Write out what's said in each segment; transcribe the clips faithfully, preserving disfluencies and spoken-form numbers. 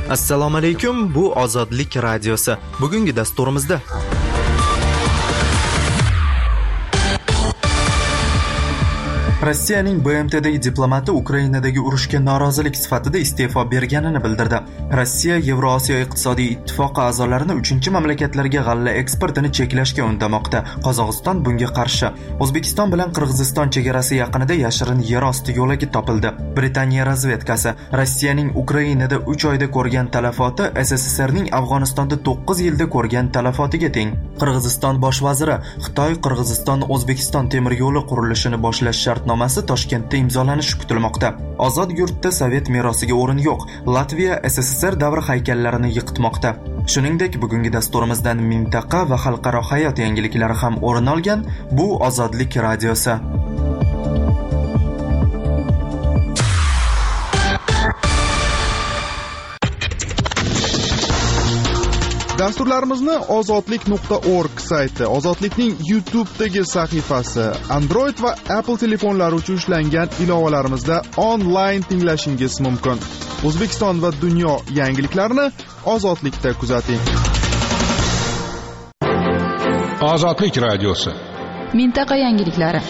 Assalomu alaykum, bu Ozodlik radiosi. Bugungi dasturimizda Rossiyaning B M T'dagi diplomati Ukrainadagi urushga norozilik sifatida iste'fo berganini bildirdi. Rossiya Yevrosiyo iqtisodiy ittifoqi a'zolarini uchinchi mamlakatlarga g'alla eksportini cheklashga undamoqda. Qozog'iston bunga qarshi. O'zbekiston bilan Qirg'iziston chegarasi yaqinida yashirin yerosti yo'lagi topildi. Britaniya razvedkasi Rossiyaning Ukrainada uch oyda ko'rgan talafoti S S S Rning Afg'onistonda to'qqiz yilda ko'rgan talofotiga teng. Qirg'iziston bosh vaziri Xitoy Qirg'iziston O'zbekiston temir yo'li qurilishini boshlash shartnomasi Toshkentda imzolanishi kutilmoqda. Ozod yurtda Sovet merosiga o'rin yo'q. Latviya S S S R davri haykallarini yiqitmoqda. Shuningdek, bugungi dasturimizdan mintaqa va xalqaro hayot yangiliklari ham o'rin olgan. Bu Ozodlik radiosi. Dasturlarimizni ozodlik nuqta org sayti, Ozodlikning YouTube'dagi sahifasi, Android va Apple telefonlari uchun ishlangan ilovalarimizda onlayn tinglashingiz mumkin. O'zbekiston va dunyo yangiliklarini Ozodlikda kuzating. Ozodlik radiosi. Mintaqa yangiliklari.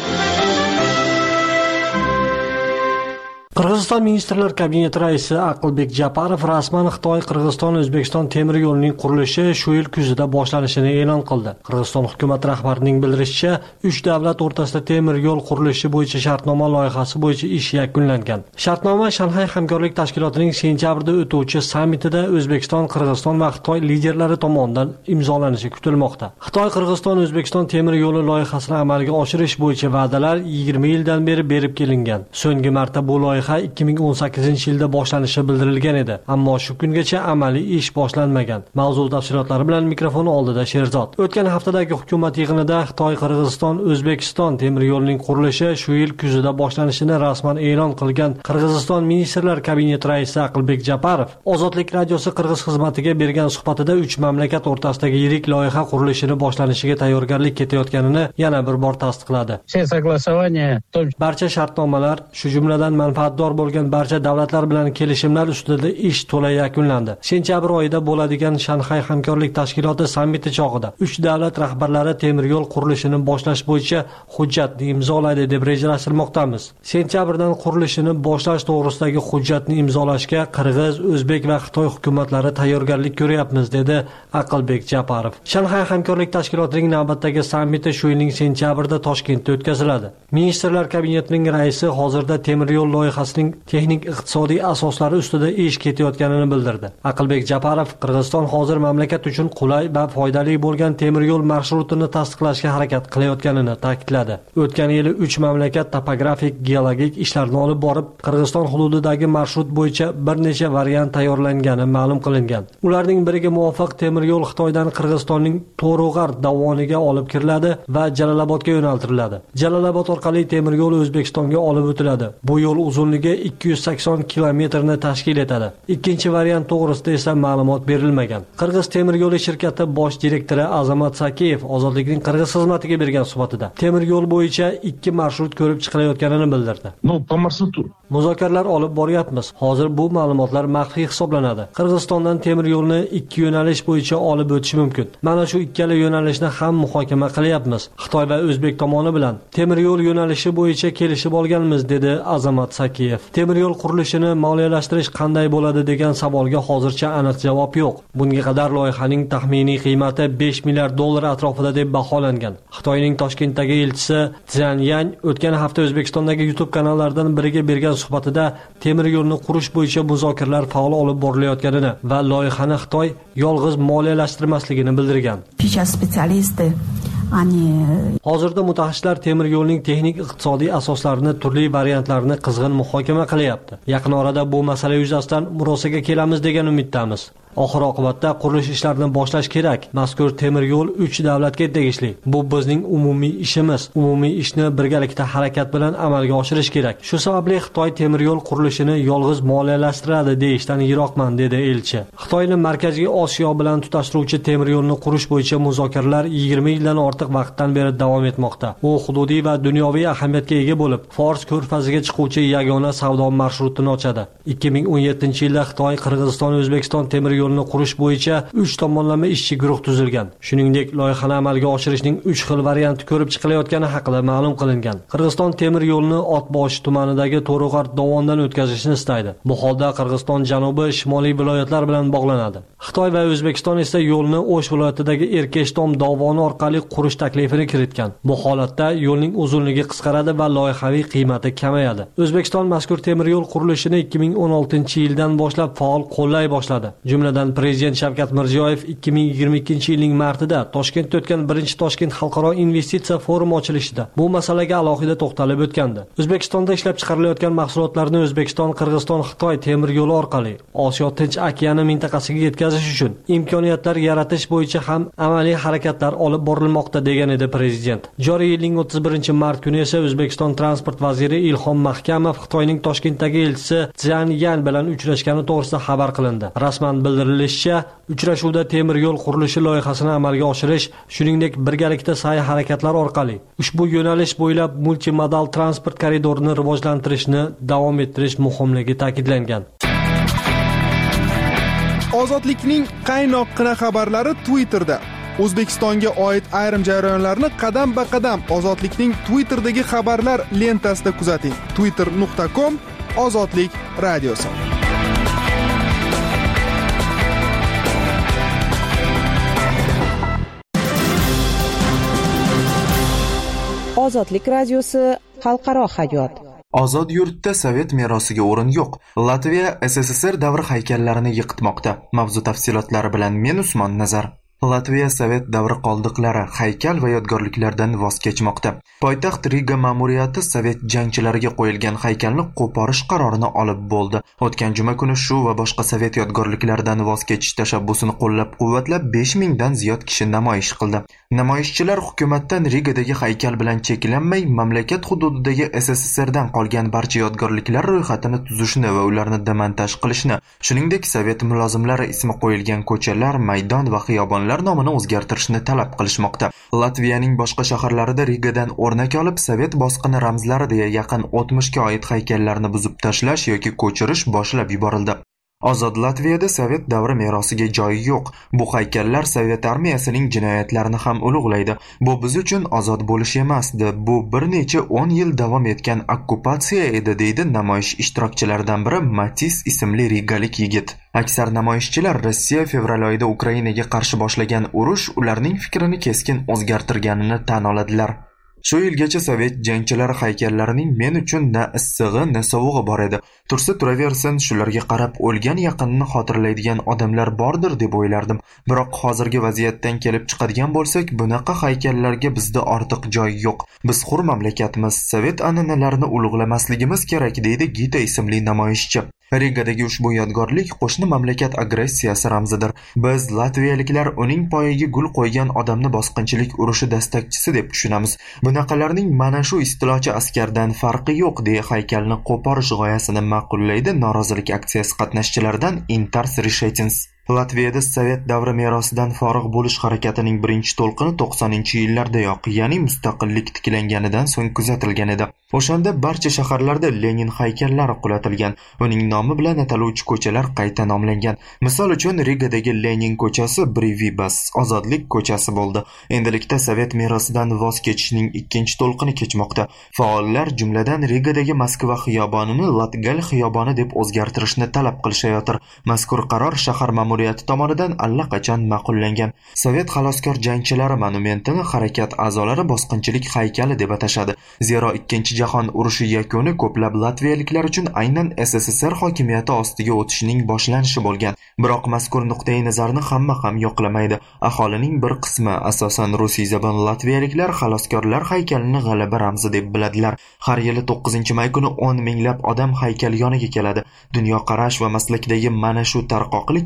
Qirg'iziston Ministrlar Kabineti raisi Aqlbek Japarov rasman Xitoy Qirg'iziston O'zbekiston temir yo'lining qurilishi shu yil kuzida boshlanishini e'lon qildi. Qirg'iziston hukumat rahbarining bildirishicha, uch davlat o'rtasida temir yo'l qurilishi bo'yicha shartnoma loyihasi bo'yicha ish yakunlangan. Shartnoma Shanxay hamkorlik tashkilotining sentyabrda o'tuvchi sammitida O'zbekiston, Qirg'iziston va Xitoy liderlari tomonidan imzolanishi kutilmoqda. Xitoy Qirg'iziston O'zbekiston temir yo'li loyihasini amalga oshirish bo'yicha va'dalar yigirma yildan beri berib kelingan. So'nggi marta bu loyiha ikki ming o'n sakkizinchi yilda boshlanishi bildirilgan edi, ammo shu kungacha amaliy ish boshlanmagan. Mavzu tafsilotlari bilan mikrofon oldida Sherzod. O'tgan haftadagi hukumat yig'inida Xitoy Qirg'iziston O'zbekiston temir yo'lining qurilishi shu yil kuzida boshlanishini rasman e'lon qilgan Qirg'iziston Ministrlar Kabineti raisi Aqlbek Japarov Ozodlik radiosi Qirg'iz xizmatiga bergan suhbatida uch mamlakat o'rtasidagi yirik loyiha qurilishini boshlanishiga tayyorgarlik ketayotganini yana bir bor tasdiqladi. Barcha shartnomalar, shu jumladan manfaat bo'lgan barcha davlatlar bilan kelishimlar ustida ish to'la yakunlandi. Sentyabr oyida bo'ladigan Shanxay hamkorlik tashkiloti sammiti chog'ida uch davlat rahbarlari temir yo'l qurilishini boshlash bo'yicha hujjatni imzolaydi deb rejalashtirmoqdamiz. Sentyabrdan qurilishini boshlash to'g'risidagi hujjatni imzolashga Qirg'iz, O'zbek va Xitoy hukumatlari tayyorgarlik ko'ryapmiz, dedi Aqlbek Japarov. Shanxay hamkorlik tashkilotining navbatdagi sammiti shu yilning sentyabrida Toshkentda o'tkaziladi. Ministrlar kabinetining raisi hozirda temir yo'l loyihasi texnik iqtisodiy asoslari ustida ish ketayotganini bildirdi. Aqlbek Japarov Qirg'iziston hozir mamlakat uchun qulay va foydali bo'lgan temir yo'l marshrutini tasdiqlashga harakat qilayotganini ta'kidladi. O'tgan yili uch mamlakat topografik, geologik ishlarni olib borib, Qirg'iziston hududidagi marshrut bo'yicha bir necha variant tayyorlangani ma'lum qilingan. Ularning biriga muvofiq temir yo'l Xitoydan Qirg'izistonning To'rug'ar dovoniga olib kiriladi va Jalolobodga yo'naltiriladi. Jalolobod orqali temir yo'l O'zbekistonga olib o'tiladi. Bu yo'l uzunligi ikki yuz sakson kilometrni tashkil etadi. Ikkinchi variant to'g'risida esa ma'lumot berilmagan. Qirg'iz temir yo'li shirkati bosh direktori Azamat Sakiyev Ozodlikning Qirg'iz xizmatiga bergan suhbatida temir yo'l bo'yicha ikki marshrut ko'rib chiqilayotganini bildirdi. Muzokaralar olib boryapmiz. Hozir bu ma'lumotlar maxfiy hisoblanadi. Qirg'izistondan temir yo'lni ikki yo'nalish bo'yicha olib o'tish mumkin. Mana shu ikkala yo'nalishni ham muhokama qilyapmiz. Xitoy va O'zbek tomoni bilan temir yo'l yo'nalishi bo'yicha kelishib olganmiz, dedi Azamat Sakiyev. Temir yo'l qurilishini moliyalashtirish qanday bo'ladi degan savolga hozircha aniq javob yo'q. Bunga qadar loyihaning taxminiy qiymati besh milliard dollar atrofida deb baholangan. Xitoyning Toshkentdagi elchisi Zhang Yan o'tgan hafta O'zbekistondagi YouTube kanallaridan biriga bergan suhbatida temir yo'lni qurish bo'yicha muzokaralar faol olib borilayotganini va loyihani Xitoy yolg'iz moliyalashtirmasligini bildirgan. Hozirda mutaxassislar temir yo'lning texnik iqtisodiy asoslarini, turli variantlarini qizg'in muhokama qilyapti. Yaqin orada bu masala yuzasidan murosaga kelamiz degan umiddamiz. Oxir oqibatda qurilish ishlarini boshlash kerak. Mazkur temir yo'l uch davlatga tegishli. Bu bizning umumiy ishimiz. Umumiy ishni birgalikda harakat bilan amalga oshirish kerak. Shu sababli Xitoy temir yo'l qurilishini yolg'iz moliyalashtiradi deyishdan yiroqman, dedi elchi. Xitoyning Markaziy Osiyo bilan tutashtiruvchi temir yo'lni qurish bo'yicha muzokaralar yigirma yildan ortiq vaqtdan beri davom etmoqda. U hududiy va dunyoviy ahamiyatga ega bo'lib, Fors ko'rfaziga chiquvchi yagona savdo marshrutini ochadi. ikki ming o'n yettinchi yilda Xitoy, Qirg'iziston, O'zbekiston temir yo'lini qurish bo'yicha uch tomonlama ishchi guruh tuzilgan. Shuningdek, loyihani amalga oshirishning uch xil varianti ko'rib chiqilayotgani haqida ma'lum qilingan. Qirg'iziston temir yo'lini Otbosh tumanidagi To'rug'ar dovondan o'tkazishni istaydi. Bu holda Qirg'iziston janubi shimoliy viloyatlar bilan bog'lanadi. Xitoy va O'zbekiston esa yo'lni O'sh viloyatidagi Erkeshtom dovoni orqali qurish taklifini kiritgan. Bu holatda yo'lning uzunligi qisqaradi va loyihaviy qiymati kamayadi. O'zbekiston mazkur temir yo'l qurilishini ikki ming o'n oltinchi yildan boshlab faol qo'llay boshladi. Jumladan Prezident Shavkat Mirziyoyev ikki ming yigirma ikkinchi yilning martida Toshkentda o'tgan birinchi Toshkent xalqaro investitsiya forumi ochilishida bu masalaga alohida to'xtalib o'tgandi. O'zbekistonda ishlab chiqarilayotgan mahsulotlarni O'zbekiston, Qirg'iziston, Xitoy temir yo'li orqali Osiyo Tinch okeani mintaqasiga yetkazish uchun imkoniyatlar yaratish bo'yicha ham amaliy harakatlar olib borilmoqda, degan edi prezident. Joriy yilning o'ttiz birinchi mart kuni esa O'zbekiston transport vaziri Ilhom Mahkamov Xitoyning Toshkentdagi elchisi Zhang Yan bilan uchrashgani to'g'risida xabar qilindi. Rasman bildirilishicha, uchrashuvda temir yo'l qurilishi loyihasini amalga oshirish, shuningdek birgalikda sa'y-harakatlar orqali ushbu yo'nalish bo'ylab multimodal transport koridorini rivojlantirishni davom ettirish muhimligi ta'kidlangan. Ozodlikning qaynoqqina xabarlari Twitterda. O'zbekistonga oid ayrim jarayonlarni qadam-ba-qadam Ozodlikning Twitter'dagi xabarlar lentasida kuzating. twitter nuqta com Ozodlik radiosi. Ozodlik radiosi xalqaro hayot. Ozod yurtda Sovet merosiga o'rin yo'q. Latviya S S S R davri haykallarini yiqitmoqda. Mavzu tafsilotlari bilan men Usmon Nazar. Latviya Sovet davri qoldiqlari, haykal va yodgorliklardan voz kechmoqda. Poytaxt Riga ma'muriyati Sovet jangchilariga qo'yilgan haykalni qo'porish qarorini olib bo'ldi. O'tgan juma kuni shu va boshqa Sovet yodgorliklaridan voz kechish tashabbusini qo'llab-quvvatlab besh mingdan ziyod kishi namoyish qildi. Namoyishchilar hukumatdan Rigadagi haykal bilan cheklanmay, mamlakat hududidagi S S S R dan qolgan barcha yodgorliklar ro'yxatini tuzishni va ularni demontaj qilishni, shuningdek Sovet mulozimlari ismi qo'yilgan ko'chalar, maydon va xiyobonlar nomini o'zgartirishni talab qilishmoqda. Latviyaning boshqa shaharlarida Rigadan o'rnak olib Sovet bosqini ramzlari deya yaqin o'tmishga oid haykallarni buzib tashlash yoki ko'chirish boshlab yuborildi. Ozod Latviyada Sovet davri merosiga joyi yo'q. Bu haykallar Sovet armiyasining jinoyatlarini ham ulug'laydi. Bu biz uchun ozod bo'lish emasdi. Bu bir necha o'n yil davom etgan okkupatsiya edi, deydi namoyish ishtirokchilaridan biri Matis ismli rigalik yigit. Aksar namoyishchilar Rossiya fevral oyida Ukrainaga qarshi boshlagan urush ularning fikrini keskin o'zgartirganini tan oladilar. Shu yilgacha Sovet jangchilari haykallarining men uchun na issig'i, na sovug'i bor edi. Tursa turaversin, shularga qarab o'lgan yaqinni xotirlaydigan odamlar bordir deb o'ylardim. Biroq hozirgi vaziyatdan kelib chiqadigan bo'lsak, bunaqa haykallarga bizda ortiq joy yo'q. Biz hur mamlakatmiz, Sovet an'analarini ulug'lamasligimiz kerak, deydi Gita ismli namoyishchi. Rigadagi ushbu yodgorlik qo'shni mamlakat agressiyasi ramzidir. Biz latviyaliklar uning poyiga gul qo'ygan odamni bosqinchilik urushi dastakchisi deb tushunamiz. Bunaqalarning mana shu istilochi askardan farqi yo'q, deya haykalni qo'porish g'oyasini ma'qullaydi norozilik aksiyasi qatnashchilaridan Intars Rishetins. Latviyada Sovet davri merosidan forig' bo'lish harakatining birinchi to'lqini to'qsoninchi yillardayoq, ya'ni mustaqillik tiklanganidan so'ng kuzatilgan edi. O'shanda barcha shaharlarda Lenin haykallari qulatilgan, uning nomi bilan ataluvchi ko'chalar qayta nomlangan. Misol uchun Rigadagi Lenin ko'chasi Brivibas, ozodlik ko'chasi bo'ldi. Endilikda Sovet merosidan voz kechishning ikkinchi to'lqini kechmoqda. Faollar jumladan Rigadagi Moskva xiyobonini Latgal xiyoboni deb o'zgartirishni talab qilishayotir. Mazkur qaror shahar ma'muriyati tomonidan allaqachon ma'qullangan. Sovet xaloskor jangchilari monumentini harakat a'zolari bosqinchilik haykali deb atashadi. Zero ikkinchi jahon urushi yakuni ko'plab latviyaliklar uchun aynan S S S R hokimiyati ostiga o'tishining boshlanishi bo'lgan. Biroq mazkur nuqtai nazarni hamma ham yoqlamaydi. Aholining bir qismi, asosan rusiyzabon latviyaliklar, xaloskorlar haykalini g'alaba ramzi deb biladilar. Har yili to'qqizinchi may kuni o'n minglab odam haykal yoniga keladi. Dunyoqarash va maslakdagi mana shu tarqoqlik Latviya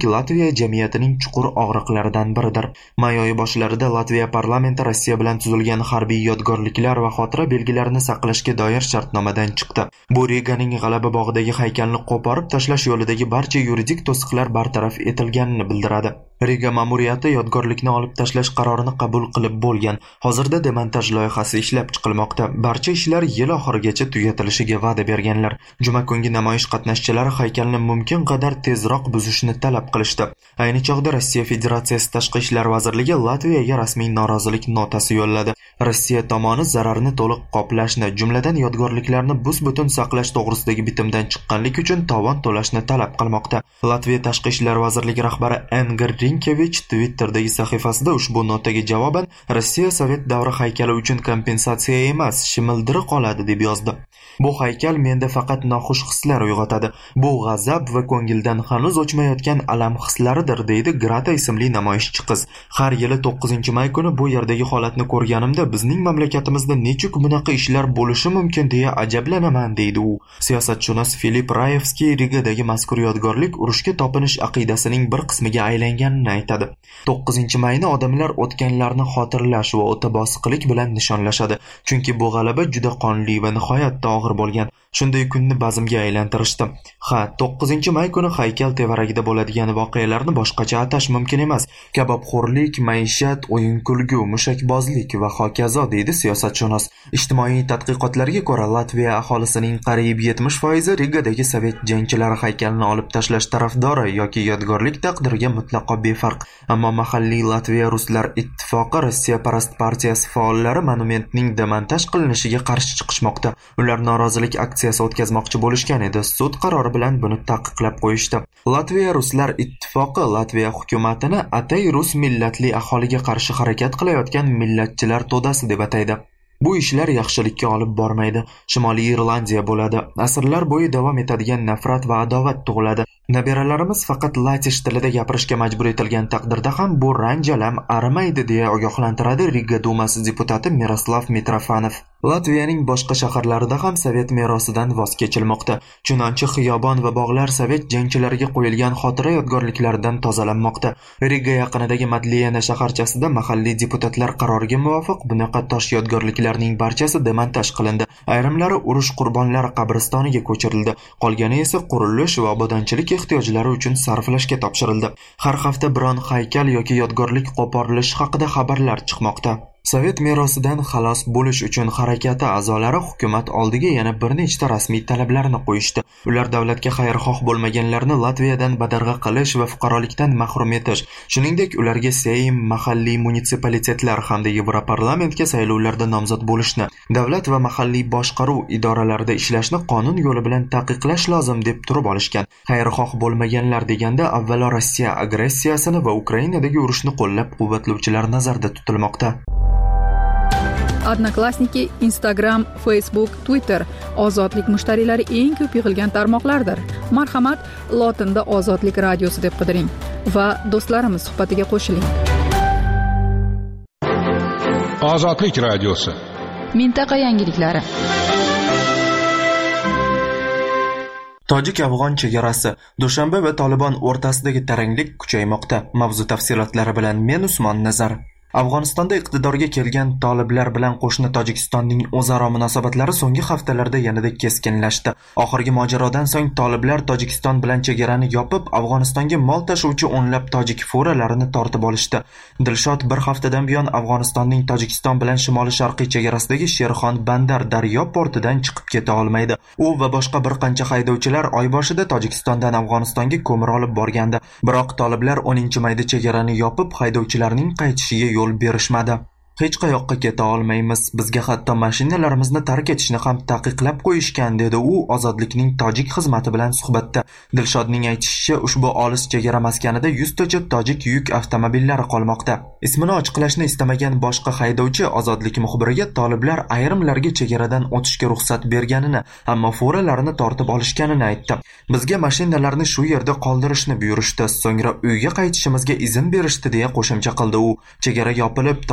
Latviya jamiyatining chuqur og'riqlaridan biridir. May oyi boshlarida Latviya parlamenti Rossiya bilan tuzilgan harbiy yodgorliklar va xotira belgilarini saqlashga doir shartnomadan chiqdi. Bu Riganing G'alaba bog'idagi haykalni qo'porib tashlash yo'lidagi barcha yuridik to'siqlar bartaraf etilganini bildiradi. Riga ma'muriyati yodgorlikni olib tashlash qarorini qabul qilib bo'lgan. Hozirda demontaj loyihasi ishlab chiqilmoqda. Barcha ishlar yil oxirigacha tugatilishiga va'da berganlar. Juma kungi namoyish qatnashchilari haykalni mumkin qadar tezroq buzishni talab qilishdi. Ayni chog'da Rossiya Federatsiyasi Tashqi ishlar vazirligi Latviyaga rasmiy norozilik notasi yo'lladi. Rossiya tomoni zararni to'liq qoplashni, jumladan yodgorliklarni bus-butun saqlash to'g'risidagi bitimdan chiqqanlik uchun tovon to'lashni talab qilmoqda. Latviya Tashqi ishlar vazirligi rahbari Engir Rinkevich Twitter'dagi sahifasida ushbu notaga javoban Rossiya Sovet davri haykali uchun kompensatsiya emas, shimildiri qoladi deb yozdi. Bu haykal menda faqat noxush hislar uyg'otadi. Bu g'azab va ko'ngildan hanuz o'chmayotgan alam hislaridir, deydi Grata ismli namoyishchi qiz. Har yili to'qqizinchi may kuni bu yerdagi holatni ko'rganimda bizning mamlakatimizda nechuk bunaqa ishlar bo'lishi mumkin deya ajablanaman, deydi u. Siyosatshunos Filip Rayevskiy Rigadagi mazkur yodgorlik urushga topinish aqidasining bir qismiga aylanganini aytadi. to'qqizinchi mayni odamlar o'tganlarni xotirlash va o'ta bosiqlik bilan nishonlashadi. Chunki bu g'alaba juda qonli va nihoyatda og'ir bo'lgan. Shunday kunni bazmga aylantirishdi. Ha, to'qqizinchi may kuni haykal tevaragida bo'ladigan voqealarni boshqacha atash mumkin emas. Kabobxo'rlik, maishat, o'yin-kulgu, mushakbozlik va hokazo, deydi siyosatshunos. Ijtimoiy tadqiqotlarga ko'ra, Latviya aholisining qariyb yetmish foizi Rigadagi sovet jangchilari haykalini olib tashlash tarafdori yoki yodgorlik taqdiriga mutlaqo befarq. Ammo mahalliy Latviya Ruslar ittifoqi Rossiya parast partiyasi faollari monumentning demontaj qilinishiga qarshi chiqishmoqda. Ular norozilik aksiyasi o'tkazmoqchi bo'lishgan edi. Sud qarori bilan buni taqiqlab qo'yishdi. Latviya Ruslar ittifoqi Latviya hukumatini atay rus millatli aholiga qarshi harakat qilayotgan millatchilar to'dasi deb ataydi. Bu ishlar yaxshilikka olib bormaydi. Shimoliy Irlandiya bo'ladi. Asrlar bo'yi davom etadigan nafrat va adovat tug'iladi. Nabiralarimiz faqat latish tilida gapirishga majbur etilgan taqdirda ham bu ranjalam arimaydi deya ogohlantiradi Riga dumasi deputati Miroslav Mitrofanov. Latviyaning boshqa shaharlarida ham sovet merosidan voz kechilmoqda. Chunonchi xiyobon va bog'lar sovet jangchilariga qo'yilgan xotira yodgorliklaridan tozalanmoqda. Riga yaqinidagi Madliyana shaharchasida mahalliy deputatlar qaroriga muvofiq bunaqa tosh yodgorliklarning barchasi demontaj qilindi. Ayrimlari urush qurbonlari qabristoniga ko'chirildi. Qolgani esa qurilish va obodonchilik ehtiyojlari uchun sarflashga topshirildi. Har hafta biron haykal yoki yodgorlik qo'porilishi haqida xabarlar chiqmoqda. Sovet merosidan xalos bo'lish uchun harakati a'zolari hukumat oldiga yana bir nechta rasmiy talablarni qo'yishdi. Ular davlatga xayrixoh bo'lmaganlarni Latviyadan badarg'a qilish va fuqarolikdan mahrum etish, shuningdek ularga Seym, mahalliy munitsipalitetlar hamda Yevroparlamentga saylovlarda nomzod bo'lishni, davlat va mahalliy boshqaruv idoralarida ishlashni qonun yo'li bilan taqiqlash lozim deb turib olishgan. Xayrixoh bo'lmaganlar deganda avvalo Rossiya agressiyasini va Ukrainadagi urushni qo'llab-quvvatlovchilar nazarda tutilmoqda. Odnoklassniki, Instagram, Facebook, Twitter ozodlik mushtariylari eng ko'p yig'ilgan tarmoqlardir. Marhamat, lotinda Ozodlik radiosi deb qidiring va do'stlarimiz suhbatiga qo'shiling. Ozodlik radiosi. Mintaqa yangiliklari. Tojik-afg'on chegarasi, Dushanbe va Tolibon o'rtasidagi taranglik kuchaymoqda. Mavzu tafsilotlari bilan men Usmon Nazar. Afg'onistonda iqtidorga kelgan toliblar bilan qo'shni Tojikistonning o'zaro munosabatlari so'nggi haftalarda yanada keskinlashdi. Oxirgi mojarodan so'ng toliblar Tojikiston bilan chegarani yopib, Afg'onistonga mol tashuvchi o'nlab tojik furalarini tortib olishdi. Dilshod bir haftadan buyon Afg'onistonning Tojikiston bilan shimoli-sharqiy chegarasidagi Sherxon Bandar daryo portidan chiqib keta olmaydi. U va boshqa bir qancha haydovchilar oy boshida Tojikistondan Afg'onistonga ko'mir olib borgandi. Biroq toliblar o'ninchi mayda chegarani yopib, haydovchilarning qaytishiga yo'l berishmadi. Hech qayoqqa keta olmaymiz. Bizga hatto mashinalarimizni tark etishni ham taqiqlab qo'yishgan, dedi u Ozodlikning tojik xizmati bilan suhbatda. Dilshodning aytishicha, ushbu olis chegara maskanida yuztacha tojik yuk avtomobillari qolmoqda. Ismini ochiqlashni istamagan boshqa haydovchi Ozodlik muxbiriga toliblar ayrimlarga chegaradan o'tishga ruxsat berganini, ammo furalarini tortib olishganini aytdi. Bizga mashinalarni shu yerda qoldirishni buyurishdi, so'ngra uyga qaytishimizga izn berishdi deya qo'shimcha qildi u. Chegara yopilib, tojik yuk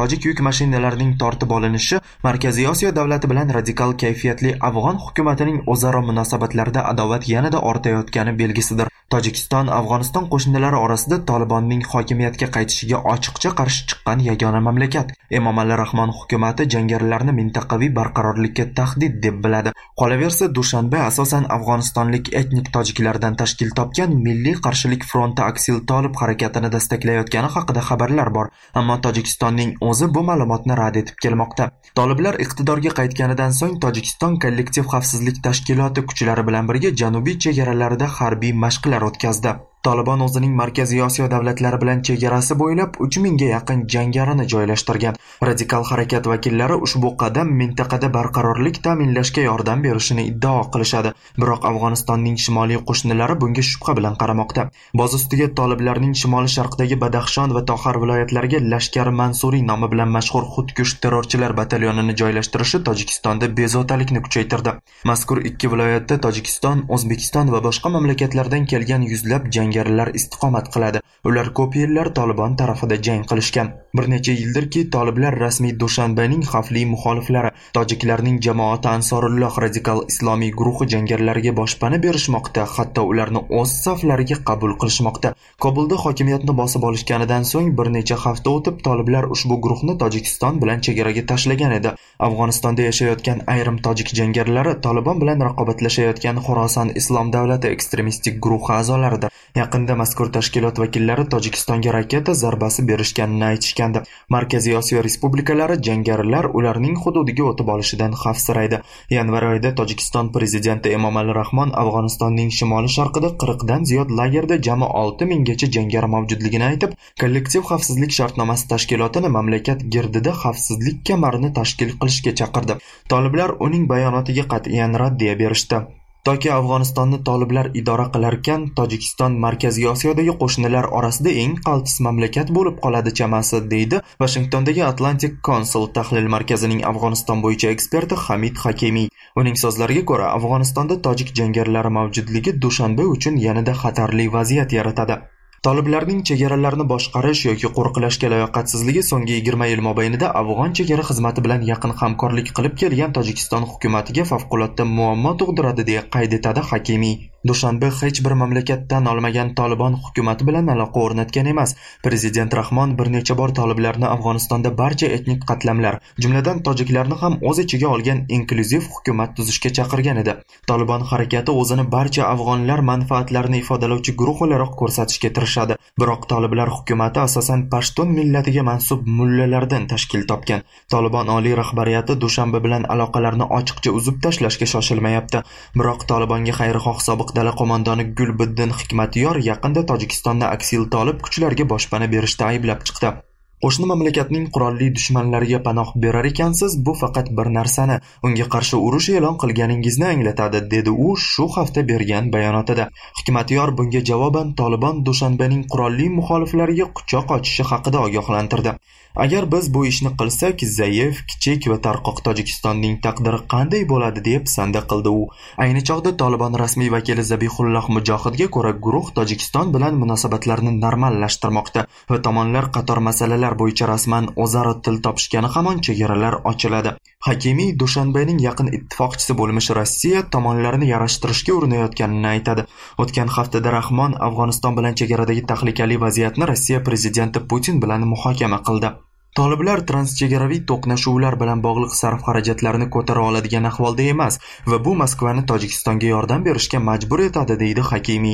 mashinalarining tortib olinishi Markaziy Osiyo davlati bilan radikal kayfiyatli afg'on hukumatining o'zaro munosabatlarida adovat yanada ortayotgani belgisidir. Tojikiston Afg'oniston qo'shinlari orasida Tolibonning hokimiyatga qaytishiga ochiqcha qarshi chiqqan yagona mamlakat. Emomali Rahmon hukumati jangarilarni mintaqaviy barqarorlikka tahdid deb biladi. Qolaversa, Dushanbe asosan afg'onistonlik etnik tojiklardan tashkil topgan Milliy qarshilik fronti Aksil Tolib harakatini destaklayotgani haqida xabarlar bor, ammo Tojikistonning o'zi bu ma'lumotni rad etib kelmoqda. Toliblar iqtidorga qaytganidan so'ng Tojikiston kollektiv xavfsizlik tashkiloti kuchlari bilan birga janubiy chegaralarida harbiy mashqlar o'tkazdi. Tolibon o'zining Markaziy Osiyo davlatlari bilan chegarasi bo'ylab uch mingga yaqin jangarini joylashtirgan. Radikal harakat vakillari ushbu qadam mintaqada barqarorlik ta'minlashga yordam berishini iddao qilishadi. Biroq Afg'onistonning shimoliy qo'shnilari bunga shubha bilan qaramoqda. Boz ustiga Toliblarning shimoliy sharqdagi Badaxshon va Toxar viloyatlariga Lashkar Mansuriy nomi bilan mashhur xudkush terrorchilar batalyonini joylashtirishi Tojikistonda bezovtalikni kuchaytirdi. Mazkur ikki viloyatda Tojikiston, O'zbekiston va boshqa mamlakatlardan kelgan yuzlab jangarilar istiqomat qiladi. Ular ko'p yillar Tolibon tarafida jang qilishgan. Bir necha yildirki, Toliblar rasmiy Dushanbening xavfli muxoliflari, tojiklarning jamoati Ansorulloh radikal islomiy guruhi jangarilariga boshpana berishmoqda, hatto ularni o'z saflariga qabul qilishmoqda. Kobulda hokimiyatni bosib olishganidan so'ng bir necha hafta o'tib Toliblar ushbu guruhni Tojikiston bilan chegaraga tashlagan edi. Afg'onistonda yashayotgan ayrim tojik jangarilari Tolibon bilan raqobatlashayotgan Xorason Islom davlati ekstremistik guruhi a'zolaridir. Yaqinda mazkur tashkilot vakillari Tojikistonga raketa zarbasi berishganini aytishgandi. Markaziy Osiyo respublikalari jangarilar ularning hududiga o'tib olishidan xavfsiraydi. Yanvar oyida Tojikiston prezidenti Emomali Rahmon Afg'onistonning shimoliy sharqida qirqdan ziyod lagerda jami olti minggacha jangari mavjudligini aytib, kollektiv xavfsizlik shartnomasi tashkilotini mamlakat girdida xavfsizlik kamarini tashkil qilishga chaqirdi. Toliblar uning bayonotiga qat'iyan raddiya berishdi. Toki Afg'onistonni Toliblar idora qilarkan, Tojikiston Markaziy Osiyodagi qo'shnilar orasida eng qaltis mamlakat bo'lib qoladi chamasi, deydi Washingtondagi Atlantic Council tahlil markazining Afg'oniston bo'yicha eksperti Hamid Hakimiy. Uning so'zlariga ko'ra, Afg'onistonda tojik jangarilari mavjudligi Dushanbe uchun yanada xatarli vaziyat yaratadi. Toliblarning chegaralarni boshqarish yoki qo'riqlashga layoqatsizligi so'nggi yigirma yil mobaynida Afg'on chegara xizmati bilan yaqin hamkorlik qilib kelgan Tojikiston hukumatiga favqulodda muammo tug'diradi deya qayd etadi Hakimiy. Dushanbe hech bir mamlakatdan olmagan Tolibon hukumati bilan aloqa o'rnatgan emas. Prezident Rahmon bir necha bor toliblarni Afg'onistonda barcha etnik qatlamlar, jumladan tojiklarni ham o'z ichiga olgan inklyuziv hukumat tuzishga chaqirgan edi. Tolibon harakati o'zini barcha afg'onlar manfaatlarini ifodalovchi guruh o'laroq ko'rsatishga tirishadi. Biroq toliblar hukumati asosan Pashtun millatiga mansub mullalardan tashkil topgan. Tolibon oliy rahbariyati Dushanbe bilan aloqalarni ochiqcha uzib tashlashga shoshilmayapti. Biroq Tolibonga xayrixoh sobiq dala qo'mondoni Gulbiddin Hikmatyor yaqinda Tojikistonni Aksil Tolib kuchlarga boshpana berishda ayblab chiqdi. Qo'shni mamlakatning qurolli dushmanlariga panoh berar ekansiz, bu faqat bir narsani, unga qarshi urush e'lon qilganingizni anglatadi, dedi u shu hafta bergan bayonotida. Hikmatyor bunga javoban Tolibon Dushanbening qurolli muxoliflariga quchoq ochishi haqida ogohlantirdi. Agar biz bu ishni qilsak, zaif, kichik va tarqoq Tojikistonning taqdiri qanday bo'ladi deb sanda qildi u. Ayni chog'da Tolibon rasmiy vakili Zabihulloh Mujohidga ko'ra, guruh Tojikiston bilan munosabatlarni normallashtirmoqda va tomonlar qator masalalar bo'yicha rasman o'zaro til topishgani hamon chegaralar ochiladi. Hakimiy Dushanbening yaqin ittifoqchisi bo'lmish Rossiya tomonlarni yarashtirishga urinayotganini aytadi. O'tgan haftada Rahmon Afg'oniston bilan chegaradagi tahlikali vaziyatni Rossiya prezidenti Putin bilan muhokama qildi. Toliblar transchegaraviy to'qnashuvlar bilan bog'liq sarf xarajatlarini ko'tara oladigan ahvolda emas va bu Moskvani Tojikistonga yordam berishga majbur etadi, deydi Hakimiy.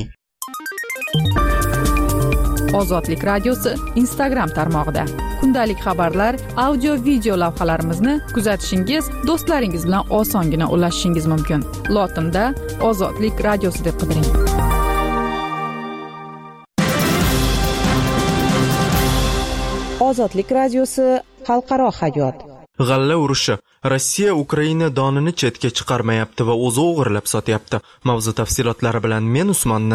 Ozodlik radiosi Instagram tarmog'ida kundalik xabarlar, audio video lavhalarimizni kuzatishingiz, do'stlaringiz bilan osongina ulashishingiz mumkin. Lotinda Ozodlik radiosi deb qidiring. Ozodlik radiosi xalqaro hayot. G'alla urushi. Rossiya Ukraina donini chetga chiqarmayapti va o'zi o'g'irlab sotyapti. Mavzu tafsilotlari bilan men Usmon Nazar.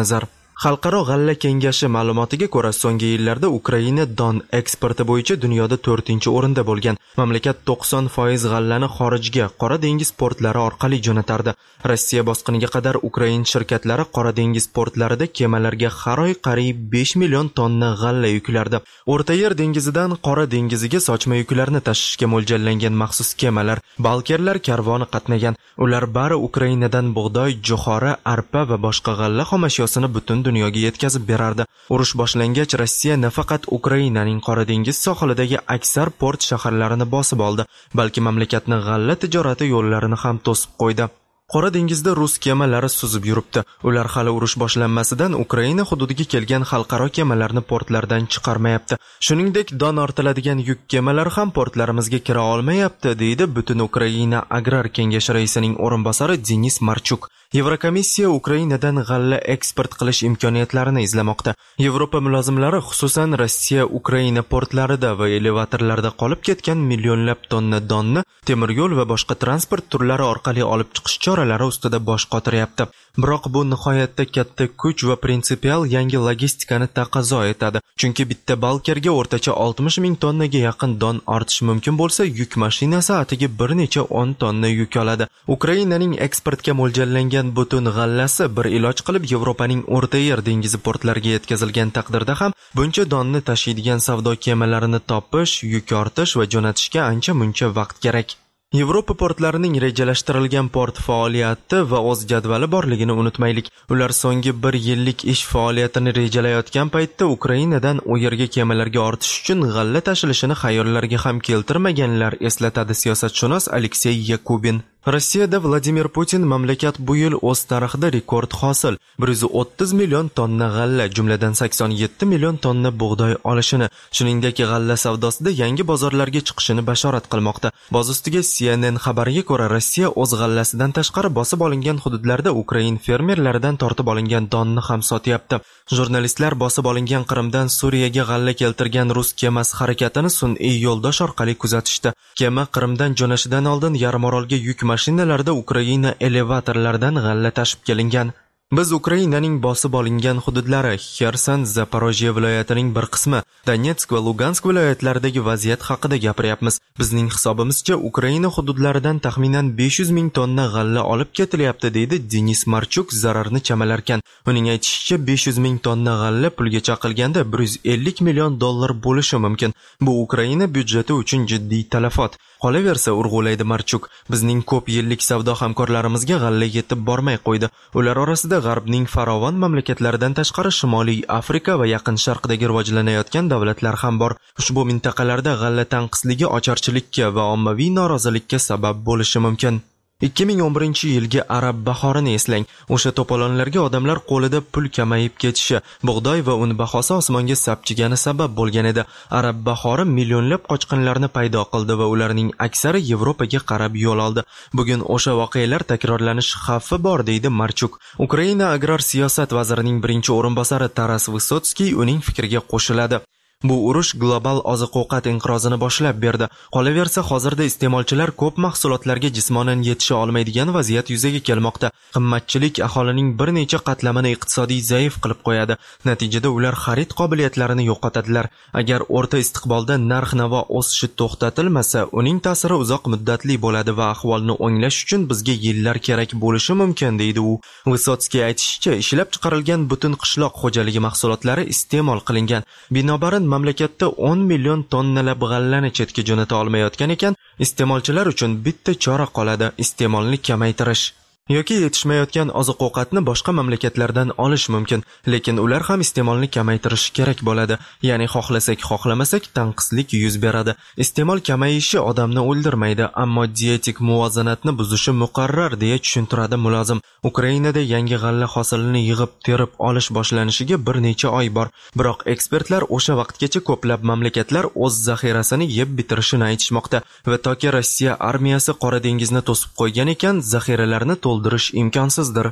Xalqaro g'alla kengashi ma'lumotiga ko'ra, so'nggi yillarda Ukraina don eksporti bo'yicha dunyoda to'rtinchi o'rinda bo'lgan. Mamlakat to'qson foiz g'allani xorijga, Qora dengiz portlari orqali jo'natardi. Rossiya bosqiniga qadar Ukraina shirkatlari Qora dengiz portlarida kemalarga har oy qariyb besh million tonna g'alla yuklardi. O'rta Yer dengizidan Qora dengiziga sochma yuklarni tashishga mo'ljallangan maxsus kemalar, balkerlar karvoni qatnagan. Ular bari Ukrainadan bug'doy, jo'xori, arpa va boshqa g'alla xomashyosini butun dunyoga yetkazib berardi. Urush boshlangach, Rossiya nafaqat Ukrainaning Qora dengiz sohilidagi aksar port shaharlarini bosib oldi, balki mamlakatning g'alla tijorati yo'llarini ham to'sib qo'ydi. Qora dengizda rus kemalari suzib yuribdi. Ular hali urush boshlanmasidan Ukraina hududiga kelgan xalqaro kemalarni portlardan chiqarmayapti. Shuningdek, don ortiladigan yuk kemalari ham portlarimizga kira olmayapti, deydi Butun Ukraina Agrar kengashi raisining o'rinbosari Denis Marchuk. Yevrokomissiya Ukrainadan g'alla eksport qilish imkoniyatlarini izlamoqda. Yevropa mulozimlari xususan Rossiya Ukraina portlarida va elevatorlarda qolib ketgan millionlab tonna donni temir yo'l va boshqa transport turlari orqali olib chiqish choralari ustida bosh qotiryapti. Biroq bu nihoyatda katta kuch va prinsipial yangi logistikani taqozo etadi. Chunki bitta balkerga o'rtacha oltmish ming tonnaga yaqin don ortish mumkin bo'lsa, yuk mashinasi atiga bir necha o'n tonna yuk oladi. Ukrainaning eksportga mo'ljallangan butun g'allasi bir iloj qilib Yevropaning O'rta Yer dengizi portlariga yetkazilgan taqdirda ham buncha donni tashiydigan savdo kemalarini topish, yuk ortish va jo'natishga ancha muncha vaqt kerak. Yevropa portlarining rejalashtirilgan port faoliyati va o'z jadvali borligini unutmaylik. Ular so'nggi bir yillik ish faoliyatini rejalayotgan paytda Ukrainadan u yerga kemalarga ortish uchun g'alla tashilishini xayollariga ham keltirmaganlar, eslatadi siyosatshunos Aleksey Yakubin. Rossiyada Vladimir Putin mamlakat bu yil o'z tarixida rekord hosil bir yuz o'ttiz million tonna g'alla, jumladan sakson yetti million tonna bug'doy olishini, shuningdek g'alla savdosida yangi bozorlarga chiqishini bashorat qilmoqda. Boz ustiga C N N xabariga ko'ra, Rossiya o'z g'allasidan tashqari bosib olingan hududlarda Ukrain fermerlaridan tortib olingan donni ham sotyapti. Jurnalistlar bosib olingan Qrimdan Suriyaga g'alla keltirgan rus kemasi harakatini sun'iy yo'ldosh orqali kuzatishdi. Kema Qrimdan jo'nashidan oldin yarimorolga yuk mashinalarda Ukraina elevatorlaridan g'alla tashib kelingan. Biz Ukrainaning bosib olingan hududlari, Xerson, Zaporojye viloyatining bir qismi, Donetsk va Lugansk viloyatlaridagi vaziyat haqida gapiryapmiz. Bizning hisobimizcha Ukraina hududlaridan taxminan besh yuz ming tonna g'alla olib ketilyapti, deydi Denis Marchuk zararni chamalarkan. Uning aytishicha, besh yuz ming tonna g'alla pulga chaqilganda bir yuz ellik million dollar bo'lishi mumkin. Bu Ukraina byudjeti uchun jiddiy talafot. Qolaversa, urg'ulaydi Marchuk, bizning ko'p yillik savdo hamkorlarimizga g'alla yetib bormay qo'ydi. Ular orasida G'arbning farovon mamlakatlaridan tashqari Shimoliy Afrika va Yaqin Sharqdagi rivojlanayotgan davlatlar ham bor. Ushbu mintaqalarda g'alla tanqisligi ocharchilikka va ommaviy norozilikka sabab bo'lishi mumkin. ikki ming o'n birinchi yilgi Arab bahorini eslang. O'sha to'polonlarga odamlar qo'lida pul kamayib ketishi, bug'doy va un bahosi osmonga sapchigani sabab bo'lgan edi. Arab bahori millionlab qochqinlarni paydo qildi va ularning aksari Yevropaga qarab yo'l oldi. Bugun o'sha voqealar takrorlanish xavfi bor, deydi Marchuk. Ukraina agrar siyosat vazirining birinchi o'rinbosari Taras Vysotskiy uning fikriga qo'shiladi. Bu urush global oziq-ovqat inqirozini boshlab berdi. Qolaversa, hozirda iste'molchilar ko'p mahsulotlarga jismonan yetisha olmaydigan vaziyat yuzaga kelmoqda. Qimmatchilik aholining bir necha qatlamini iqtisodiy zaif qilib qo'yadi. Natijada ular xarid qobiliyatlarini yo'qotadilar. Agar o'rta istiqbolda narx-navo o'sishi to'xtatilmasa, uning ta'siri uzoq muddatli bo'ladi va ahvolni o'nglash uchun bizga yillar kerak bo'lishi mumkin, deydi u. Vysotskiy aytishicha, ishlab chiqarilgan butun qishloq xo'jaligi mahsulotlari iste'mol qilingan. Binobarin mamlakatda o'n million tonnalab g'allani chetga jo'nata olmayotgan ekan, iste'molchilar uchun bitta chora qoladi: iste'molni kamaytirish. yoki yetishmayotgan oziq-ovqatni boshqa mamlakatlardan olish mumkin, lekin ular ham iste'molni kamaytirishi kerak bo'ladi. Ya'ni xohlasak, xohlamasak tanqislik yuz beradi. Iste'mol kamayishi odamni o'ldirmaydi, ammo dietik muvozanatni buzishi muqarrar, deya tushuntiradi mulozim. Ukrainada yangi g'alla hosilini yig'ib terib olish boshlanishiga bir necha oy bor, biroq ekspertlar o'sha vaqtgacha ko'plab mamlakatlar o'z zaxirasini yeb bitirishini aytishmoqda va toki Rossiya armiyasi Qora dengizni to'sib qo'ygan ekan, zaxiralarni to'ldirish imkonsizdir.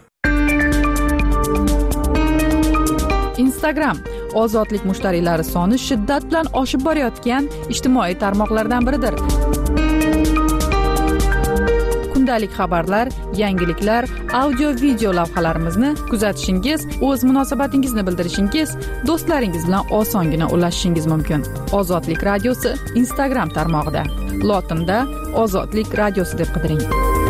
Instagram ozodlik mushtariylari soni shiddat bilan oshib borayotgan ijtimoiy tarmoqlardan biridir. kundalik xabarlar, yangiliklar, audio video lavhalarimizni kuzatishingiz, o'z munosabatingizni bildirishingiz, do'stlaringiz bilan osongina ulashishingiz mumkin. Ozodlik radiosi Instagram tarmog'ida. Lotinda Ozodlik radiosi deb qidiring.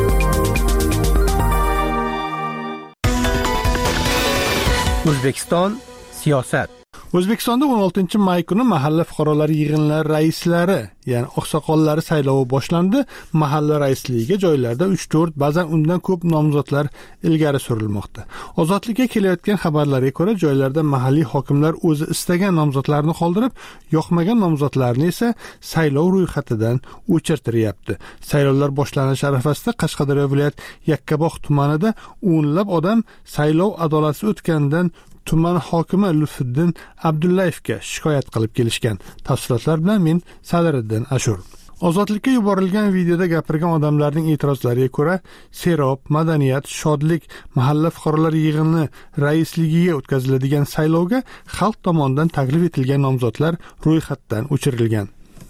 O'zbekiston siyosat. O'zbekistonda o'n oltinchi may kuni mahalla fuqarolar yig'inlari raislari, ya'ni oqsoqollari saylovi boshlandi. Mahalla raisligiga joylarda uch to'rt, ba'zan undan ko'p nomzodlar ilgari surilmoqda. Ozodlikka kelayotgan xabarlarga ko'ra, joylarda mahalliy hokimlar o'zi istagan nomzodlarni qoldirib, yoqmagan nomzodlarni esa saylov ro'yxatidan o'chirtiryapti. Saylovlar boshlanish arafasida Qashqadaryo viloyat Yakkabog' tumanida o'nlab odam saylov adolatsiz o'tganidan tuman hokimi Lutfiddin Abdullayevga shikoyat qilib kelishgan. Tafsilotlar bilan men Sadiriddin Ashur. Ozodlikka yuborilgan videoda gapirgan odamlarning e'tirozlariga ko'ra, Serob, Madaniyat, Shodlik mahalla fuqarolar yig'ini raisligiga o'tkaziladigan saylovga xalq tomonidan taklif etilgan nomzodlar ro'yxatdan o'chirilgan.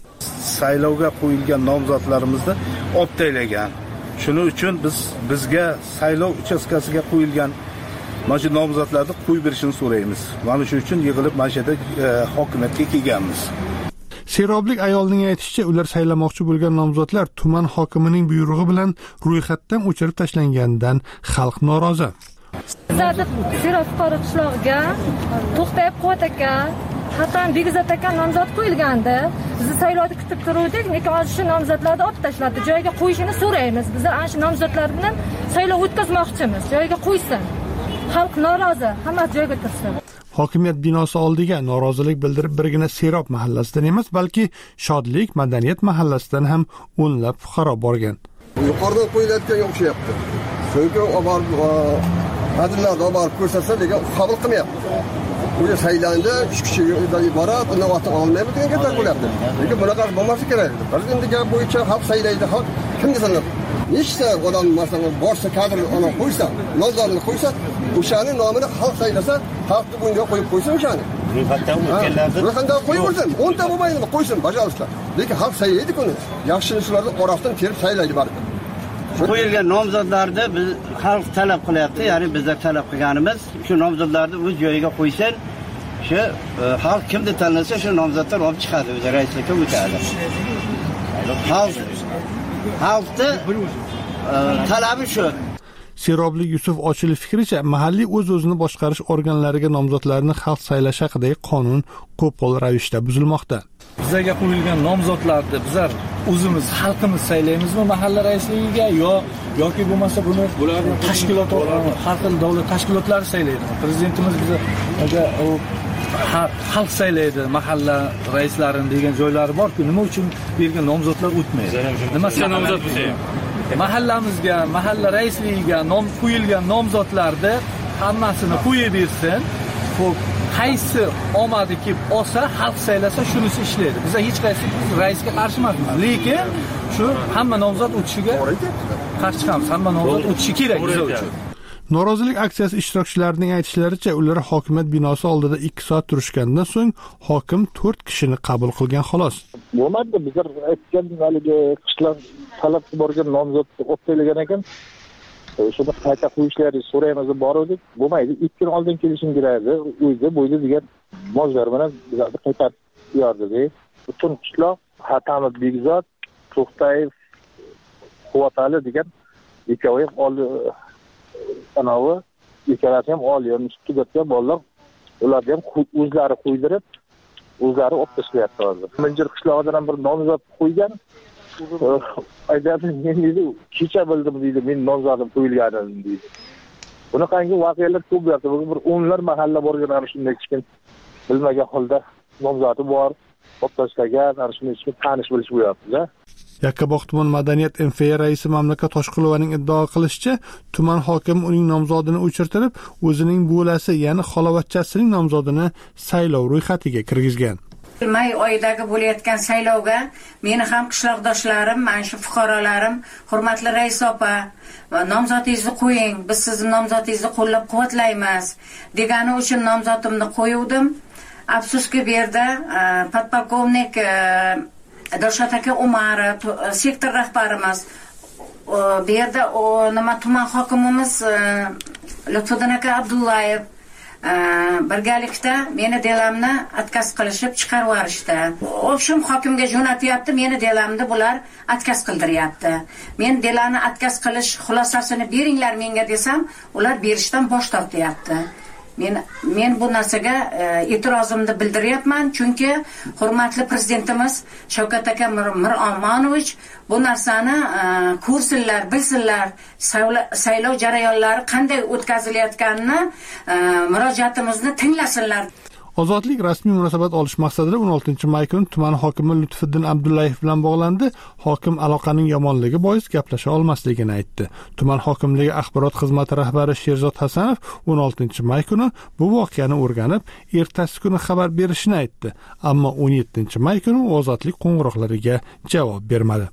Saylovga qo'yilgan nomzodlarimizni olib tashlagan. Shuning uchun biz bizga saylov uchastkasiga qo'yilgan mana shu nomzodlarni qo'yib berishini so'raymiz. Mana shu uchun yig'ilib mana shu yerda e, hokimiyatga kelganmiz. Seroblik ayolning aytishicha, ular saylamoqchi bo'lgan nomzodlar tuman hokimining buyrug'i bilan ro'yxatdan o'chirib tashlanganidan xalq norozi. Bizlarda Serob fuqaro qishlog'iga To'xtayib Quvvat aka, Hasan Begizat aka nomzod qo'yilgandi. Biz saylovni kutib turuvdik, lekin hozir shu nomzodlarni olib tashladi. Joyiga qo'yishini so'raymiz. Biz ana shu nomzodlar bilan saylov o'tkazmoqchimiz. Joyiga qo'ysin. Xalq norozi, hamma joyga tursin. Hokimiyat binosi oldiga norozilik bildirib birgina Serob mahallasidan emas, balki Shodlik, Madaniyat mahallasidan ham o'nlab fuqaro borgan. Yuqoridan qo'yilayotganga o'xshayapti. Chunki oborib hadillarni oborib ko'rsatsa degan qabul qilmayapti. Bu saylanda uch kishidan iborat, uni otib olmaydi degan gaplar bo'lyapti. Lekin bunaqa bo'lmasa kerak. Biz endi gap bo'yicha xalq saylaydi, xalq kimga sanab? Nechta odam masalan borsa kadr ona qo'ysa, nomzodini qo'ysa, o'shaning nomini xalq saylasa, xalqni bunga qo'yib qo'ysin o'shani. Ro'yxatdan o'tganlarni ro'yxatdan qo'yib qo'ysin. o'nta bo'lmaydimi? Qo'ysin, bajarishlar. Lekin xalq saylaydi kuni. Yaxshini shularni orasidan terib saylaydi baribir. Qo'yilgan nomzodlarni biz xalq talab qilyapti, ya'ni bizlar talab qilganimiz shu nomzodlarni o'z joyiga qo'ysin. Shu xalq kimni tanlasa, shu nomzodlar olib chiqadi, o'zi raislikka o'tadi. Xalq xalqni talabi shu. Seroblik Yusuf Ochilov fikricha, mahalliy o'z-o'zini boshqarish organlariga nomzodlarni xalq saylash haqidagi qonun qo'pol ravishda buzilmoqda. Bizlarga qo'yilgan nomzodlarni bizlar o'zimiz xalqimiz saylaymizmi mahalla raisligiga yo yoki bo'lmasa buni tashkilot har xil davlat tashkilotlari saylaydi. Prezidentimiz bizga u xalq saylaydi mahalla raislarini degan joylari bor-ku, nima uchun bergan nomzodlar o'tmaydi? Nima nomzod bo'lsa mahallamizga, mahalla raisligiga nom qo'yilgan nomzodlarni hammasini qo'yib bersin. Xo'p, qaysi omadi kelib olsa, xalq saylasa shunisi ishlaydi. Biz hech qaysi raisga qarshi emasmiz, lekin shu hamma nomzod o'tishiga qarshi chiqamiz. Hamma nomzod o'tishi kerak bizlar uchun. Norozilik aksiyasi ishtirokchilarining aytishlaricha, ular hokimiyat binosi oldida ikki soat turishgandan so'ng hokim to'rt kishini qabul qilgan xolos. Bo'lmadi, bizlar aytgan haligi qishloq talab borgan nomzodni o'taylagan ekan. Shuni qayta qo'yishlarini so'raymiz deb bordik. Bo'lmaydi, ikki kun oldin kelishim kerak edi. O'zi bo'yda degan mojlar bilan bizlarni qaytarib yordi. Butun qishloq Hatamid Begzod, To'xtayev, Quvvatali degan ikkovi oldi anavi ikkalasi ham oliy tugatgan bolalar, ularni ham o'zlari qo'ydirib, o'zlari olib tashlayapti hozir. Minjir qishlog'idan ham bir nomzod qo'ygan. Aytadi, men dedi, kecha bildim dedi, men nomzodim qo'yilganini dedi. Bunaqangi voqealar ko'p bo'lyapti. Bir o'nlar mahalla borgan ana shunday kichkin bilmagan holda nomzodi bor, olib tashlagan, ana shunday kichkin tanish bilish bo'lyapti-da. Yakkabog' tuman madaniyat M F A raisi Mamlakat Toshqulovaning iddao qilishicha, tuman hokimi uning nomzodini o'chirtirib, o'zining bo'lasi, ya'ni xalovatchasining nomzodini saylov ro'yxatiga kirgizgan. May oyidagi bo'layotgan saylovga meni ham qishloqdoshlarim, mana shu fuqarolarim, hurmatli rais opa, nomzodingizni qo'ying, biz sizning nomzodingizni qo'llab-quvvatlaymiz degani uchun nomzodimni qo'yuvdim. Afsuski bu yerda podpolkovnik Dilshod aka Umarov, sektor rahbarimiz bu yerda nima tuman hokimimiz Lutfiddin aka Abdullayev birgalikda meni delamni отказ qilishib chiqarib yuborishdi. O'shum hokimga jo'natyapti, meni delamni bular отказ qildiryapti. Men delani отказ qilish xulosasini beringlar menga desam, ular berishdan bosh tortyapti. Men men bu narsaga e'tirozimni bildiryapman, chunki hurmatli prezidentimiz Shavkat aka Miromonovich bu narsani ko'rsinlar, bilsinlar, saylov jarayonlari qanday o'tkazilayotganini, murojaatimizni tinglasinlar. Ozodlik rasmiy munosabat olish maqsadida o'n oltinchi may kuni tuman hokimi Lutfiddin Abdullayev bilan bog'landi. Hokim aloqaning yomonligi bois gaplasha olmasligini aytdi. Tuman hokimligi axborot xizmati rahbari Sherzod Hasanov o'n oltinchi may kuni bu voqeani o'rganib, ertasi kuni xabar berishini aytdi. Ammo o'n yettinchi may kuni ozodlik qo'ng'iroqlariga javob bermadi.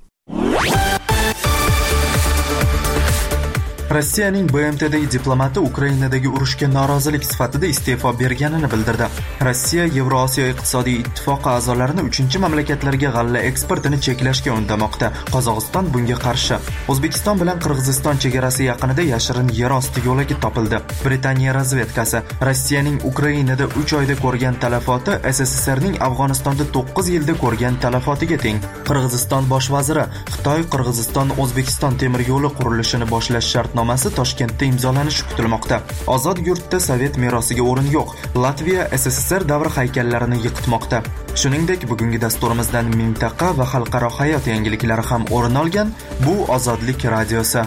Rossiyaning B M T'dagi diplomati Ukrainadagi urushga norozilik sifatida iste'fo berganini bildirdi. Rossiya Yevrosiyo iqtisodiy ittifoqi a'zolarini uchinchi mamlakatlarga g'alla eksportini cheklashga undamoqda. Qozog'iston bunga qarshi. O'zbekiston bilan Qirg'iziston chegarasi yaqinida yashirin yerosti yo'lagi topildi. Britaniya razvedkasi Rossiyaning Ukrainada uch oyda ko'rgan talafoti S S S Rning Afg'onistonda to'qqiz yilda ko'rgan talafotiga teng. Qirg'iziston bosh vaziri Xitoy Qirg'iziston O'zbekiston temir yo'li qurilishini boshlash shart nomasi Toshkentda imzolanishi kutilmoqda. Ozod yurtda Sovet merosiga o'rin yo'q. Latviya S S S R davri haykallarini yiqitmoqda. Shuningdek, bugungi dasturimizdan mintaqa va xalqaro hayot yangiliklari ham o'rin olgan. Bu Ozodlik radiosi.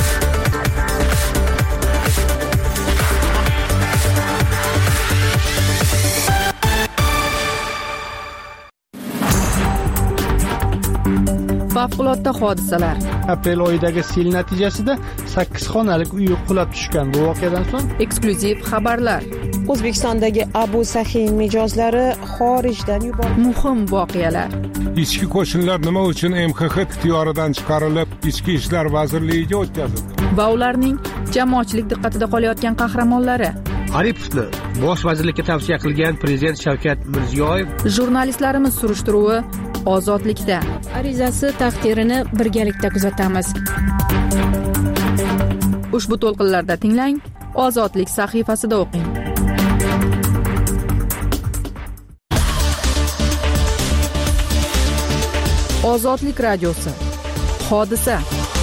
Favqulodda hodisalar. Aprel oyidagi sel natijasida sakkiz xonalik uy qulab tushgan. Bu voqeadan so'ng eksklyuziv xabarlar. O'zbekistondagi Abu Sahin mijozlari xorijdan yuborildi. Muhim voqealar. Ichki qo'shinlar nima uchun M X X ixtiyoridan chiqarilib, Ichki ishlar vazirligiga o'tkazildi? Va ularning jamoatchilik diqqatida qolayotgan qahramonlari. Aripovni bosh vazirlikka tavsiya qilgan prezident Shavkat Mirziyoyev. Jurnalistlarimiz surishtiruvi Ozodlikda. Arizasi taqdirini birgalikda kuzatamiz. Ushbu to'lqinlarda tinglang, Ozodlik sahifasida o'qing. Ozodlik radiosi. Hodisa.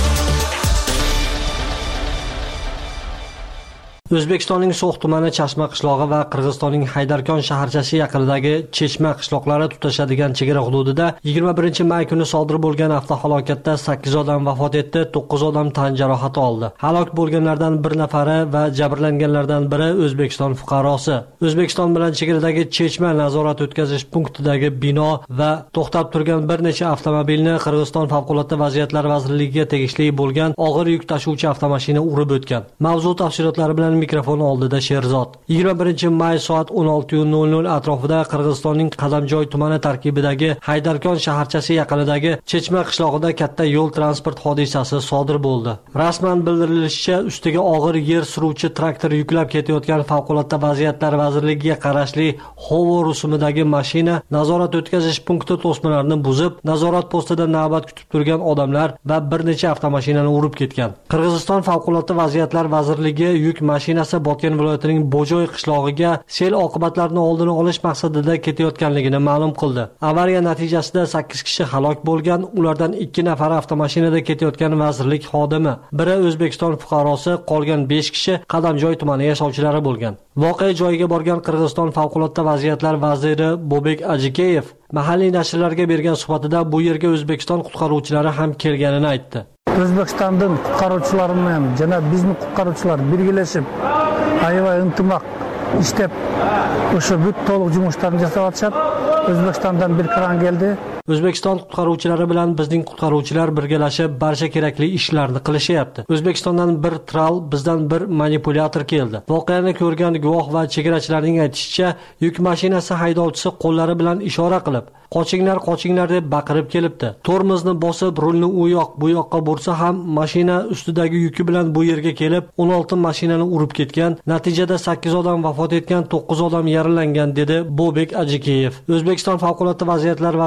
O'zbekistonning So'x tumani Chashma qishlog'i va Qirg'izistonning Haydarkon shaharchasi yaqinidagi Cheshma qishloqlari tutashadigan chegara hududida yigirma birinchi may kuni sodir bo'lgan avtohalokatda sakkiz odam vafot etdi, to'qqiz odam tan jarohati oldi. Halok bo'lganlardan bir nafari va jabrlanganlardan biri O'zbekiston fuqarosi. O'zbekiston bilan chegaradagi Cheshma nazorat o'tkazish punktidagi bino va to'xtab turgan bir necha avtomobilni Qirg'iziston favqulodda vaziyatlar vazirligiga tegishli bo'lgan og'ir yuk tashuvchi avtomashina urib o'tgan. Mavzu tafsilotlari bilan mikrofon oldida Sherzod. yigirma birinchi may soat o'n olti nol nol atrofida Qirg'izistonning Qadamjoy tumani tarkibidagi Haydarkon shaharchasi yaqinidagi Chechma qishlog'ida katta yo'l transport hodisasi sodir bo'ldi. Rasman bildirilishicha, ustiga og'ir yer suruvchi traktor yuklab ketayotgan favqulodda vaziyatlar vazirligiga qarashli Hovo rusumidagi mashina nazorat o'tkazish punkti to'smalarni buzib, nazorat postida navbat kutib turgan odamlar va bir necha avtomashinani urib ketgan. Qirg'iziston favqulodda vaziyatlar vazirligi yuk mashinasi Botken viloyatining Bojoy qishlog'iga sel oqibatlarini oldini olish maqsadida ketayotganligini ma'lum qildi. Avariya natijasida sakkiz kishi halok bo'lgan, ulardan ikki nafari avtomashinada ketayotgan vazirlik xodimi, biri O'zbekiston fuqarosi, qolgan besh kishi Qadamjoy tumani yashovchilari bo'lgan. Voqea joyiga borgan Qirg'iziston favqulodda vaziyatlar vaziri Bobek Ajikeyev mahalliy nashrlarga bergan suhbatida bu yerga O'zbekiston qutqaruvchilari ham kelganini aytdi. O'zbekistondan qutqaruvchilar bilan jana bizning qutqaruvchilar birgalashib, aybay intimaq ishlab o'sha but to'liq жұмыстарын жасап atishadi. O'zbekistondan bir kran keldi. O'zbekiston qutqaruvchilari bilan bizning qutqaruvchilar birgalashib barcha kerakli ishlarni qilishyapti. O'zbekistondan bir tral, bizdan bir manipulyator keldi. Voqeani ko'rgan guvoh va chegarachilarning aytishicha, yuk mashinasi haydovchisi qo'llari bilan ishora qilib, qochinglar, qochinglar deb baqirib kelibdi. Tormozni bosib, rulni u yoq, bu yoqqa bursa ham mashina ustidagi yuki bilan bu yerga kelib, o'n olti mashinani urib ketgan. Natijada sakkiz odam vafot etgan, to'qqiz odam yaralangan, dedi Bobek Ajikeyev. O'zbekiston favqulodda vaziyatlar vazirligi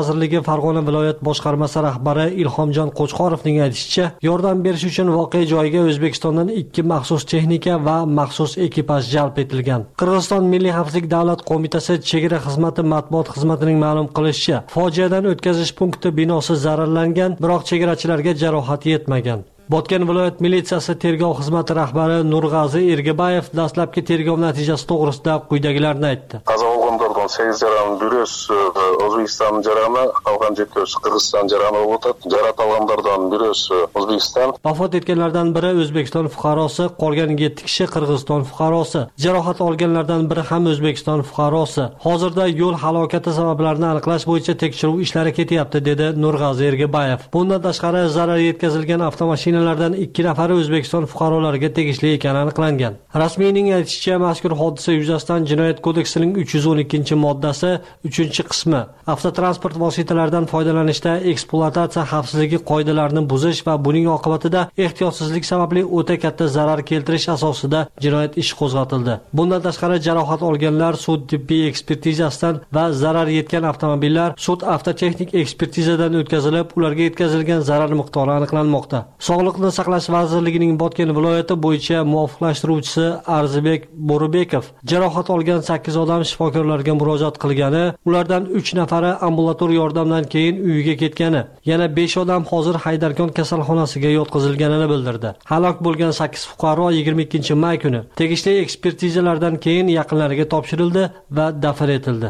Farg'ona viloyat boshqarmasi rahbari Ilhomjon Qo'chqorovning aytishicha, yordam berish uchun voqea joyiga O'zbekistondan ikki maxsus texnika va maxsus ekipaj jalb etilgan. Qirg'iziston Milliy xavfsizlik davlat qo'mitasi chegara xizmati matbuot xizmatining ma'lum qilishicha, fojiadan o'tkazish punkti binosi zararlangan, biroq chegarachilarga jarohat yetmagan. Botken viloyat militsiyasi tergov xizmati rahbari Nurg'azi Ergabayev dastlabki tergov natijasi to'g'risida quyidagilarni aytdi. Qazo bo'lganlardan sakkiz jarang birish O'zbekiston jarami, qolgan yetti Qirg'iziston jarami bo'ldi. Jarohat olganlardan birish O'zbekiston. Vafot etganlardan biri O'zbekiston fuqarosi, qolgan yetti kishi Qirg'iziston fuqarosi. Jarohat olganlardan biri ham O'zbekiston fuqarosi. Hozirda yo'l halokati sabablarini aniqlash bo'yicha tekshiruv ishlari ketyapti, dedi Nurg'azi Ergabayev. Bundan tashqari zarar yetkazilgan avtomashina lardan ikki nafari O'zbekiston fuqarolariga tegishli ekani aniqlangan. Rasmiyning aytishicha, mazkur hodisa yuzasidan Jinoyat kodeksining uch yuz o'n ikkinchi moddasi uchinchi qismi avtotransport vositalaridan foydalanishda ekspluatatsiya xavfsizligi qoidalarini buzish va buning oqibatida ehtiyotsizlik sababli o'ta katta zarar keltirish asosida jinoyat ishi qo'zg'atildi. Bundan tashqari jarohat olganlar sud tibbiy ekspertizasidan va zarar yetgan avtomobillar sud avtotexnik ekspertizadan o'tkazilib, ularga yetkazilgan zarar miqdori aniqlanmoqda. Sog'liqni saqlash vazirligining Botken viloyati bo'yicha muvofiqlashtiruvchisi Arzibek Bo'ribekov jarohat olgan sakkiz odam shifokorlarga murojaat qilgani, ulardan uch nafari ambulator yordamdan keyin uyiga ketgani, yana besh odam hozir Haydarkon kasalxonasiga yotqizilganini bildirdi. Halok bo'lgan sakkiz fuqaro yigirma ikkinchi may kuni tegishli ekspertizalardan keyin yaqinlariga topshirildi va dafn etildi.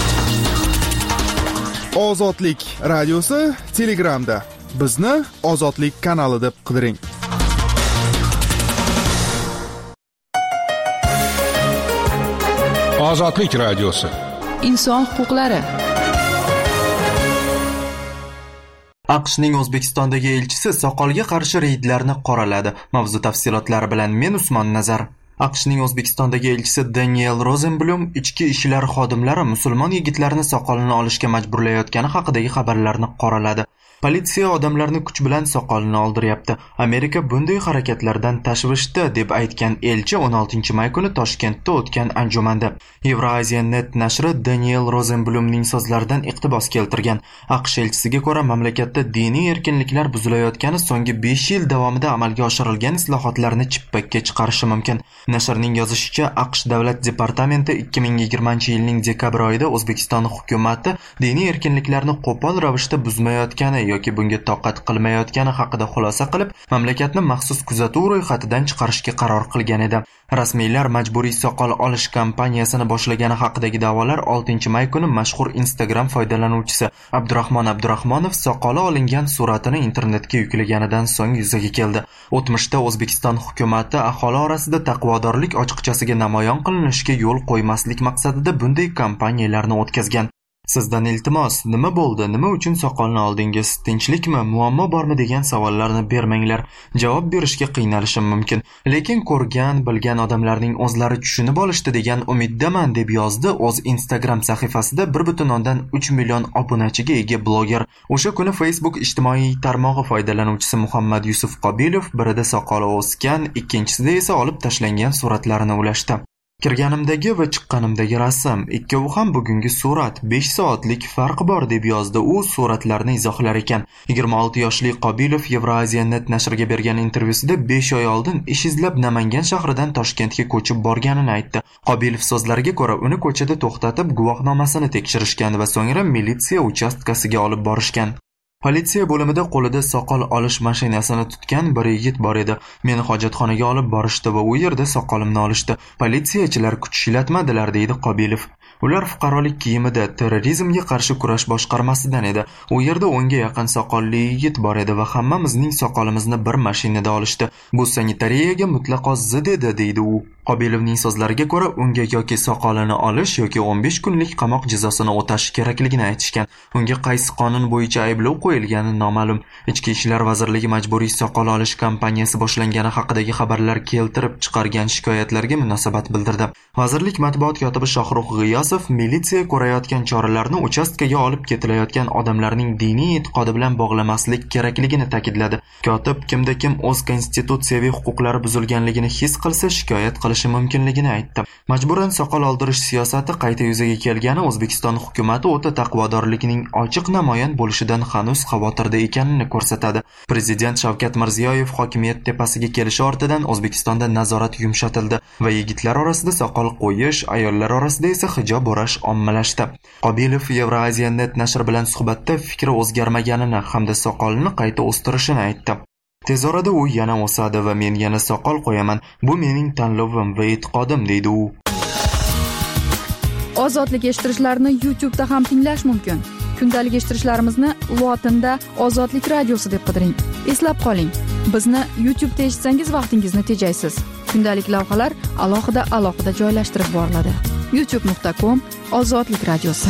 Ozodlik radiosi Telegramda. Bizni Ozodlik kanali deb qidiring. Ozodlik radiosi. Inson huquqlari. AQShning O'zbekistondagi elchisi soqolga qarshi reydlarni qoraladi. Mavzu tafsilotlari bilan men Usmon Nazar. AQShning O'zbekistondagi elchisi Daniel Rosenblum ichki ishlar xodimlari musulmon yigitlarni soqolini olishga majburlayotgani haqidagi xabarlarni qoraladi. Politsiya odamlarni kuch bilan soqolini oldiryapti. Amerika bunday harakatlardan tashvishda, deb aytgan elchi o'n oltinchi may kuni Toshkentda o'tgan anjumanda Eurasia.net nashri Daniel Rosenblumning so'zlaridan iqtibos keltirgan. AQSh elchisiga ko'ra, mamlakatda diniy erkinliklar buzilayotgani so'nggi besh yil davomida amalga oshirilgan islohotlarni chippakka chiqarishi mumkin. Nashrning yozishicha, AQSh davlat departamenti ikki ming yigirmanchi yilning dekabr oyida O'zbekiston hukumati diniy erkinliklarni qo'pol ravishda buzmayotgani yoki bunga toqat qilmayotgani haqida xulosa qilib, mamlakatni maxsus kuzatuv ro'yxatidan chiqarishga qaror qilgan edi. Rasmiylar majburiy soqol olish kampaniyasini boshlagani haqidagi da'volar oltinchi may kuni mashhur Instagram foydalanuvchisi Abdurahmon Abdurahmonov soqoli olingan suratini internetga yuklaganidan so'ng yuzaga keldi. O'tmishda O'zbekiston hukumati aholi orasida taqvodorlik ochiqchasiga namoyon qilinishiga yo'l qo'ymaslik maqsadida bunday kampaniyalarni o'tkazgan. Sizdan iltimos, nima bo'ldi? Nima uchun soqolni oldingiz? Tinchlikmi? Muammo bormi degan savollarni bermanglar. Javob berishga qiynalishim mumkin. Lekin ko'rgan, bilgan odamlarning o'zlari tushunib olishdi degan umiddaman, deb yozdi o'z Instagram sahifasida bir butun o'ndan uch million obunachiga ega bloger. O'sha kuni Facebook ijtimoiy tarmog'i foydalanuvchisi Muhammad Yusuf Qobilov birida soqoli o'sgan, ikkinchisida esa olib tashlangan suratlarini ulashdi. Kirganimdagi va chiqqanimdagi rasm, ikkovi ham bugungi surat, besh soatlik farqi bor, deb yozdi u suratlarni izohlar ekan. yigirma olti yoshli Qobilov Eurasia.net nashriga bergan intervyusida besh oy oldin ish izlab Namangan shahridan Toshkentga ko'chib borganini aytdi. Qobilov so'zlariga ko'ra, uni ko'chada to'xtatib guvohnomasini tekshirishgan va so'ngra militsiya uchastkasiga olib borishgan. Politsiya bo'limida qo'lida soqol olish mashinasini tutgan bir yigit bor edi. Meni hojatxonaga olib borishdi va u yerda soqolimni olishdi. Politsiyachilar kuch ishlatmadilar, deydi Qobilov. Ular fuqarolik kiyimida terrorizmga qarshi kurash boshqarmasidan edi. U yerda o'nga yaqin soqolli yigit bor edi va hammamizning soqolimizni bir mashinada olishdi. Bu sanitariyaga mutlaqo zid edi, deydi u. Qobilovning so'zlariga ko'ra, unga yoki soqolini olish yoki o'n besh kunlik qamoq jazosini o'tash kerakligini aytishgan. Unga qaysi qonun bo'yicha ayblov qo'yilgani noma'lum. Ichki ishlar vazirligi majburiy soqol olish kampaniyasi boshlangani haqidagi xabarlar keltirib chiqargan shikoyatlarga munosabat bildirdi. Vazirlik matbuot kotibi Shohrux G'iyosov Abbosov militsiya ko'rayotgan choralarni uchastkaga olib ketilayotgan odamlarning diniy e'tiqodi bilan bog'lamaslik kerakligini ta'kidladi. Kotib kimda kim o'z konstitutsiyaviy huquqlari buzilganligini his qilsa shikoyat qilishi mumkinligini aytdi. Majburan soqol oldirish siyosati qayta yuzaga kelgani O'zbekiston hukumatı o'ta taqvodorlikning ochiq namoyon bo'lishidan hanuz xavotirda ekanini ko'rsatadi. Prezident Shavkat Mirziyoyev hokimiyat tepasiga kelishi ortidan O'zbekistonda nazorat yumshatildi va yigitlar orasida soqol qo'yish, ayollar orasida esa hijob o'rash ommalashdi. Qobilov Euraziyanet nashr bilan suhbatda fikri o'zgarmaganini hamda soqolni qayta o'stirishini aytdi. Tez orada u yana o'sadi va men yana soqol qo'yaman. Bu mening tanlovim va e'tiqodim, deydi u. Ozodlik eshittirishlarni YouTube da ham tinglash mumkin. Kundalik eshittirishlarimizni lotinda Ozodlik radiosi deb qidiring. Eslab qoling, bizni YouTube da eshitsangiz vaqtingizni tejaysiz. Kundalik lavhalar alohida alohida joylashtirib boriladi. youtube nuqta com Ozodlik radiosi.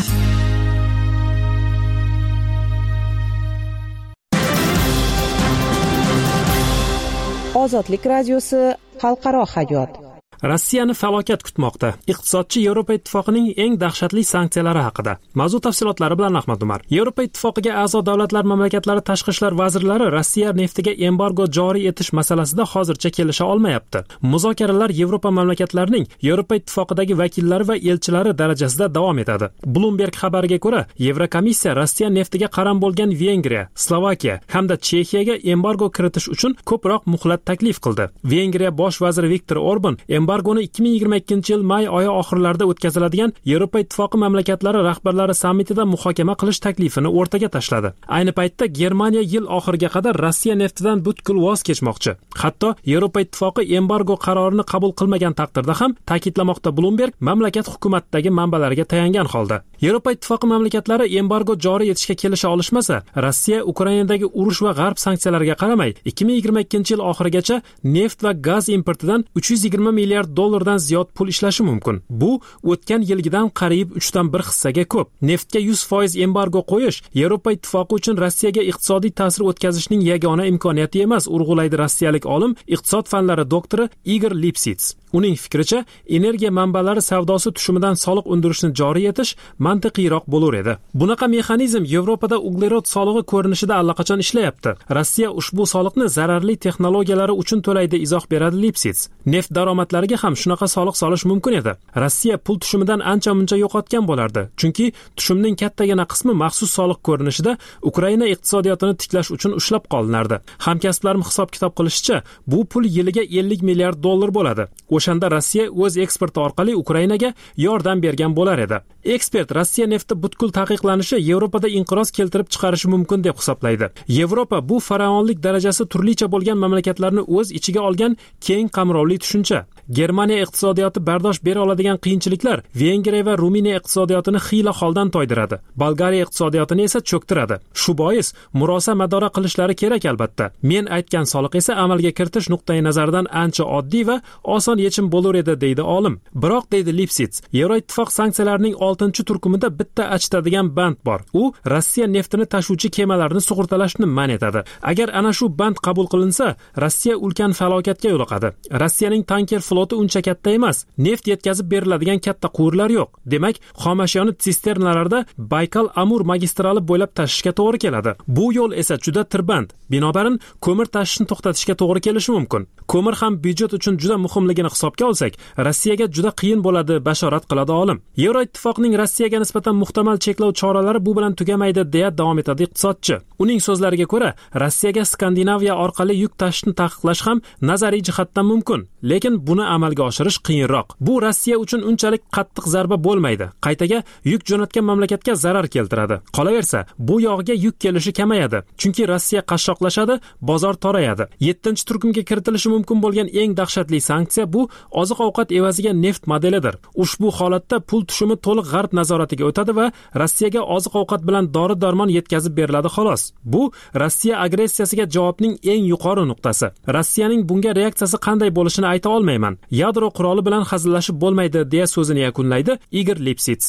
Ozodlik radiosi xalqaro hayot. Rossiyani falokat kutmoqda. Iqtisodchi Yevropa Ittifoqining eng dahshatli sanksiyalari haqida. Mavzu tafsilotlari bilan Ahmad Umar. Yevropa Ittifoqiga a'zo davlatlar mamlakatlari tashqi ishlar vazirlari Rossiya neftiga embargo joriy etish masalasida hozircha kelisha olmayapti. Muzokaralar Yevropa mamlakatlarining Yevropa Ittifoqidagi vakillari va elchilari darajasida davom etadi. Bloomberg xabariga ko'ra, Yevrokomissiya Rossiya neftiga qaram bo'lgan Vengriya, Slovakiya hamda Chexiyaga embargo kiritish uchun ko'proq muhlat taklif qildi. Vengriya bosh vaziri Viktor Orban embargoni ikki ming yigirma ikkinchi yil may oyi oxirlarida o'tkaziladigan Yevropa Ittifoqi mamlakatlari rahbarlari sammitida muhokama qilish taklifini o'rtaga tashladi. Ayni paytda Germaniya yil oxiriga qadar Rossiya neftidan butkul voz kechmoqchi. Hatto Yevropa Ittifoqi embargo qarorini qabul qilmagan taqdirda ham, ta'kidlamoqda Bloomberg mamlakat hukumatidagi manbalarga tayangan holda. Yevropa Ittifoqi mamlakatlari embargo joriy etishga kelisha olishmasa, Rossiya Ukrainadagi urush va g'arb sanksiyalariga qaramay ikki ming yigirma ikkinchi yil oxirigacha neft va gaz importidan uch yuz yigirma milliard dollardan ziyod pul ishlashi mumkin. Bu o'tgan yilgidan qariyb uchdan bir hissaga ko'p. Neftga yuz foiz embargo qo'yish Yevropa Ittifoqi uchun Rossiyaga iqtisodiy ta'sir o'tkazishning yagona imkoniyati emas, urg'ulaydi rossiyalik olim, iqtisod fanlari doktori Igor Lipsits. Uning fikricha, energiya manbalari savdosi tushumidan soliq undirishni joriy etish mantiqiyroq bo'lar edi. Bunaqa mexanizm Yevropada uglerod solig'i ko'rinishida allaqachon ishlayapti. Rossiya ushbu soliqni zararli texnologiyalari uchun to'laydi, izoh beradi Lipsits. Neft daromadlariga ham shunaqa soliq solish mumkin edi. Rossiya pul tushumidan ancha-muncha yo'qotgan bo'lardi, chunki tushumning kattagina qismi maxsus soliq ko'rinishida Ukraina iqtisodiyotini tiklash uchun ushlab qolinardi. Hamkasblarim hisob-kitob qilishicha, bu pul yiliga ellik milliard dollar bo'ladi. O'shanda Rossiya o'z eksporti orqali Ukrainaga yordam bergan bo'lar edi. Ekspert Rossiya nefti butkul taqiqlanishi Yevropada inqiroz keltirib chiqarishi mumkin deb hisoblaydi. Yevropa bu faraonlik darajasi turlicha bo'lgan mamlakatlarni o'z ichiga olgan keng qamrovli tushuncha. Germaniya iqtisodiyoti bardosh bera oladigan qiyinchiliklar Vengriya va Ruminiya iqtisodiyotini xiyla holdan toydiradi. Bolgariya iqtisodiyotini esa cho'ktiradi. Shu bois murosa madora qilishlari kerak albatta. Men aytgan soliq esa amalga kiritish nuqtai nazaridan ancha oddiy va oson yechim bo'lar edi, deydi olim. Biroq, deydi Lipsits, Yevroittifoq sanksiyalarining oltinchi turkumida bitta achitadigan band bor. U Rossiya neftini tashuvchi kemalarni sug'urtalashni man etadi. Agar ana shu band qabul qilinsa, Rossiya ulkan falokatga yo'liqadi. Rossiyaning tanker floti uncha katta emas. Neft yetkazib beriladigan katta quvurlar yo'q. Demak, xomashyoni sisternalarda Baykal-Amur magistrali bo'ylab tashishga to'g'ri keladi. Bu yo'l esa juda tirband. Binobarin, ko'mir tashishni to'xtatishga to'g'ri kelishi mumkin. Ko'mir ham byudjet uchun juda muhimligini hisobga olsak, Rossiyaga juda qiyin bo'ladi, bashorat qiladi olim. Yevroittifoqning Rossiyaga nisbatan muhtamal cheklov choralari bu bilan tugamaydi, deya davom etadi iqtisodchi. Uning so'zlariga ko'ra, Rossiyaga Skandinaviya orqali yuk tashishni taqiqlash ham nazariy jihatdan mumkin, lekin buni amalga oshirish qiyinroq. Bu Rossiya uchun unchalik qattiq zarba bo'lmaydi. Qaytaga yuk jo'natgan mamlakatga zarar keltiradi. Qolaversa, bu yog'iga yuk kelishi kamayadi, chunki Rossiya qashshoqlashadi, bozor torayadi. yettinchi turkumga kiritilishi mumkin bo'lgan eng dahshatli sanksiya bu oziq-ovqat evaziga neft modelidir. Ushbu holatda pul tushumi to'liq g'arb nazoratiga o'tadi va Rossiyaga oziq-ovqat bilan dori-darmon yetkazib beriladi xolos. Bu Rossiya agressiyasiga javobning eng yuqori nuqtasi. Rossiyaning bunga reaksiyasi qanday bo'lishini ayta olmayman. Yadro quroli bilan hazillashib bo'lmaydi, deya so'zini yakunlaydi Igor Lipsits.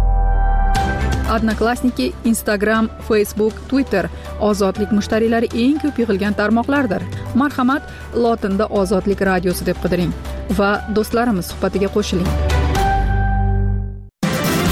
Odnoklassniki, Instagram, Facebook, Twitter ozodlik mushtariylari eng ko'p yig'ilgan tarmoqlardir. Marhamat, lotinda Ozodlik radiosi deb qidiring va do'stlarimiz suhbatiga qo'shiling.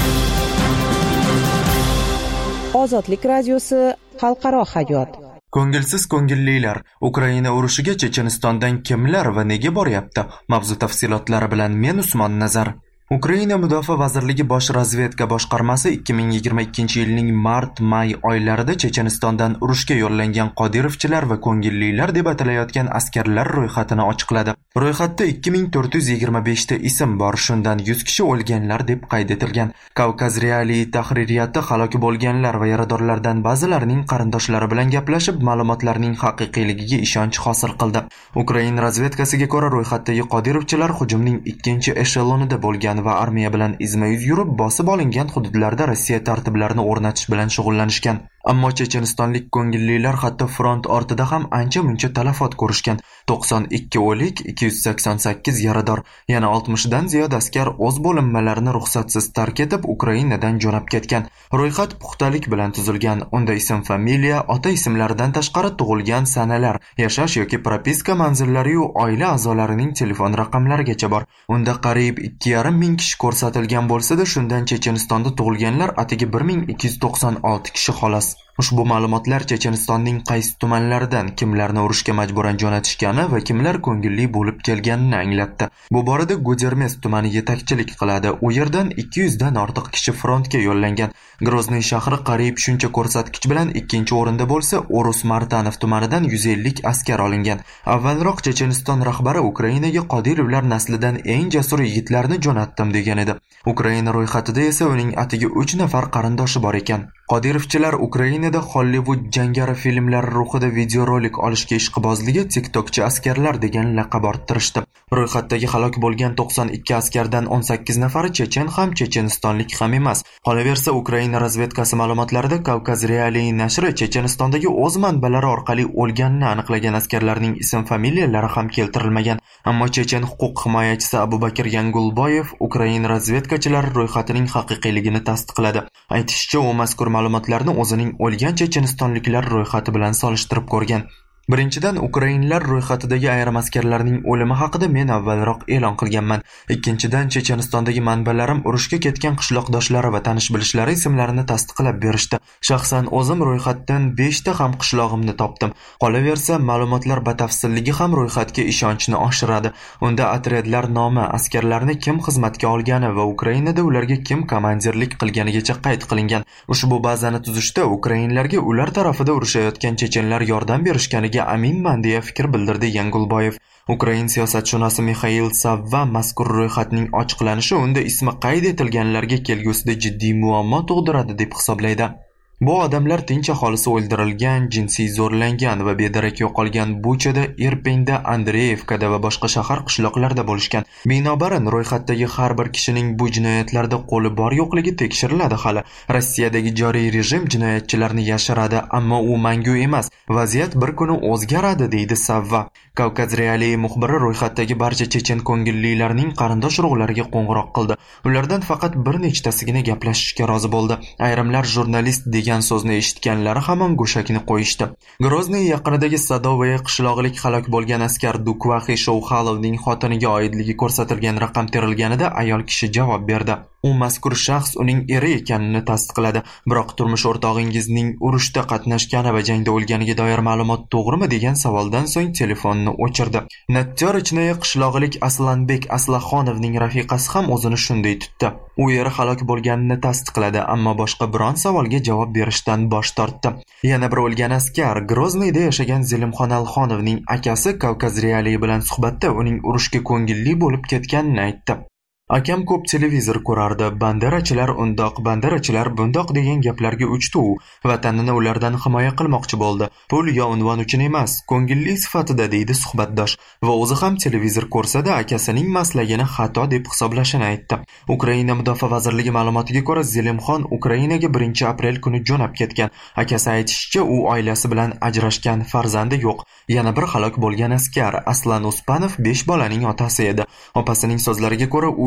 Ozodlik radiosi xalqaro hayot. Ko'ngilsiz ko'ngillilar, Ukraina urushiga Chechenistondan kimlar va nega boryapti? Mavzu tafsilotlari bilan men Usmon Nazar. Ukraina Mudofaa vazirligi bosh razvedka boshqarmasi ikki ming yigirma ikkinchi yilning mart-may oylarida Chechenistondan urushga yo'llangan Qodirovchilar va ko'ngillilar deb atalayotgan askarlar ro'yxatini ochiqladi. Ro'yxatda ikki ming to'rt yuz yigirma besh ta ism bor, shundan yuz kishi o'lganlar deb qayd etilgan. Kavkaz Reali tahririyati halok bo'lganlar va yaradorlardan ba'zilarining qarindoshlari bilan gaplashib, ma'lumotlarning haqiqiyligiga ishonch hosil qildi. Ukraina razvedkasiga ko'ra, ro'yxatdagi Qodirovchilar hujumning ikkinchi eshelonida bo'lgan va armiya bilan izma-yuz yurib, bosib olingan hududlarda Rossiya tartiblarini o'rnatish bilan shug'ullanishgan. Ammo chechenistonlik ko'ngillilar hatto front ortida ham ancha-muncha talafot ko'rishgan. to'qson ikki o'lik, ikki yuz sakson sakkiz yarador, yana oltmish dan ziyod askar o'z bo'linmalarini ruxsatsiz tark etib Ukrainadan jo'nab ketgan. Ro'yxat puxtalik bilan tuzilgan. Unda ism, familiya, ota ismlaridan tashqari tug'ilgan sanalar, yashash yoki propiska manzillari va oila a'zolarining telefon raqamlarigacha bor. Unda qariyb ikki yarim ming kishi ko'rsatilgan bo'lsa-da, shundan Chechenistonda tug'ilganlar atigi bir ming ikki yuz to'qson olti kishi xolos. Ushbu ma'lumotlar Chechenistonning qaysi tumanlaridan kimlarni urushga majburan jo'natishgani va kimlar ko'ngilli bo'lib kelganini anglatdi. Bu borada Gudermes tumani yetakchilik qiladi. U yerdan ikki yuz dan ortiq kishi frontga yo'llangan. Grozny shahri qariyb shuncha ko'rsatkich bilan ikkinchi o'rinda bo'lsa, Orus Martanov tumanidan yuz ellik askar olingan. Avvalroq Checheniston rahbari Ukrainaga Qodirovlar naslidan eng jasur yigitlarni jo'natdim degan edi. Ukraina ro'yxatida esa uning atigi uch nafar qarindoshi bor ekan. Qodirovchilar Ukrainada Hollywood jangari filmlari ruhida videorolik olishga ishqibozligi TikTokchi askarlar degan laqab orttirishdi. Ro'yxatdagi halok bo'lgan to'qson ikki askardan o'n sakkiz nafari chechen ham chechenistonlik ham emas. Qolaversa, Ukraina razvedkasi ma'lumotlarida Kavkaz Reali nashri Chechenistondagi o'z manbalari orqali o'lganini aniqlagan askarlarning ism familiyalari ham keltirilmagan. Ammo chechen huquq himoyachisi Abubakir Yangulboyev Ukraina razvedkachilari ro'yxatining haqiqiyligini tasdiqladi. Aytishicha, u mazkur ma'lumotlarni o'zining o'lgan chechenistonliklar ro'yxati bilan solishtirib ko'rgan. Birinchidan, Ukrainlar ro'yxatidagi ayrim askarlarning o'limi haqida men avvalroq e'lon qilganman. Ikkinchidan, Chechenistondagi manbalarim urushga ketgan qishloqdoshlari va tanish-bilishlari ismlarini tasdiqlab berishdi. Shaxsan o'zim ro'yxatdan besh ta ham qishlog'imni topdim. Qolaversa, ma'lumotlar batafsilligi ham ro'yxatga ishonchni oshiradi. Unda otryadlar nomi, askarlarni kim xizmatga olgani va Ukrainada ularga kim komandirlik qilganigacha qayd qilingan. Ushbu bazani tuzishda Ukrainlarga ular tarafida urushayotgan chechenlar yordam berishganiga aminman deya fikr bildirdi Yangulboyev. Ukrain siyosatshunosi Mikhail Savva mazkur ro'yxatning ochiqlanishi unda ismi qayd etilganlarga kelgusida jiddiy muammo tug'diradi deb hisoblaydi. Bu odamlar tinch aholisi o'ldirilgan, jinsiy zo'rlangan va bedarak yo'qolgan Buchada, Irpinda, Andreyevkada va boshqa shahar qishloqlarda bo'lishgan. Binobarin, ro'yxatdagi har bir kishining bu jinoyatlarda qo'li bor yo'qligi tekshiriladi hali. Rossiyadagi joriy rejim jinoyatchilarni yashiradi, ammo u mangu emas. Vaziyat bir kuni o'zgaradi, deydi Savva. Kavkaz Reali muxbiri ro'yxatdagi barcha chechen ko'ngillilarning qarindosh urug'lariga qo'ng'iroq qildi. Ulardan faqat bir nechtasigina gaplashishga rozi bo'ldi. Ayrimlar jurnalist degan so'zni eshitganlari hamon go'shakni qo'yishdi. Grozny yaqinidagi Sadovaya qishlog'ilik halok bo'lgan askar Dukvaxi Shouxalovning xotiniga oidligi ko'rsatilgan raqam terilganida ayol kishi javob berdi. U mazkur shaxs uning eri ekanini tasdiqladi. Biroq turmush o'rtog'ingizning urushda qatnashgani va jangda o'lganiga doir ma'lumot to'g'rimi degan savoldan so'ng telefonni o'chirdi. Natyorichnaya qishlog'ilik Aslanbek Aslaxonovning rafiqasi ham o'zini shunday tutdi. U eri halok bo'lganini tasdiqladi, ammo boshqa biron savolga javob berishdan bosh tortdi. Yana bir o'lgan askar Groznyda yashagan Zelimxon Alxonovning akasi Kavkaz Reali bilan suhbatda uning urushga ko'ngilli bo'lib ketganini aytdi. Akam ko'p televizor ko'rardi. Banderachilar undoq, banderachilar bundoq degan gaplarga uchdi u. Vatanini ulardan himoya qilmoqchi bo'ldi. Pul yo unvon uchun emas, ko'ngilli sifatida, deydi suhbatdosh. Va o'zi ham televizor ko'rsa-da akasining maslagini xato deb hisoblashini aytdi. Ukraina Mudofaa vazirligi ma'lumotiga ko'ra, Zelimxon Ukrainaga birinchi aprel kuni jo'nab ketgan. Akasi aytishicha, u oilasi bilan ajrashgan, farzandi yo'q. Yana bir halok bo'lgan askar Aslan Uspanov besh bolaning otasi edi. Opasining so'zlariga ko'ra, u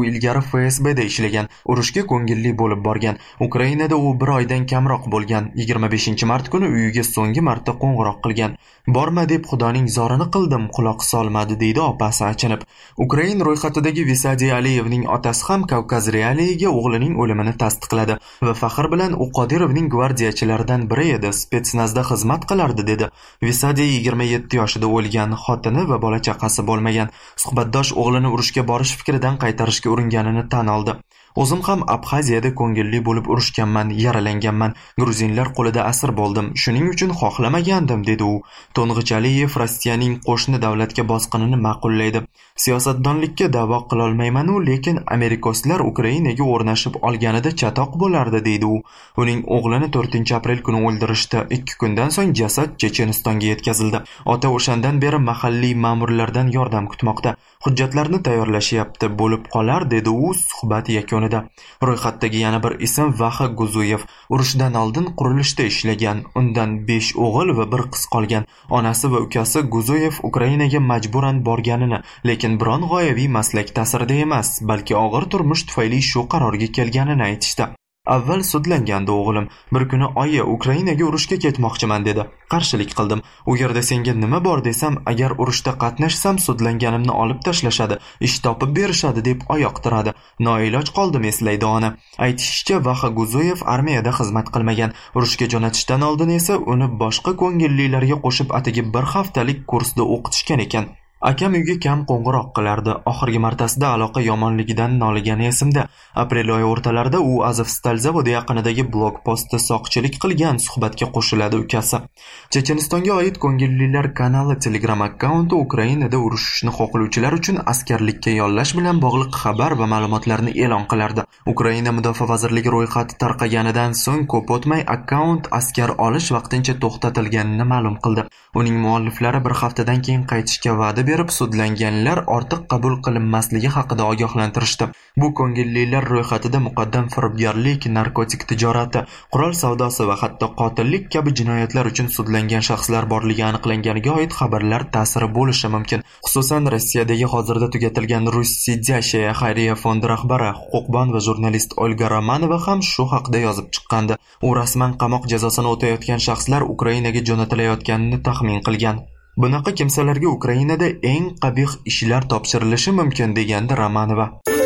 ilgari F S B da ishlagan, urushga ko'ngilli bo'lib borgan. Ukrainada u bir oydan kamroq bo'lgan. yigirma beshinchi mart kuni uyiga so'nggi marta qo'ng'iroq qilgan. Borma deb Xudoning zorini qildim, quloq solmadi, deydi opasi achinib. Ukrain ro'yxatidagi Visadiy Aliyevning otasi ham Kavkaz realiyaga o'g'lining o'limini tasdiqladi va faxr bilan u Qodirovning gvardiyachilaridan biri edi, spetsnazda xizmat qilardi, dedi. Visadiy yigirma yetti yoshida o'lgan, xotini va bola chaqasi bo'lmagan. Suhbatdosh o'g'lini urushga borish fikridan qaytarishga uringanini tan oldi. O'zim ham Abxaziyada ko'ngilli bo'lib urushganman, yaralanganman. Gruzinlar qo'lida asir bo'ldim. Shuning uchun xohlamagandim, dedi u. To'ng'ich Aliyev Rossiyaning qo'shni davlatga bosqinini ma'qullaydi. Siyosatdonlikka da'vo qila olmayman-u, lekin Amerikoslar Ukrainaga o'rnashib olganida chatoq bo'lardi, deydi u. Uning o'g'lini to'rtinchi aprel kuni o'ldirishdi. ikki kundan so'ng jasad Chechenistonga yetkazildi. Ota o'shandan beri mahalliy ma'murlardan yordam kutmoqda. Hujjatlarni tayyorlashyapti, bo'lib qolar, dedi u suhbat yakunida. Ro'yxatdagi yana bir ism Vaxa Guzuyev. Urushdan oldin qurilishda ishlagan. Undan besh o'g'il va bir qiz qolgan. Onasi va ukasi Guzuyev Ukrainaga majburan borganini, lekin biron g'oyaviy maslak ta'sirida emas, balki og'ir turmush tufayli shu qarorga kelganini aytishdi. Avval sudlangandi o'g'lim. Bir kuni oyi Ukrainaga urushga ketmoqchiman, dedi. Qarshilik qildim. U yerda senga nima bor desam, agar urushda qatnashsam sudlanganimni olib tashlashadi, ish topib berishadi deb oyoq tiradi. Noiloj qoldim, eslaydi ona. Aytishicha, Vaxa Guzuyev armiyada xizmat qilmagan. Urushga jo'natishdan oldin esa uni boshqa ko'ngillilarga qo'shib atigi bir haftalik kursda o'qitishgan ekan. Akam uyga kam qo'ng'iroq qilardi. Oxirgi martasida aloqa yomonligidan noligani esimda. Aprel oyi o'rtalarida u Azovstal zavodi yaqinidagi blog postda soqchilik qilgan, suhbatga qo'shiladi ukasi. Chechenistonga oid ko'ngillilar kanali Telegram akkaunti Ukrainada urushishni xohlovchilar uchun askarlikka yollash bilan bog'liq xabar va ma'lumotlarni e'lon qilardi. Ukraina Mudofaa vazirligi ro'yxati tarqaganidan so'ng ko'p o'tmay akkaunt askar olish vaqtincha to'xtatilganini ma'lum qildi. Uning mualliflari bir haftadan keyin qaytishga va'da berib, sudlanganlar ortiq qabul qilinmasligi haqida ogohlantirishdi. Bu ko'ngillilar ro'yxatida muqaddam firibgarlik, narkotik tijorati, qurol savdosi va hatto qotillik kabi jinoyatlar uchun sudlangan shaxslar borligi aniqlanganiga oid xabarlar ta'siri bo'lishi mumkin. Xususan, Rossiyadagi hozirda tugatilgan Russiya xayriya fondi rahbari, huquqbon va jurnalist Olga Romanova ham shu haqida yozib chiqqandi. U rasman qamoq jazosini o'tayotgan shaxslar Ukrainaga jo'natilayotganini taxmin qilgan. Bunaqa kimsalarga Ukrainada eng qabih ishlar topshirilishi mumkin, degandi Romanova.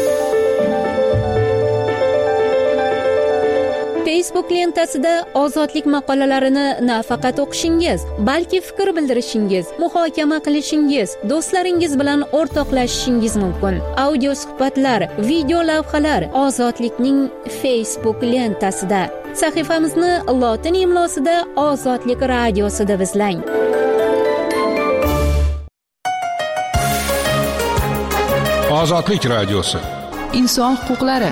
Facebook lentasida ozodlik maqolalarini nafaqat o'qishingiz, balki fikr bildirishingiz, muhokama qilishingiz, do'stlaringiz bilan o'rtoqlashishingiz mumkin. Audio suhbatlar, video lavhalar Ozodlikning Facebook lentasida. Sahifamizni lotin imlosida Ozodlik radiosi deb izlang. Ozodlik radiosi. Inson huquqlari.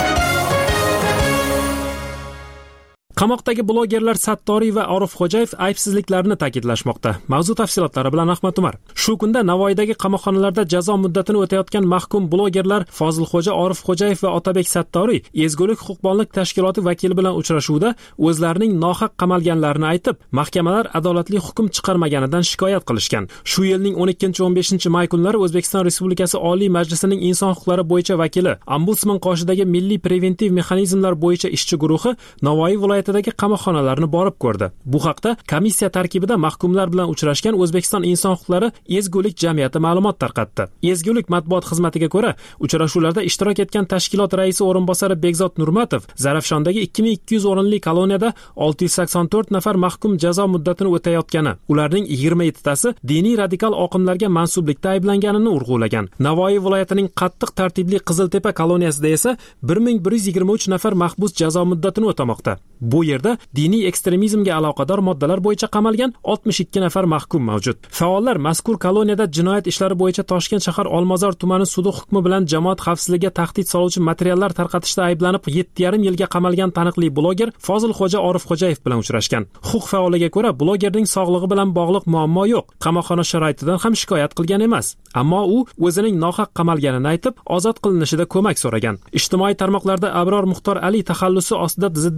Qamoqdagi blogerlar Sattoriy va Orifxo'jayev aybsizliklarini ta'kidlashmoqda. Mavzu tafsilotlari bilan Ahmad Umar. Shu kunda Navoiydagi qamoqxonalarda jazo muddatini o'tayotgan mahkum blogerlar Fozilxo'ja Orifxo'jayev va Otabek Sattoriy ezgulik huquqbonlik tashkiloti vakili bilan uchrashuvda o'zlarining nohaq qamalganlarini aytib, mahkamalar adolatli hukm chiqarmaganidan shikoyat qilishgan. Shu yilning o'n ikkinchi o'n beshinchi may kunlari O'zbekiston Respublikasi Oliy Majlisining inson huquqlari bo'yicha vakili, Ombudsman qoshidagi Milliy preventiv mexanizmlar bo'yicha ishchi guruhi Navoiy viloyatidagi qamoqxonalarni borib ko'rdi. Bu haqda komissiya tarkibida mahkumlar bilan uchrashgan O'zbekiston inson huquqlari ezgulik jamiyati ma'lumot tarqatdi. Ezgulik matbuot xizmatiga ko'ra, uchrashuvlarda ishtirok etgan tashkilot raisi o'rinbosari Bekzod Nurmatov Zarafshondagi ikki ming ikki yuz o'rinli koloniyada olti yuz sakson to'rt nafar mahkum jazo muddatini o'tayotgani, ularning yigirma yettitasi diniy radikal oqimlarga mansublikda ayblanganini urg'ulagan. Navoiy viloyatining qattiq tartibli Qiziltepa koloniyasida esa bir ming bir yuz yigirma uch nafar mahbus jazo muddatini o'tamoqda. Bu yerda diniy ekstremizmga aloqador moddalar bo'yicha qamalgan oltmish ikki nafar mahkum mavjud. Faollar mazkur koloniyada jinoyat ishlari bo'yicha Toshkent shahar Olmazor tumani sudi hukmi bilan jamoat xavfsizligiga tahdid soluvchi materiallar tarqatishda ayblanib yetti yarim yilga qamalgan taniqli bloger Fozilxo'ja Orifxo'jayev bilan uchrashgan. Huquq faoliga ko'ra, blogerning sog'lig'i bilan bog'liq muammo yo'q. Qamoqxona sharoitidan ham shikoyat qilgan emas. Ammo u o'zining nohaq qamalganini aytib, ozod qilinishida ko'mak so'ragan. Ijtimoiy tarmoqlarda Abror Muxtor Ali taxallusi ostida ziddiyatli chiqib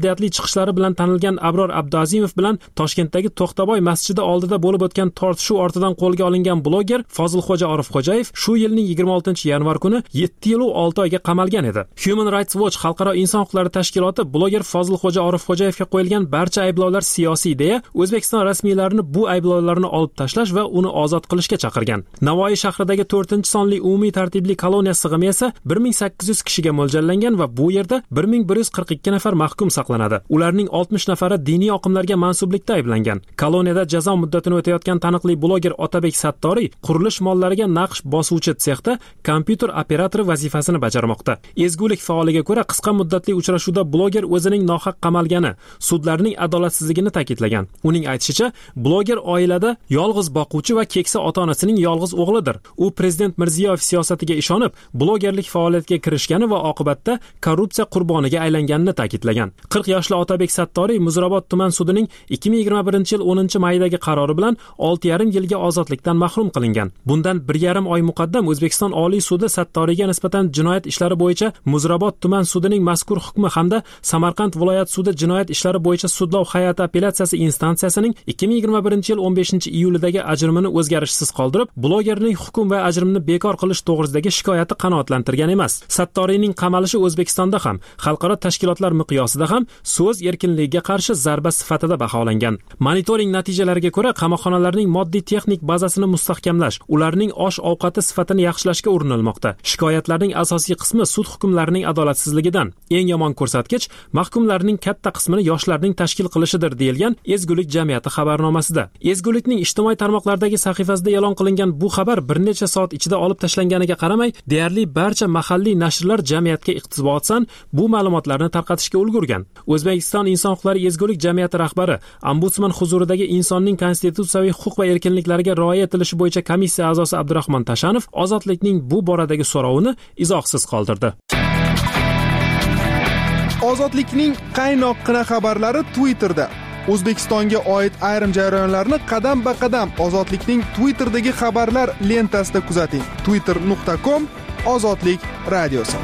chiqishlari bilan tanilgan Abror Abduazimov bilan Toshkentdagi To'xtaboy masjidi oldida bo'lib o'tgan tortishuv ortidan qo'lga olingan bloger Fozilxo'ja Orifxo'jayev shu yilning yigirma oltinchi yanvar kuni yetti yil olti oyga qamalgan edi. Human Rights Watch xalqaro inson huquqlari tashkiloti bloger Fozilxo'ja Orifxo'jayevga qo'yilgan barcha ayblovlar siyosiy deya O'zbekiston rasmiylarini bu ayblovlarni olib tashlash va uni ozod qilishga chaqirgan. Navoiy shahridagi to'rtinchi sonli umumiy tartibli koloniya sig'imi esa bir ming sakkiz yuz kishiga mo'ljallangan va bu yerda bir ming bir yuz qirq ikki nafar mahkum saqlanadi. Ularning oltmish nafari diniy oqimlarga mansublikda ayblangan. Koloniyada jazo muddatini o'tayotgan taniqli bloger Otabek Sattoriy qurilish mollariga naqsh bosuvchi sexda kompyuter operatori vazifasini bajarmoqda. Ezgulik faoliga ko'ra qisqa muddatli uchrashuvda bloger o'zining nohaq qamalgani, sudlarning adolatsizligini ta'kidlagan. Uning aytishicha, bloger oilada yolg'iz boquvchi va keksa ota-onasining yolg'iz o'g'lidir. U prezident Mirziyoyev siyosatiga ishonib, blogerlik faoliyatiga kirishgani va oqibatda korrupsiya qurboniga aylanganini ta'kidlagan. qirq yoshli Otabek Sattoriy Muzrabot tuman sudining ikki ming yigirma birinchi yil o'ninchi maydagi qarori bilan olti yarim yilga ozodlikdan mahrum qilingan. Bundan bir yarim oy muqaddam O'zbekiston Oliy sudi Sattoriyga nisbatan jinoyat ishlari bo'yicha Muzrabot tuman sudining mazkur hukmi hamda Samarqand viloyat sudi jinoyat ishlari bo'yicha sudlov hay'ati apellyatsiyasi instansiyasining ikki ming yigirma birinchi yil o'n beshinchi iyulidagi ajrimini o'zgarishsiz qoldirib, blogerning hukm va ajrimni bekor qilish to'g'risidagi shikoyati qanoatlantirgan emas. Sattoriyning qamalishi O'zbekistonda ham, xalqaro tashkilotlar miqyosida ham so'z erkinligiga qarshi zarba sifatida baholangan. Monitoring natijalariga ko'ra, qamoqxonalarning moddiy texnik bazasini mustahkamlash, ularning osh-ovqati sifatini yaxshilashga urinilmoqda. Shikoyatlarning asosiy qismi sud hukmlarining adolatsizligidan. Eng yomon ko'rsatkich mahkumlarning katta qismini yoshlarning tashkil qilishidir deyilgan Ezgulik jamiyati xabarnomasida. Ezgulikning ijtimoiy tarmoqlardagi sahifasida e'lon qilingan bu xabar bir necha soat ichida olib tashlanganiga qaramay, deyarli barcha mahalliy nashrlar jamiyatga iqtibosdan bu ma'lumotlarni tarqatishga ulgurgan. O'zbekiston inson huquqlari ezgulik jamiyati rahbari Ombudsman huzuridagi insonning konstitutsiyaviy huquq va erkinliklariga rioya etilishi bo'yicha komissiya a'zosi Abdurahmon Tashanov ozodlikning bu boradagi so'rovini izohsiz qoldirdi. Ozodlikning qaynoqqina xabarlari Twitterda. O'zbekistonga oid ayrim jarayonlarni qadam-ba-qadam Ozodlikning Twitter'dagi xabarlar lentasida kuzating. twitter nuqta com Ozodlik radiosi.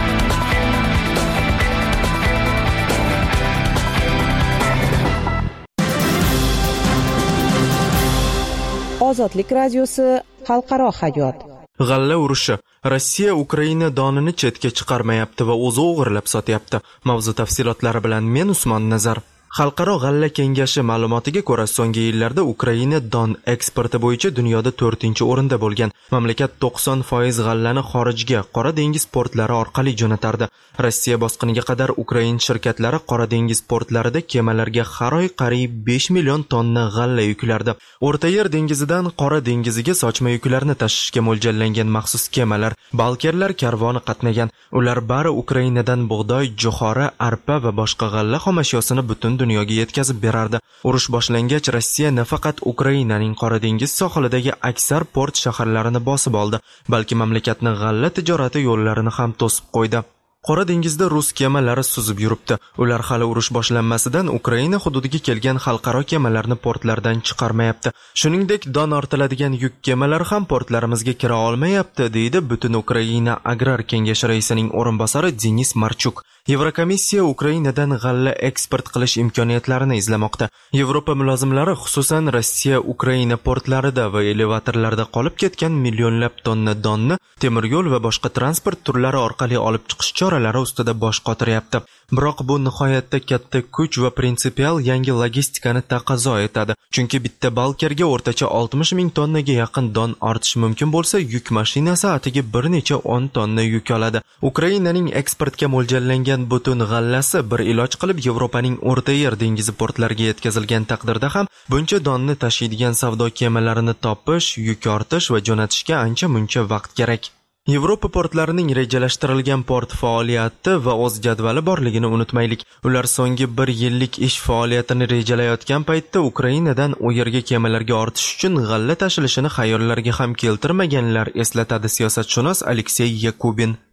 Ozodlik radiosi xalqaro hayot. G'alla urushi. Rossiya Ukraina donini chetga chiqarmayapti va o'zi o'g'irlab sotyapti. Mavzu tafsilotlari bilan men Usmon Nazar. Xalqaro g'alla kengashi ma'lumotiga ko'ra, so'nggi yillarda Ukraina don eksporti bo'yicha dunyoda to'rtinchi o'rinda bo'lgan. Mamlakat to'qson foiz g'allani xorijga, Qora dengiz portlari orqali jo'natardi. Rossiya bosqiniga qadar Ukraina shirkatlari Qora dengiz portlarida kemalarga har oy qariyb besh million tonna g'alla yuklardi. O'rta Yer dengizidan Qora dengiziga sochma yuklarni tashishga mo'ljallangan maxsus kemalar, balkerlar karvoni qatnagan. Ular bari Ukrainadan bug'doy, jo'xori, arpa va boshqa g'alla xomashyosini butun dunyoga yetkazib berardi. Urush boshlangach, Rossiya nafaqat Ukrainaning Qora dengiz sohilidagi aksar port shaharlarini bosib oldi, balki mamlakatning g'alla tijorati yo'llarini ham to'sib qo'ydi. Qora dengizda rus kemalari suzib yuribdi. Ular hali urush boshlanmasidan Ukraina hududiga kelgan xalqaro kemalarni portlardan chiqarmayapti. Shuningdek, don ortiladigan yuk kemalari ham portlarimizga kira olmayapti, deydi Butun Ukraina Agrar kengashi raisining o'rinbosari Denis Marchuk. Yevrokomissiya Ukrainadan g'alla eksport qilish imkoniyatlarini izlamoqda. Yevropa mulozimlari xususan Rossiya Ukraina portlarida va elevatorlarda qolib ketgan millionlab tonna donni temir yo'l va boshqa transport turlari orqali olib chiqish choralari ustida bosh qotiryapti. Biroq bu nihoyatda katta kuch va prinsipial yangi logistikani taqozo etadi. Chunki bitta balkerga o'rtacha oltmish ming tonnaga yaqin don ortish mumkin bo'lsa, yuk mashinasi atiga bir necha o'n tonna yuk oladi. Ukrainaning eksportga mo'ljallangan butun g'allasi bir iloj qilib Yevropaning O'rta Yer dengizi portlariga yetkazilgan taqdirda ham buncha donni tashiydigan savdo kemalarini topish, yuk ortish va jo'natishga ancha muncha vaqt kerak. Yevropa portlarining rejalashtirilgan port faoliyati va o'z jadvali borligini unutmaylik. Ular so'nggi bir yillik ish faoliyatini rejalayotgan paytda Ukrainadan u yerga kemalarga ortish uchun g'alla tashilishini xayollariga ham keltirmaganlar, eslatadi siyosatshunos Aleksey Yakubin.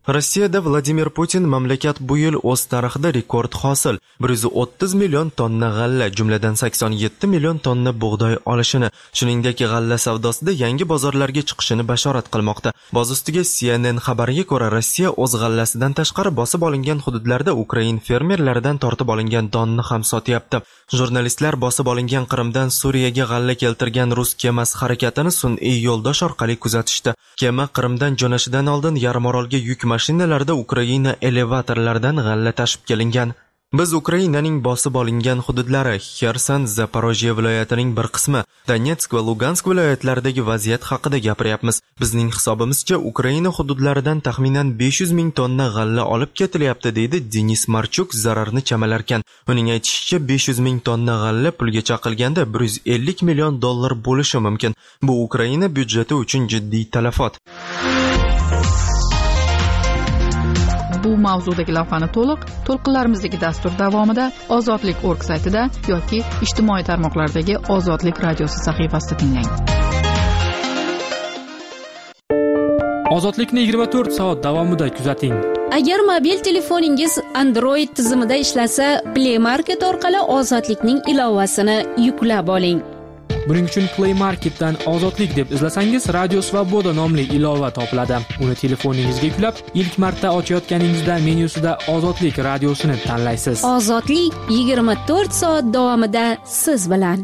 Rossiyada Vladimir Putin mamlakat bu yil o'z tarixida rekord hosil bir yuz o'ttiz million tonna g'alla, jumladan sakson yetti million tonna bug'doy olishini, shuningdek g'alla savdosida yangi bozorlarga chiqishini bashorat qilmoqda. Boz ustiga C N N xabariga ko'ra, Rossiya o'z g'allasidan tashqari bosib olingan hududlarda Ukrain fermerlaridan tortib olingan donni ham sotyapti. Jurnalistlar bosib olingan Qrimdan Suriyaga g'alla keltirgan rus kemasi harakatini sun'iy yo'ldosh orqali kuzatishdi. Kema Qrimdan jo'nashidan oldin yarimorolga yuk mashinalarda Ukraina elevatorlaridan g'alla tashib kelingan. Biz Ukrainaning bosib olingan hududlari, Xerson, Zaporojye viloyatining bir qismi, Donetsk va Lugansk viloyatlaridagi vaziyat haqida gapiryapmiz. Bizning hisobimizcha Ukraina hududlaridan taxminan besh yuz ming tonna g'alla olib ketilyapti, deydi Denis Marchuk zararni chamalarkan. Uning aytishicha, besh yuz ming tonna g'alla pulga chaqilganda bir yuz ellik million dollar bo'lishi mumkin. Bu Ukraina byudjeti uchun jiddiy talafot. Bu mavzudagi lavhani to'liq to'lqinlarimizdagi dastur davomida ozodlik точка org saytida yoki ijtimoiy tarmoqlardagi Ozodlik radiosi sahifasida tinglang. Ozodlikni yigirma to'rt soat davomida kuzating. Agar mobil telefoningiz Android tizimida ishlasa, Play Market orqali Ozodlikning ilovasini yuklab oling. Buning uchun Play Marketdan Ozodlik deb izlasangiz, Radio Svoboda nomli ilova topiladi. Uni telefoningizga yuklab, ilk marta ochayotganingizda menyusida Ozodlik radiosini tanlaysiz. Ozodlik yigirma to'rt soat davomida siz bilan.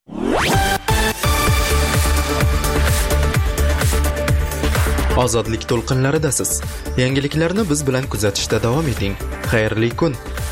Ozodlik to'lqinlaridasiz. Yangiliklarni biz bilan kuzatishda davom eting. Xayrli kun.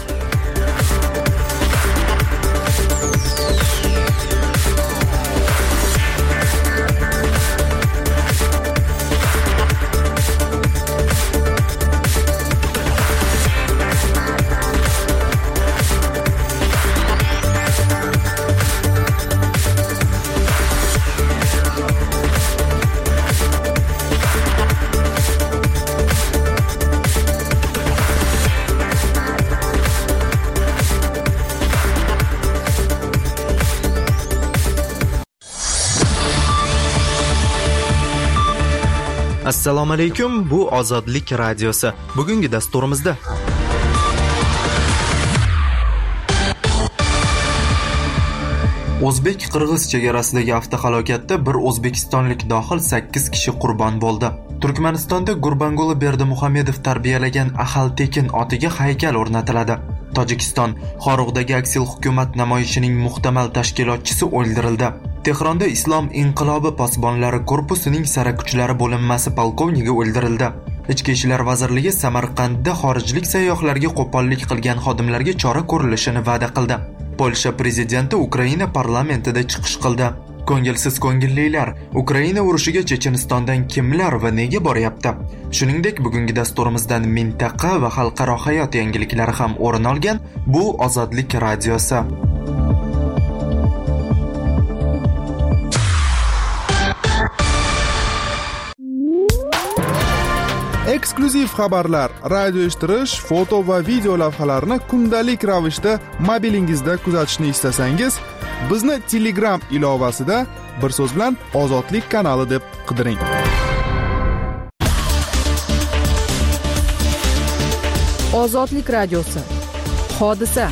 Assalomu alaykum, bu Ozodlik radiosi. Bugungi dasturimizda O'zbek-Qirg'iz chegarasidagi avtohalokatda bir o'zbekistonlik dohil sakkiz kishi qurbon bo'ldi. Turkmanistonda Gurbanguli Berdimuhamedov tarbiyalagan Ahal Tekin otiga haykal o'rnatiladi. Tojikiston Xorug'dagi aksil hukumat namoyishining muhtamal tashkilotchisi o'ldirildi. Tehronda Islom inqilobi posbonlari korpusining sara kuchlari bo'linmasi polkovnigi o'ldirildi. Ichki ishlar vazirligi Samarqandda xorijlik sayyohlarga qo'pollik qilgan xodimlarga chora ko'rilishini va'da qildi. Polsha prezidenti Ukraina parlamentida chiqish qildi. Ko'ngilsiz ko'ngillilar, Ukraina urushiga Chechenistondan kimlar va nega boryapti? Shuningdek, bugungi dasturimizdan mintaqa va xalqaro hayot yangiliklari ham o'rin olgan. Bu Ozodlik radiosi. Eksklyuziv xabarlar, radio eshittirish, foto va video lavhalarni kundalik ravishda mobilingizda kuzatishni istasangiz, bizni Telegram ilovasida bir so'z bilan Ozodlik kanali deb qidiring. Ozodlik radiosi. Hodisa.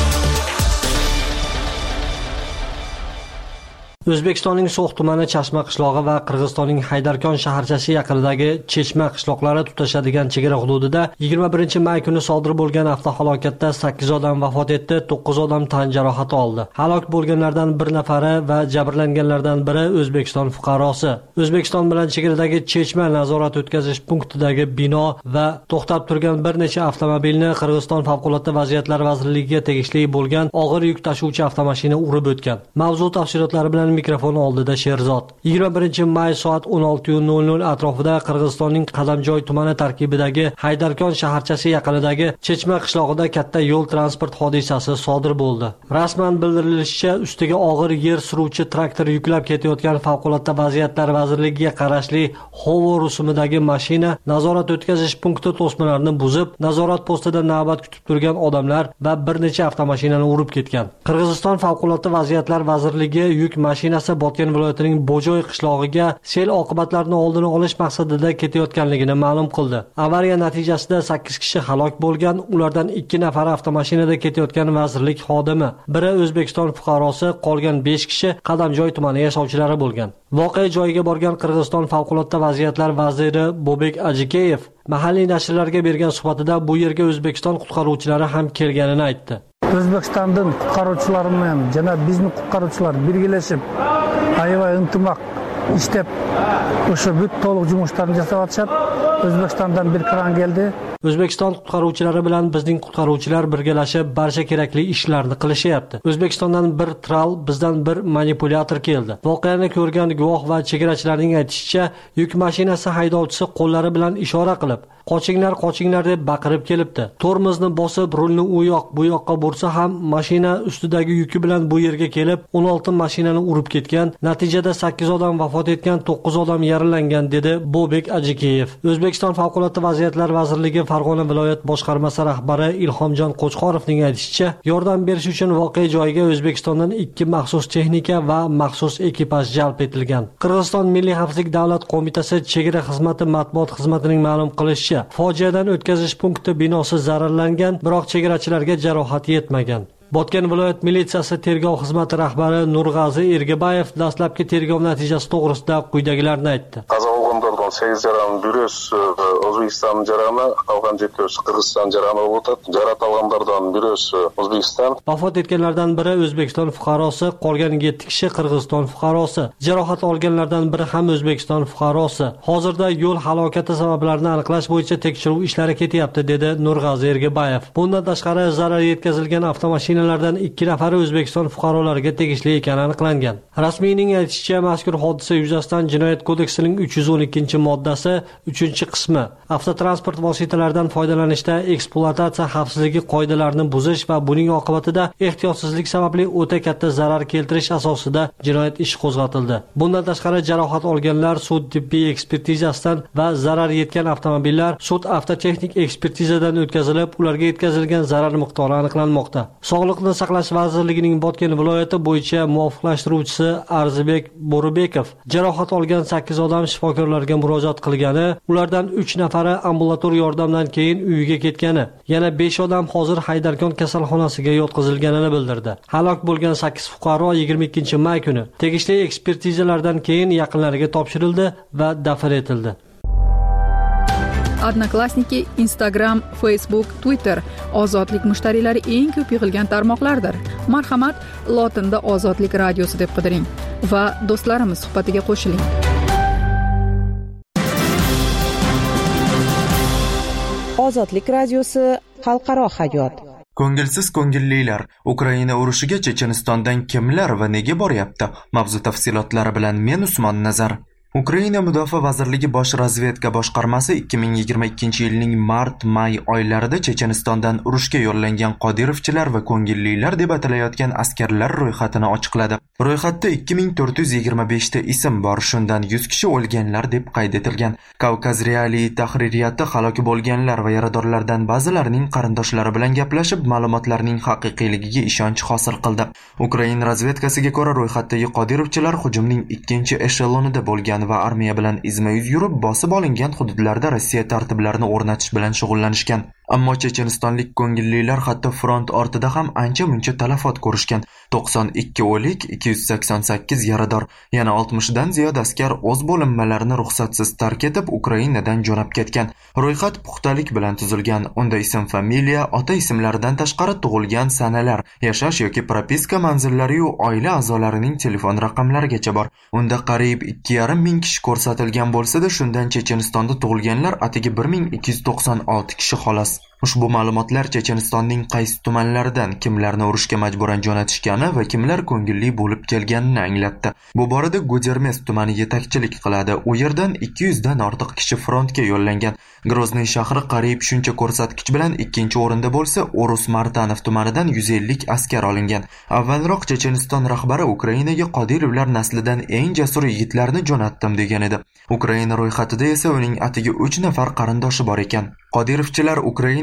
O'zbekistonning So'x tumani Chashma qishlog'i va Qirg'izistonning Haydarkon shaharchasi yaqinidagi Chechma qishloqlari tutashadigan chegara hududida yigirma birinchi may kuni sodir bo'lgan avtohalokatda sakkiz odam vafot etdi, to'qqiz odam tan jarohati oldi. Halok bo'lganlardan bir nafari va jabrlanganlardan biri O'zbekiston fuqarosi. O'zbekiston bilan chegaradagi Chechma nazorat o'tkazish punktidagi bino va to'xtab turgan bir necha avtomobilni Qirg'iziston favqulodda vaziyatlar vazirligiga tegishli bo'lgan og'ir yuk tashuvchi avtomashina urib o'tgan. Mavzu tafsilotlari bilan mikrofon oldida Sherzod. yigirma birinchi may soat o'n olti nol nol atrofida Qirg'izistonning Qadamjoy tumani tarkibidagi Haydarkon shaharchasi yaqinidagi Chechma qishlog'ida katta yo'l transport hodisasi sodir bo'ldi. Rasman bildirilishicha, ustiga og'ir yer suruvchi traktor yuklab ketayotgan favqulodda vaziyatlar vazirligiga qarashli Xovo rusumidagi mashina nazorat o'tkazish punkti to'smalarni buzib, nazorat postida navbat kutib turgan odamlar va bir necha avtomashinani urib ketgan. Qirg'iziston favqulodda vaziyatlar vazirligi yuk mashina mashinasi Botken viloyatining Bojoy qishlog'iga sel oqibatlarini oldini olish maqsadida ketayotganligini ma'lum qildi. Avariya natijasida sakkiz kishi halok bo'lgan, ulardan ikki nafari avtomashinada ketayotgan vazirlik xodimi, biri O'zbekiston fuqarosi, qolgan besh kishi Qadamjoy tumani yashovchilari bo'lgan. Voqea joyiga borgan Qirg'iziston favqulodda vaziyatlar vaziri Bobek Ajikeyev mahalliy nashrlarga bergan suhbatida bu yerga O'zbekiston qutqaruvchilari ham kelganini aytdi. O'zbekistondan qutqaruvchilar bilan jana bizni qutqaruvchilar birgalashib, aybay intimaq ishlab o'sha bit to'liq жұмыстарын жасап atishadi. O'zbekistondan bir kran keldi. O'zbekiston qutqaruvchilari bilan bizning qutqaruvchilar birgalashib barcha kerakli ishlarni qilishyapti. O'zbekistondan bir tral, bizdan bir manipulyator keldi. Voqeani ko'rgan guvoh va chegarachilarning aytishicha, yuk mashinasi haydovchisi qo'llari bilan ishora qilib, qochinglar, qochinglar deb baqirib kelibdi. Tormozni bosib, rulni u yoq, bu yoqqa bursa ham mashina ustidagi yuki bilan bu yerga kelib, o'n olti mashinani urib ketgan. Natijada sakkiz odam vafot etgan, to'qqiz odam yaralangan, dedi Bobek Ajikeyev. O'zbekiston favqulodda vaziyatlar vazirligi Farg'ona viloyat boshqarmasi rahbari Ilhomjon Qo'chqorovning aytishicha, yordam berish uchun voqea joyiga O'zbekistondan ikki maxsus texnika va maxsus ekipaj jalb etilgan. Qirg'iziston Milliy xavfsizlik davlat qo'mitasi chegara xizmati matbuot xizmatining ma'lum qilishicha, fojiadan o'tkazish punkti binosi zararlangan, biroq chegarachilarga jarohat yetmagan. Botken viloyat militsiyasi tergov xizmati rahbari Nurg'azi Ergabayev dastlabki tergov natijasi to'g'risida quyidagilarni aytdi. сегиз жаран бирөөс O'zbekiston jarami, qolgan жетөөс Qirg'iziston jarami bo'lib o'tadi. Jarohat olganlardan biriөөс O'zbekiston. Vafot etganlardan biri O'zbekiston fuqarosi, qolgan yetti kishi Qirg'iziston fuqarosi. Jarohat olganlardan biri ham O'zbekiston fuqarosi. Hozirda yo'l halokati sabablarini aniqlash bo'yicha tekshiruv ishlari ketyapti, dedi Nurg'azi Ergabayev. Bundan tashqari zarar yetkazilgan avtomashinalardan ikki nafari O'zbekiston fuqarolariga tegishli ekani aniqlangan. Rasmiyning aytishicha, mazkur hodisa yuzasidan Jinoyat kodeksining uch yuz o'n ikkinchi moddasi uchinchi qismi avtotransport vositalaridan foydalanishda ekspluatatsiya xavfsizligi qoidalarini buzish va buning oqibatida ehtiyotsizlik sababli o'ta katta zarar keltirish asosida jinoyat ishi qo'zg'atildi. Bundan tashqari jarohat olganlar sud tibbiy ekspertizasidan va zarar yetgan avtomobillar sud avtotexnik ekspertizadan o'tkazilib, ularga yetkazilgan zarar miqdori aniqlanmoqda. Sog'liqni saqlash vazirligining Botken viloyati bo'yicha muvofiqlashtiruvchisi Arzibek Bo'ribekov jarohat olgan sakkiz odam shifokorlarga murojaat qilgani, ulardan uch nafari ambulator yordamdan keyin uyiga ketgani, yana besh odam hozir Haydarkon kasalxonasiga yotqizilganini bildirdi. Halok bo'lgan sakkiz fuqaro yigirma ikkinchi may kuni tegishli ekspertizalardan keyin yaqinlariga topshirildi va dafn etildi. Odnoklassniki, Instagram, Facebook, Twitter ozodlik mushtariylari eng ko'p yig'ilgan tarmoqlardir. Marhamat, lotinda Ozodlik radiosi deb qidiring va do'stlarimiz suhbatiga qo'shiling. Ozodlik radiosi xalqaro hayot. Ko'ngilsiz ko'ngillilar, Ukraina urushiga Chechenistondan kimlar va nega boryapti? Mavzu tafsilotlari bilan men Usmon Nazar. Ukraina Mudofaa vazirligi bosh razvedka boshqarmasi ikki ming yigirma ikkinchi yilning mart-may oylarida Chechenistondan urushga yo'llangan Qodirovchilar va ko'ngillilar deb atalayotgan askarlar ro'yxatini ochiqladi. Ro'yxatda ikki ming to'rt yuz yigirma besh ta ism bor, shundan yuz kishi o'lganlar deb qayd etilgan. Kavkaz Reali tahririyati halok bo'lganlar va yaradorlardan ba'zilarining qarindoshlari bilan gaplashib, ma'lumotlarning haqiqiyligiga ishonch hosil qildi. Ukraina razvedkasiga ko'ra, ro'yxatdagi Qodirovchilar hujumning ikkinchi eshelonida bo'lgan va armiya bilan izma-yuz yurib, bosib olingan hududlarda Rossiya tartiblarini o'rnatish bilan shug'ullanishgan. Ammo chechenistonlik ko'ngillilar hatto front ortida ham ancha-muncha talafot ko'rishgan. to'qson ikki o'lik, ikki yuz sakson sakkiz yarador, yana oltmishdan ziyod askar o'z bo'linmalarini ruxsatsiz tark etib Ukrainadan jo'nab ketgan. Ro'yxat puxtalik bilan tuzilgan. Unda ism, familiya, ota ismlaridan tashqari tug'ilgan sanalar, yashash yoki propiska manzillari va oila a'zolarining telefon raqamlarigacha bor. Unda qariyb ikki yarim ming kishi ko'rsatilgan bo'lsa-da, shundan Chechenistonda tug'ilganlar atigi bir ming ikki yuz to'qson olti kishi xolos. Ushbu ma'lumotlar Chechenistonning qaysi tumanlaridan kimlarni urushga majburan jo'natishgani va kimlar ko'ngilli bo'lib kelganini anglatdi. Bu borada Gudermes tumani yetakchilik qiladi. U yerdan ikki yuz dan ortiq kishi frontga yo'llangan. Grozny shahri qariyb shuncha ko'rsatkich bilan ikkinchi o'rinda bo'lsa, Orus Martanov tumanidan yuz ellik askar olingan. Avvalroq Checheniston rahbari Ukrainaga Qodirovlar naslidan eng jasur yigitlarni jo'natdim degan edi. Ukraina ro'yxatida esa uning atigi uch nafar qarindoshi bor ekan. Qodirovchilar Ukraina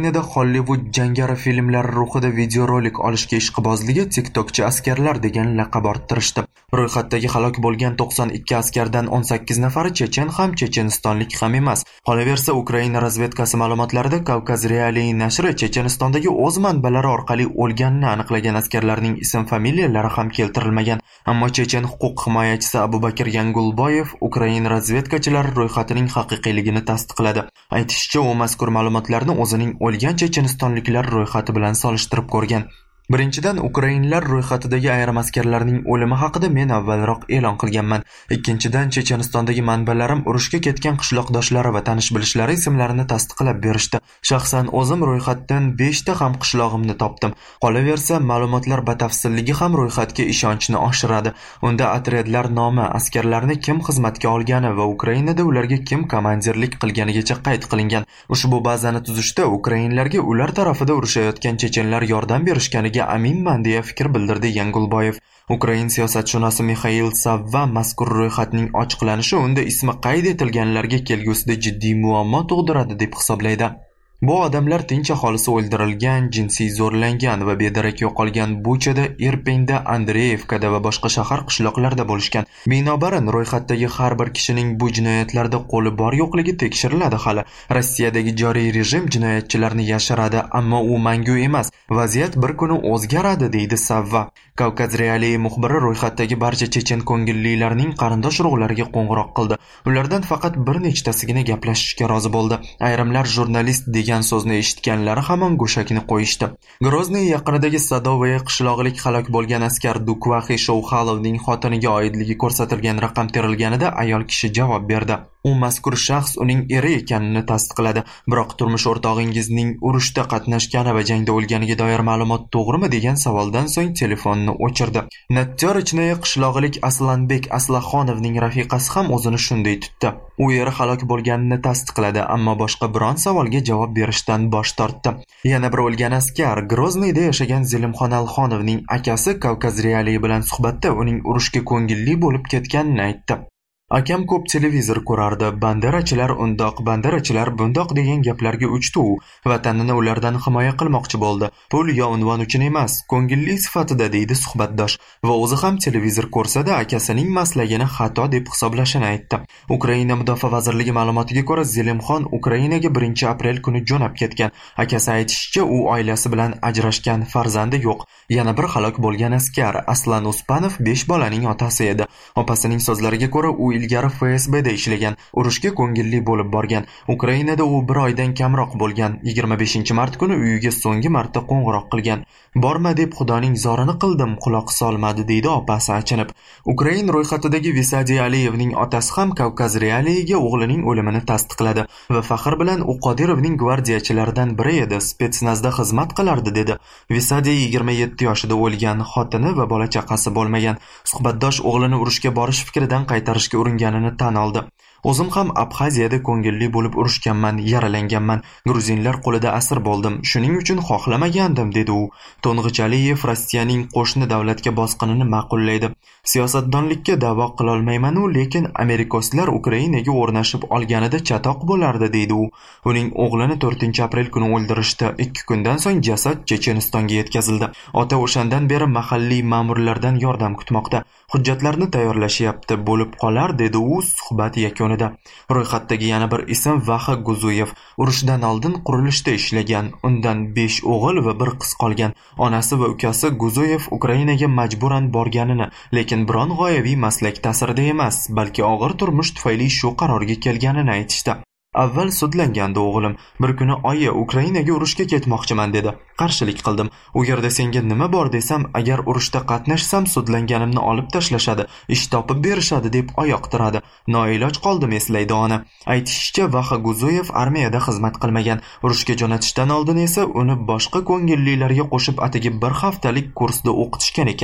Ukrainada Hollywood jangari filmlari ruhida videorolik olishga ishqibozligi TikTokchi askarlar degan laqab orttirishdi. Ro'yxatdagi halok bo'lgan to'qson ikki askardan o'n sakkiz nafari chechen ham chechenistonlik ham emas. Qolaversa, Ukraina razvedkasi ma'lumotlarida Kavkaz Realiy nashri Chechenistondagi o'z manbalari orqali o'lganini aniqlagan askarlarning ism-familiyalari ham keltirilmagan. Ammo chechen huquq himoyachisi Abubakir Yangulboyev Ukraina razvedkachilari ro'yxatining haqiqiyligini tasdiqladi. Aytishicha, u mazkur ma'lumotlarni o'zining o'lgan chechenistonliklar ro'yxati bilan solishtirib ko'rgan. Birinchidan, ukrainlar ro'yxatidagi ayrim askarlarning o'limi haqida men avvalroq e'lon qilganman. Ikkinchidan, Chechenistondagi manbalarim urushga ketgan qishloqdoshlari va tanish-bilishlari ismlarini tasdiqlab berishdi. Shaxsan o'zim ro'yxatdan besh ta ham qishlog'imni topdim. Qolaversa, ma'lumotlar batafsilligi ham ro'yxatga ishonchni oshiradi. Unda otryadlar nomi, askarlarni kim xizmatga olgani va Ukrainada ularga kim komandirlik qilganigacha qayd qilingan. Ushbu bazani tuzishda ukrainlarga ular tarafida urushayotgan chechenlar yordam berishganiga aminman deya fikr bildirdi Yangulboyev. Ukrain siyosatshunosi Mixail Savva mazkur ro'yxatning ochiqlanishi unda ismi qayd etilganlarga kelgusida jiddiy muammo tug'diradi deb hisoblaydi. Bu odamlar tinch aholisi o'ldirilgan, jinsiy zo'rlangan va bedarak yo'qolgan Buchada, Irpinda, Andreyevkada va boshqa shahar qishloqlarda bo'lishgan. Binobarin, ro'yxatdagi har bir kishining bu jinoyatlarda qo'li bor yo'qligi tekshiriladi hali. Rossiyadagi joriy rejim jinoyatchilarni yashiradi, ammo u mangu emas. Vaziyat bir kuni o'zgaradi, deydi Savva. Kavkaz Realiy muxbiri ro'yxatdagi barcha chechen ko'ngillilarning qarindosh urug'lariga qo'ng'iroq qildi. Ulardan faqat bir nechtasigina gaplashishga rozi bo'ldi. Ayrimlar jurnalist degan so'zni eshitganlari hamon go'shakni qo'yishdi. Grozniy yaqinidagi Sadovaya qishlog'ilik halok bo'lgan askar Dukvaxi Shouxalovning xotiniga oidligi ko'rsatilgan raqam terilganida ayol kishi javob berdi. U mazkur shaxs uning eri ekanini tasdiqladi. Biroq turmush o'rtog'ingizning urushda qatnashgani va jangda o'lganiga doir ma'lumot to'g'rimi degan savoldan so'ng telefonni o'chirdi. Natyorichnaya qishlog'ilik Aslanbek Aslaxonovning rafiqasi ham o'zini shunday tutdi. U eri halok bo'lganini tasdiqladi, ammo boshqa biron savolga javob berishdan bosh tortdi. Yana bir o'lgan askar Grozniyda yashagan Zelimxon Alxonovning akasi Kavkaz Realiy bilan suhbatda uning urushga ko'ngilli bo'lib ketganini aytdi. Akam ko'p televizor ko'rardi. Banderachilar undoq, banderachilar bundoq degan gaplarga uchdi u. Vatanini ulardan himoya qilmoqchi bo'ldi. Pul yo unvon uchun emas, ko'ngilli sifatida, deydi suhbatdosh. Va o'zi ham televizor ko'rsada akasining maslagini xato deb hisoblashini aytdi. Ukraina mudofaa vazirligi ma'lumotiga ko'ra, Zelimxon Ukrainaga birinchi aprel kuni jo'nab ketgan. Akasi aytishicha, u oilasi bilan ajrashgan, farzandi yo'q. Yana bir halok bo'lgan askar Aslan Uspanov besh bolaning otasi edi. Opasining so'zlariga ko'ra, u ilgari F S B da ishlagan, urushga ko'ngilli bo'lib borgan. Ukrainada u bir oydan kamroq bo'lgan. yigirma beshinchi mart kuni uyiga so'nggi marta qo'ng'iroq qilgan. Borma deb xudoning zorini qildim, quloq solmadi, deydi opasi achinib. Ukrain ro'yxatidagi Visadiy Aliyevning otasi ham Kavkaz Realiyiga o'g'lining o'limini tasdiqladi va faxr bilan u Qodirovning gvardiyachilaridan biri edi, spetsnazda xizmat qilardi, dedi. Visadiy yigirma yetti yoshida o'lgan, xotini va bola chaqasi bo'lmagan. Suhbatdosh o'g'lini urushga borish fikridan qaytarishga uringanini tan oldi. O'zim ham Abxaziyada ko'ngilli bo'lib urushganman, yaralanganman. Gruzinlar qo'lida asir bo'ldim. Shuning uchun xohlamagandim, dedi u. To'ng'ich Aliyev Rossiyaning qo'shni davlatga bosqinini ma'qullaydi. Siyosatdonlikka da'vo qila olmayman-u, lekin Amerikoslar Ukrainaga o'rnashib olganida chatoq bo'lardi, deydi u. Uning o'g'lini to'rtinchi aprel kuni o'ldirishdi. ikki kundan so'ng jasad Chechenistonga yetkazildi. Ota o'shandan beri mahalliy ma'murlardan yordam kutmoqda. Hujjatlarni tayyorlashyapti, bo'lib qolar, dedi u suhbat yakunida. Ro'yxatdagi yana bir ism Vaxa Guzuyev. Urushdan oldin qurilishda ishlagan. Undan besh o'g'il va bir qiz qolgan. Onasi va ukasi Guzuyev Ukrainaga majburan borganini, lekin biron g'oyaviy maslak ta'sirida emas, balki og'ir turmush tufayli shu qarorga kelganini aytishdi. Avval sudlangandi o'g'lim. Bir kuni oyi Ukrainaga urushga ketmoqchiman dedi. Qarshilik qildim. U yerda senga nima bor desam, agar urushda qatnashsam sudlanganimni olib tashlashadi, ish topib berishadi deb oyoq tiradi. Noiloj qoldim, eslaydi ona. Aytishicha, Vaxa Guzuyev armiyada xizmat qilmagan. Urushga jo'natishdan oldin esa uni boshqa ko'ngillilarga qo'shib atigi bir haftalik kursda o'qitishgan ekan.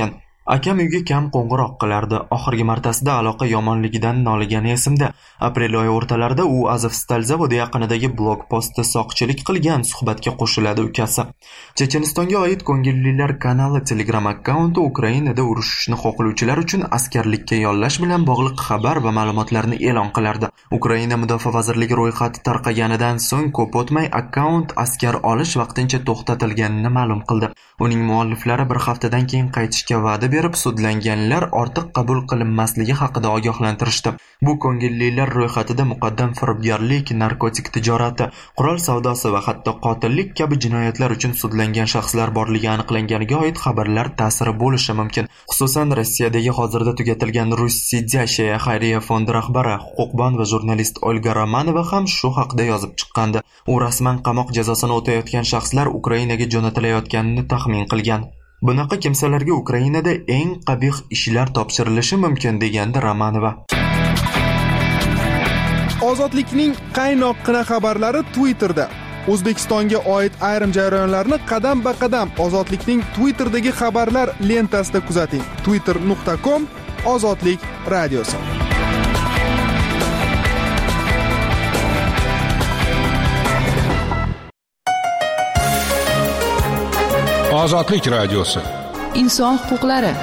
Akam uyga kam qo'ng'iroq qilardi. Oxirgi martasida aloqa yomonligidan nolagani esimda. Aprel oyi o'rtalarida u Azovstal zavodi yaqinidagi blogpostda soqchilik qilgan, suhbatga qo'shiladi ukasi. Chechenistonga oid Ko'ngillilar kanali Telegram akkaunti Ukrainada urushishni xohlovchilar uchun askarlikka yollash bilan bog'liq xabar va ma'lumotlarni e'lon qilardi. Ukraina mudofaa vazirligi ro'yxati tarqaganidan so'ng ko'p o'tmay akkaunt askar olish vaqtincha to'xtatilganini ma'lum qildi. Uning mualliflari bir haftadan keyin qaytishga va'da berib, sudlanganlar ortiq qabul qilinmasligi haqida ogohlantirishdi. Bu ko'ngillilar ro'yxatida muqaddam firibgarlik, narkotik tijorati, qurol savdosi va hatto qotillik kabi jinoyatlar uchun sudlangan shaxslar borligi aniqlanganiga oid xabarlar ta'siri bo'lishi mumkin. Xususan, Rossiyadagi hozirda tugatilgan Russiya xayriya fondi rahbari, huquqbon va jurnalist Olga Romanova ham shu haqida yozib chiqqandi. U rasman qamoq jazosini o'tayotgan shaxslar Ukrainaga jo'natilayotganini taxmin qilgan. Bunaqa kimsalarga Ukrainada eng qabih ishlar topshirilishi mumkin, degandi Romanova. Ozodlikning qaynoqqina xabarlari Twitterda. O'zbekistonga oid ayrim jarayonlarni qadam-ba-qadam Ozodlikning Twitterdagi xabarlar lentasida kuzating. twitter nuqta com Ozodlik radiosi. Ozodlik radiosi. Inson huquqlari.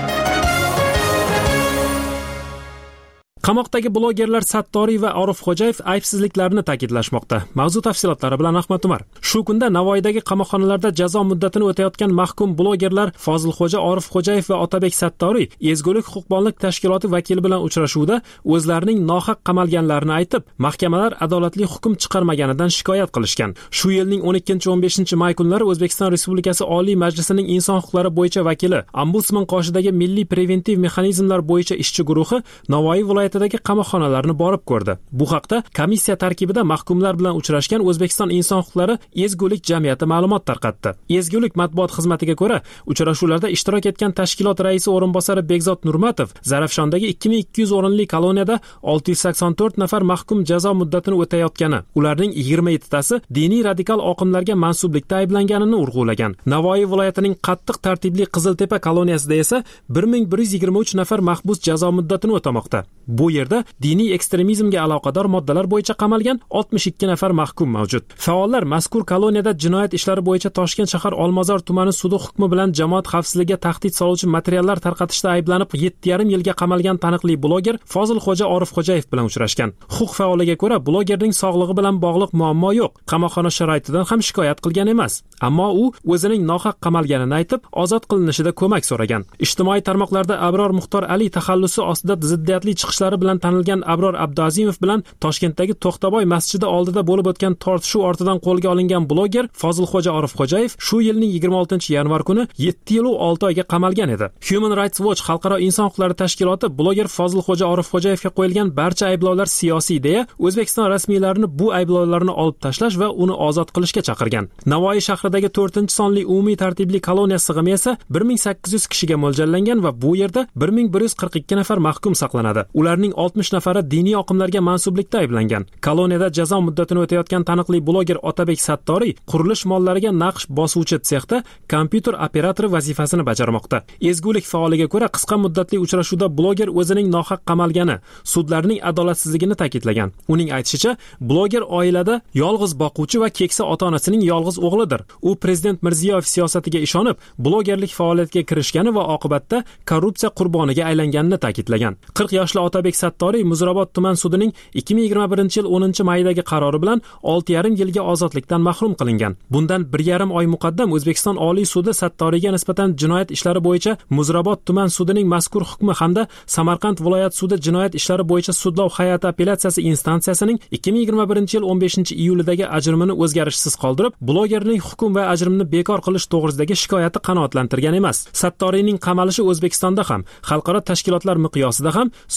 Qamoqdagi blogerlar Sattoriy va Orifxo'jayev aybsizliklarini ta'kidlashmoqda. Mavzu tafsilotlari bilan Ahmad Umar. Shu kunda Navoiydagi qamoqxonalarda jazo muddatini o'tayotgan mahkum blogerlar Fozilxo'ja Orifxo'jayev va Otabek Sattoriy Ezgulik huquqbonlik tashkiloti vakili bilan uchrashuvda o'zlarining nohaq qamalganlarini aytib, mahkamalar adolatli hukm chiqarmaganidan shikoyat qilishgan. Shu yilning o'n ikkinchi o'n beshinchi may kunlari O'zbekiston Respublikasi Oliy Majlisining inson huquqlari bo'yicha vakili, Ombudsman qoshidagi Milliy preventiv mexanizmlar bo'yicha ishchi guruhi Navoiy viloyatidagi qamoqxonalarni borib ko'rdi. Bu haqda komissiya tarkibida mahkumlar bilan uchrashgan O'zbekiston inson huquqlari Ezgulik jamiyati ma'lumot tarqatdi. Ezgulik matbuot xizmatiga ko'ra, uchrashuvlarda ishtirok etgan tashkilot raisi o'rinbosari Bekzod Nurmatov Zarafshondagi ikki ming ikki yuz o'rinli koloniyada olti yuz sakson to'rt nafar mahkum jazo muddatini o'tayotgani, ularning yigirma yettitasi diniy radikal oqimlarga mansublikda ayblanganini urg'ulagan. Navoiy viloyatining qattiq tartibli Qiziltepa koloniyasida esa bir ming bir yuz yigirma uch nafar mahbus jazo muddatini o'tamoqda. Bu yerda diniy ekstremizmga aloqador moddalar bo'yicha qamalgan oltmish ikki nafar mahkum mavjud. Faollar mazkur koloniyada jinoyat ishlari bo'yicha Toshkent shahar Olmazor tumani sudi hukmi bilan jamoat xavfsizligiga tahdid soluvchi materiallar tarqatishda ayblanib yetti yarim yilga qamalgan taniqli bloger Fozilxo'ja Orifxo'jayev bilan uchrashgan. Huquq faoliga ko'ra, blogerning sog'lig'i bilan bog'liq muammo yo'q. Qamoqxona sharoitidan ham shikoyat qilgan emas. Ammo u o'zining nohaq qamalganini aytib, ozod qilinishida ko'mak so'ragan. Ijtimoiy tarmoqlarda Abror Muxtor Ali taxallusi ostida ziddiyatli chiqishlari bilan tanilgan Abror Abduazimov bilan Toshkentdagi To'xtaboy masjidi oldida bo'lib o'tgan tortishuv ortidan qo'lga olingan bloger Fozilxo'ja Orifxo'jayev shu yilning yigirma oltinchi yanvar kuni yetti yil va olti oyga qamalgan edi. Human Rights Watch xalqaro inson huquqlari tashkiloti bloger Fozilxo'ja Orifxo'jayevga qo'yilgan barcha ayblovlar siyosiy deya O'zbekiston rasmiylarini bu ayblovlarni olib tashlash va uni ozod qilishga chaqirgan. Navoiy shahridagi to'rtinchi sonli umumiy tartibli koloniya sig'imi esa bir ming sakkiz yuz kishiga mo'ljallangan va bu yerda bir ming bir yuz qirq ikki nafar mahkum saqlanadi. Ularning oltmish nafari diniy oqimlarga mansublikda ayblangan. Koloniyada jazo muddatini o'tayotgan taniqli bloger Otabek Sattoriy qurilish mollariga naqsh bosuvchi sexda kompyuter operatori vazifasini bajarmoqda. Ezgulik faoliga ko'ra, qisqa muddatli uchrashuvda bloger o'zining nohaq qamalgani, sudlarning adolatsizligini ta'kidlagan. Uning aytishicha, bloger oilada yolg'iz boquvchi va keksa ota-onasining yolg'iz o'g'lidir. U prezident Mirziyoyev siyosatiga ishonib, blogerlik faoliyatiga kirishgani va oqibatda korrupsiya qurboniga aylanganini ta'kidlagan. qirq yoshli Otabek Sattoriy Muzrabot tuman sudining ikki ming yigirma birinchi yil o'ninchi maydagi qarori bilan olti yarim yilga ozodlikdan mahrum qilingan. Bundan bir yarim oy muqaddam O'zbekiston Oliy sudi Sattoriyga nisbatan jinoyat ishlari bo'yicha Muzrabot tuman sudining mazkur hukmi hamda Samarqand viloyat sudi jinoyat ishlari bo'yicha sudlov hay'ati apellyatsiyasi instansiyasining ikki ming yigirma birinchi yil o'n beshinchi iyulidagi ajrimini o'zgarishsiz qoldirib, blogerning hukm va ajrimni bekor qilish to'g'risidagi shikoyati qanoatlantirgan emas. Sattoriyning qamalishi O'zbekistonda ham, xalqaro tashkilotlar miqyosida ham so'z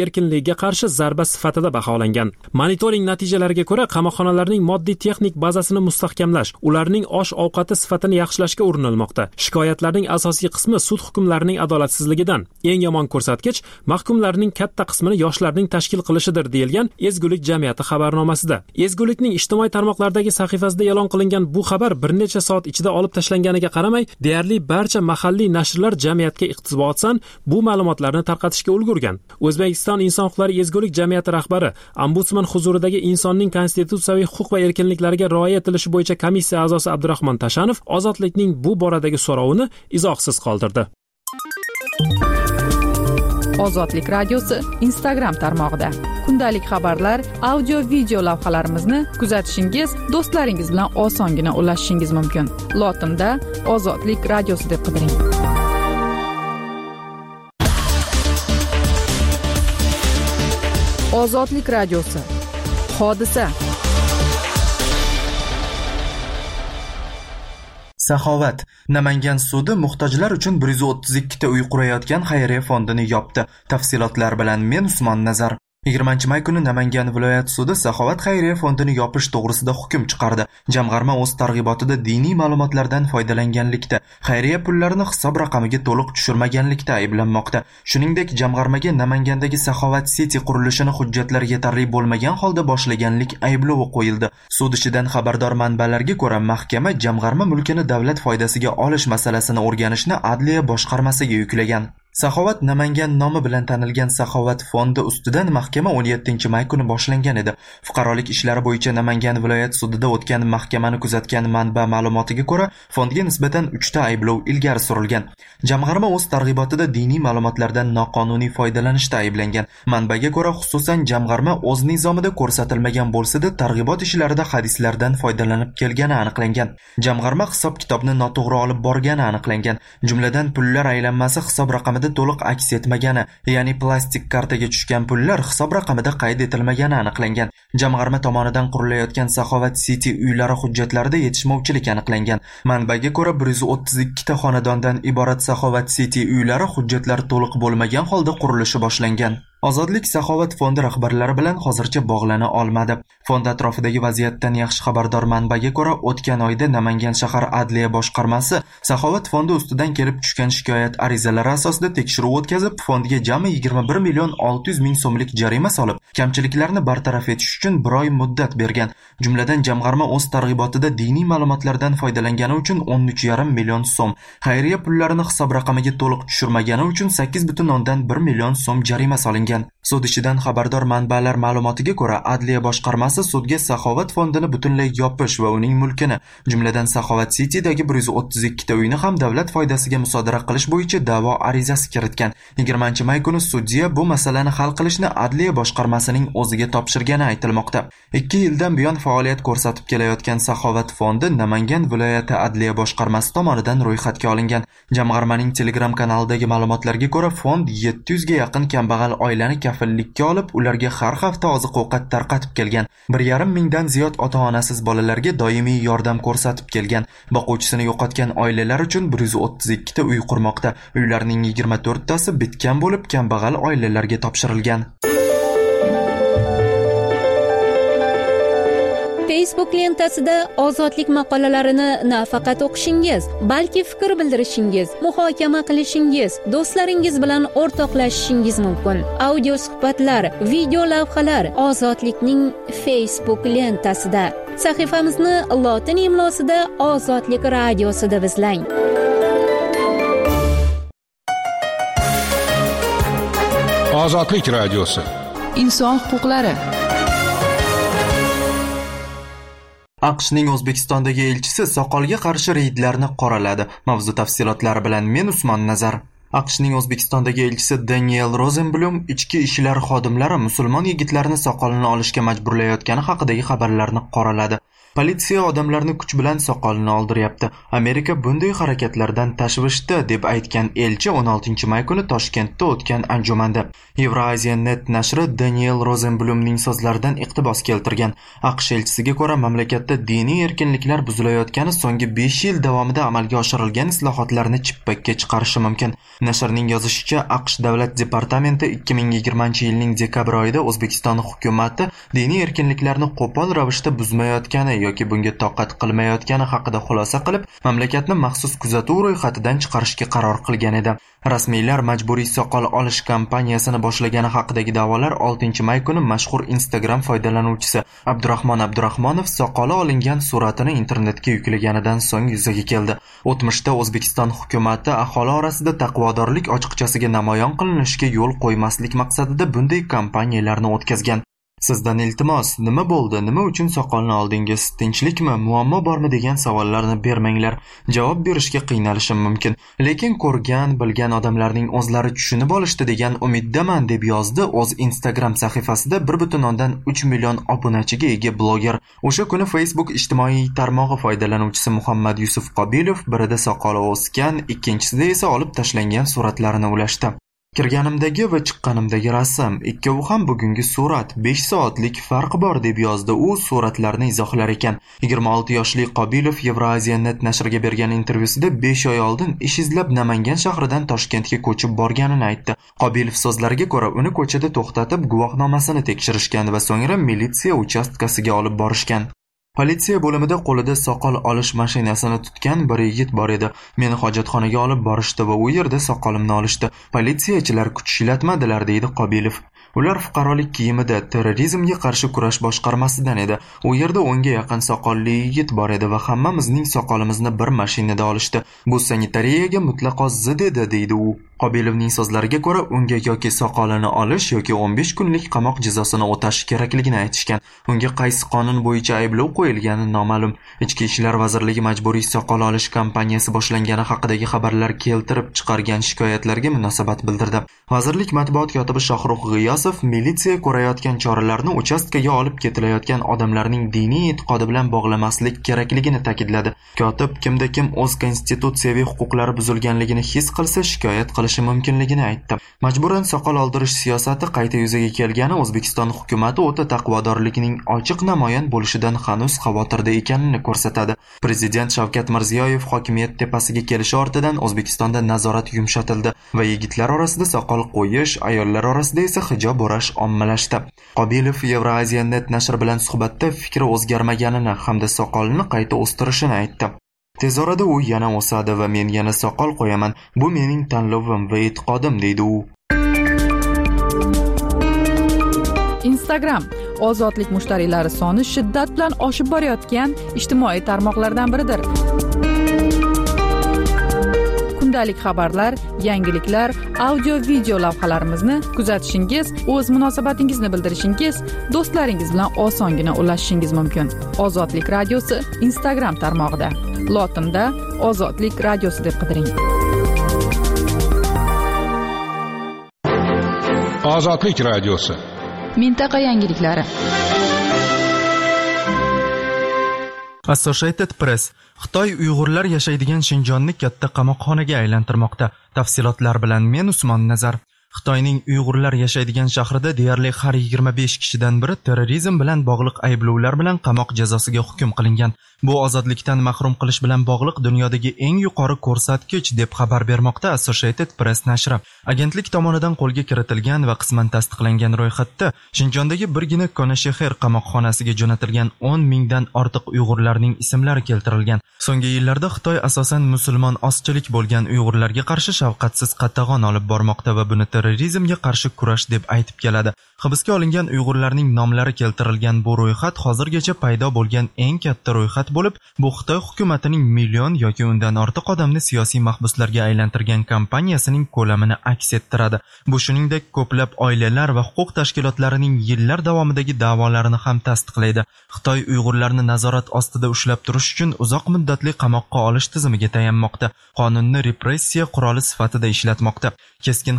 erkinligiga qarshi zarba sifatida baholangan. Monitoring natijalariga ko'ra, qamoqxonalarning moddiy texnik bazasini mustahkamlash, ularning osh-ovqati sifatini yaxshilashga urinilmoqda. Shikoyatlarning asosiy qismi sud hukmlarining adolatsizligidan. Eng yomon ko'rsatkich mahkumlarning katta qismini yoshlarning tashkil qilishidir deyilgan Ezgulik jamiyati xabarnomasida. Ezgulikning ijtimoiy tarmoqlardagi sahifasida e'lon qilingan bu xabar bir necha soat ichida olib tashlanganiga qaramay, deyarli barcha mahalliy nashrlar jamiyatga iqtibosdan bu ma'lumotlarni tarqatishga ulgurgan. O'zbekiston Inson huquqlari ezgulik jamiyati rahbari, ombudsman huzuridagi insonning konstitutsiyaviy huquq va erkinliklariga rioya etilishi bo'yicha komissiya a'zosi Abdurahmon Tashanov ozodlikning bu boradagi so'rovini izohsiz qoldirdi. Ozodlik radiosi Instagram tarmog'ida kundalik xabarlar, audio video lavhalarimizni kuzatishingiz, do'stlaringiz bilan osongina ulashishingiz mumkin. Lotinda Ozodlik radiosi deb qidiring. Ozodlik radiosi. Hodisa. Saxovat. Namangan sudi muhtojlar uchun bir yuz o'ttiz ikki ta uy qurayotgan xayriya fondini yopdi. Tafsilotlar bilan men Usmon Nazar. yigirmanchi may kuni Namangan viloyat sudi Saxovat xayriya fondini yopish to'g'risida hukm chiqardi. Jamg'arma o'z targ'ibotida diniy ma'lumotlardan foydalanganlikda, xayriya pullarini hisob raqamiga to'liq tushirmaganlikda ayblanmoqda. Shuningdek, jamg'armaga Namangandagi Saxovat City qurilishini hujjatlar yetarli bo'lmagan holda boshlaganlik ayblovi qo'yildi. Sud ishidan xabardor manbalarga ko'ra, mahkama jamg'arma mulkini davlat foydasiga olish masalasini o'rganishni Adliya boshqarmasiga yuklagan. Saxovat Namangan nomi bilan tanilgan Saxovat fondi ustidan mahkama o'n yettinchi may kuni boshlangan edi. Fuqarolik ishlari bo'yicha Namangan viloyat sudida o'tgan mahkamani kuzatgan manba ma'lumotiga ko'ra, fondga nisbatan uch ta ayblov ilgari surilgan. Jamg'arma o'z targ'ibotida diniy ma'lumotlardan noqonuniy foydalanishda ayblangan. Manbaga ko'ra, xususan jamg'arma o'z nizomida ko'rsatilmagan bo'lsa-da, targ'ibot ishlarida hadislardan foydalanib kelgani aniqlangan. Jamg'arma hisob-kitobni noto'g'ri olib borgani aniqlangan. Jumladan pullar aylanmasi hisob raqamida to'liq aks etmagani, ya'ni plastik kartaga tushgan pullar hisob raqamida qayd etilmagani aniqlangan. Jamg'arma tomonidan qurilayotgan Saxovat City uylari hujjatlarida yetishmovchilik aniqlangan. Manbaga ko'ra, bir yuz o'ttiz ikki ta xonadondan iborat Saxovat City uylari hujjatlar to'liq bo'lmagan holda qurilishi boshlangan. Ozodlik Saxovat fondi rahbarlari bilan hozircha bog'lana olmadi. Fond atrofidagi vaziyatdan yaxshi xabardor manbaga ko'ra, o'tgan oyda Namangan shahar Adliya boshqarmasi Saxovat fondi ustidan kelib tushgan shikoyat arizalari asosida tekshiruv o'tkazib, fondga jami yigirma bir million olti yuz ming so'mlik jarima solib, kamchiliklarni bartaraf etish uchun bir oy muddat bergan. Jumladan jamg'arma o'z targ'ibotida diniy ma'lumotlardan foydalangani uchun o'n uch yarim million so'm, xayriya pullarini hisob raqamiga to'liq tushirmagani uchun sakkiz butun o'ndan bir million so'm jarima solingan. Sud ishidan xabardor manbalar ma'lumotiga ko'ra, Adliya boshqarmasi sudga Saxovat fondini butunlay yopish va uning mulkini, jumladan Saxovat City'dagi bir yuz o'ttiz ikki ta uyni ham davlat foydasiga musodara qilish bo'yicha da'vo arizasi kiritgan. yigirmanchi may kuni sudya bu masalani hal qilishni Adliya boshqarmasining o'ziga topshirgani aytilmoqda. ikki yildan buyon faoliyat ko'rsatib kelayotgan Saxovat fondi Namangan viloyati Adliya boshqarmasi tomonidan ro'yxatga olingan. Jamg'armaning Telegram kanalidagi ma'lumotlarga ko'ra, fond yetti yuz ga yaqin kambag'al oilani kafillikka olib, ularga har hafta oziq-ovqat tarqatib kelgan. bir yarim mingdan ziyod ota-onasiz bolalarga doimiy yordam ko'rsatib kelgan. Boquvchisini yo'qotgan oilalar uchun bir yuz o'ttiz ikki ta uy qurmoqda. Uylarning yigirma to'rt tasi bitgan bo'lib, kambag'al oilalarga topshirilgan. Facebook lentasida ozodlik maqolalarini nafaqat o'qishingiz, balki fikr bildirishingiz, muhokama qilishingiz, do'stlaringiz bilan o'rtoqlashishingiz mumkin. Audio suhbatlar, video lavhalar Ozodlikning Facebook lentasida. Sahifamizni lotin imlosida Ozodlik radiosi deb izlang. Ozodlik radiosi. Inson huquqlari. AQShning O'zbekistondagi elchisi soqolga qarshi reydlarni qoraladi. Mavzu tafsilotlari bilan men Usmon Nazar. AQShning O'zbekistondagi elchisi Daniel Rosenblum ichki ishlar xodimlari musulmon yigitlarni soqolini olishga majburlayotgani haqidagi xabarlarni qoraladi. Politsiya odamlarni kuch bilan soqolini oldiryapti. Amerika bunday harakatlardan tashvishda deb aytgan elchi o'n oltinchi may kuni Toshkentda o'tgan anjumanda Eurasianet nashri Daniel Rosenblumning so'zlaridan iqtibos keltirgan. AQSh elchisiga ko'ra, mamlakatda diniy erkinliklar buzilayotgani so'nggi besh yil davomida amalga oshirilgan islohotlarni chippakka chiqarishi mumkin. Nashrning yozishicha, AQSh davlat departamenti ikki ming yigirmanchi yilning dekabr oyida O'zbekiston hukumati diniy erkinliklarni qo'pol ravishda buzmayotgani yoki bunga toqat qilmayotgani haqida xulosa qilib, mamlakatni maxsus kuzatuv ro'yxatidan chiqarishga qaror qilgan edi. Rasmiylar majburiy soqol olish kampaniyasini boshlagani haqidagi da'volar oltinchi may kuni mashhur Instagram foydalanuvchisi Abdurahmon Abdurahmonov soqoli olingan suratini internetga yuklaganidan so'ng yuzaga keldi. O'tmishda O'zbekiston hukumati aholi orasida taqvodorlik ochiqchasiga namoyon qilinishiga yo'l qo'ymaslik maqsadida bunday kampaniyalarni o'tkazgan. Sizdan iltimos, nima bo'ldi? Nima uchun soqolni oldingiz? Tinchlikmi? Muammo bormi degan savollarni bermanglar. Javob berishga qiynalishim mumkin. Lekin ko'rgan, bilgan odamlarning o'zlari tushunib olishdi degan umiddaman, deb yozdi o'z Instagram sahifasida bir butun o'ndan uch million obunachiga ega bloger. O'sha kuni Facebook ijtimoiy tarmog'i foydalanuvchisi Muhammad Yusuf Qobilov birida soqoli o'sgan, ikkinchisida esa olib tashlangan suratlarini ulashdi. Kirganimdagi va chiqqanimdagi rasm, ikkovi ham bugungi surat, besh soatlik farq bor, deb yozdi u suratlarni izohlar ekan. yigirma olti yoshli Qobilov Eurasianet nashriga bergan intervyusida besh oy oldin ish izlab Namangan shahridan Toshkentga ko'chib borganini aytdi. Qobilov so'zlariga ko'ra, uni ko'chada to'xtatib guvohnomasini tekshirishgan va so'ngra militsiya uchastkasiga olib borishgan. Politsiya bo'limida qo'lida soqol olish mashinasini tutgan bir yigit bor edi. Meni hojatxonaga olib borishdi va u yerda soqolimni olishdi. Politsiyachilar kuch ishlatmadilar, deydi Qobilov. Ular fuqarolik kiyimida terrorizmga qarshi kurash boshqarmasidan edi. U yerda o'nga yaqin soqolli yigit bor edi va hammamizning soqolimizni bir mashinada olishdi. Bu sanitariyaga mutlaqo zid edi, deydi u. Qobilovning so'zlariga ko'ra, unga yoki soqolini olish yoki o'n besh kunlik qamoq jazosini o'tash kerakligini aytishgan. Unga qaysi qonun bo'yicha ayblov qo'yilgani noma'lum. Ichki ishlar vazirligi majburiy soqol olish kampaniyasi boshlangani haqidagi xabarlar keltirib chiqargan shikoyatlarga munosabat bildirdi. Vazirlik matbuot kotibi Shohrux G'iyosov militsiya ko'rayotgan choralarni uchastkaga olib ketilayotgan odamlarning diniy e'tiqodi bilan bog'lamaslik kerakligini ta'kidladi. Kotib kimda kim o'z konstitutsiyaviy huquqlari buzilganligini his qilsa shikoyat qilishi mumkinligini aytdi. Majburan soqol oldirish siyosati qayta yuzaga kelgani O'zbekiston hukumati o'ta taqvodorlikning ochiq namoyon bo'lishidan hanuz xavotirda ekanini ko'rsatadi. Prezident Shavkat Mirziyoyev hokimiyat tepasiga kelishi ortidan O'zbekistonda nazorat yumshatildi va yigitlar orasida soqol qo'yish, ayollar orasida esa hijob o'rash ommalashdi. Qobilov Eurasianet nashri bilan suhbatda fikri o'zgarmaganini hamda soqolni qayta o'stirishini aytdi. Tez orada u yana o'sadi va men yana soqol qo'yaman. Bu mening tanlovim va e'tiqodim, deydi u. Instagram ozodlik mushtariylari soni shiddat bilan oshib borayotgan ijtimoiy tarmoqlardan biridir. Kundalik xabarlar, yangiliklar, audio-video lavhalarimizni kuzatishingiz, o'z munosabatingizni bildirishingiz, do'stlaringiz bilan osongina ulashishingiz mumkin. Ozodlik radiosi Instagram tarmog'ida. Lotinda Ozodlik radiosi deb qidiring. Ozodlik radiosi. Mintaqa yangiliklari. Associated Press Xitoy Uyg'urlar yashaydigan Shinjonni katta qamoqxonaga aylantirmoqda. Tafsilotlar bilan men Usmon Nazar. Xitoyning Uyg'urlar yashaydigan shahrida deyarli har yigirma besh kishidan biri terrorizm bilan bog'liq ayblovlar bilan qamoq jazosiga hukm qilingan. Bu ozodlikdan mahrum qilish bilan bog'liq dunyodagi eng yuqori ko'rsatkich deb xabar bermoqda Associated Press nashri. Agentlik tomonidan qo'lga kiritilgan va qisman tasdiqlangan ro'yxatda Shinjondagi birgina Konashexer qamoqxonasiga jo'natilgan o'n mingdan ortiq Uyg'urlarning ismlari keltirilgan. So'nggi yillarda Xitoy asosan musulmon ozchilik bo'lgan Uyg'urlarga qarshi shafqatsiz qatag'on olib bormoqda va buni terrorizmga qarshi kurash deb aytib keladi. Hibsga olingan Uyg'urlarning nomlari keltirilgan bu ro'yxat hozirgacha paydo bo'lgan eng katta ro'yxat bo'lib, bu Xitoy hukumatining million yoki undan ortiq odamni siyosiy mahbuslarga aylantirgan kampaniyasining ko'lamini aks ettiradi. Bu shuningdek ko'plab oilalar va huquq tashkilotlarining yillar davomidagi da'volarini ham tasdiqlaydi. Xitoy Uyg'urlarni nazorat ostida ushlab turish uchun uzoq muddatli qamoqqa olish tizimiga tayanmoqda. Qonunni repressiya quroli sifatida ishlatmoqda. Keskin xalqaro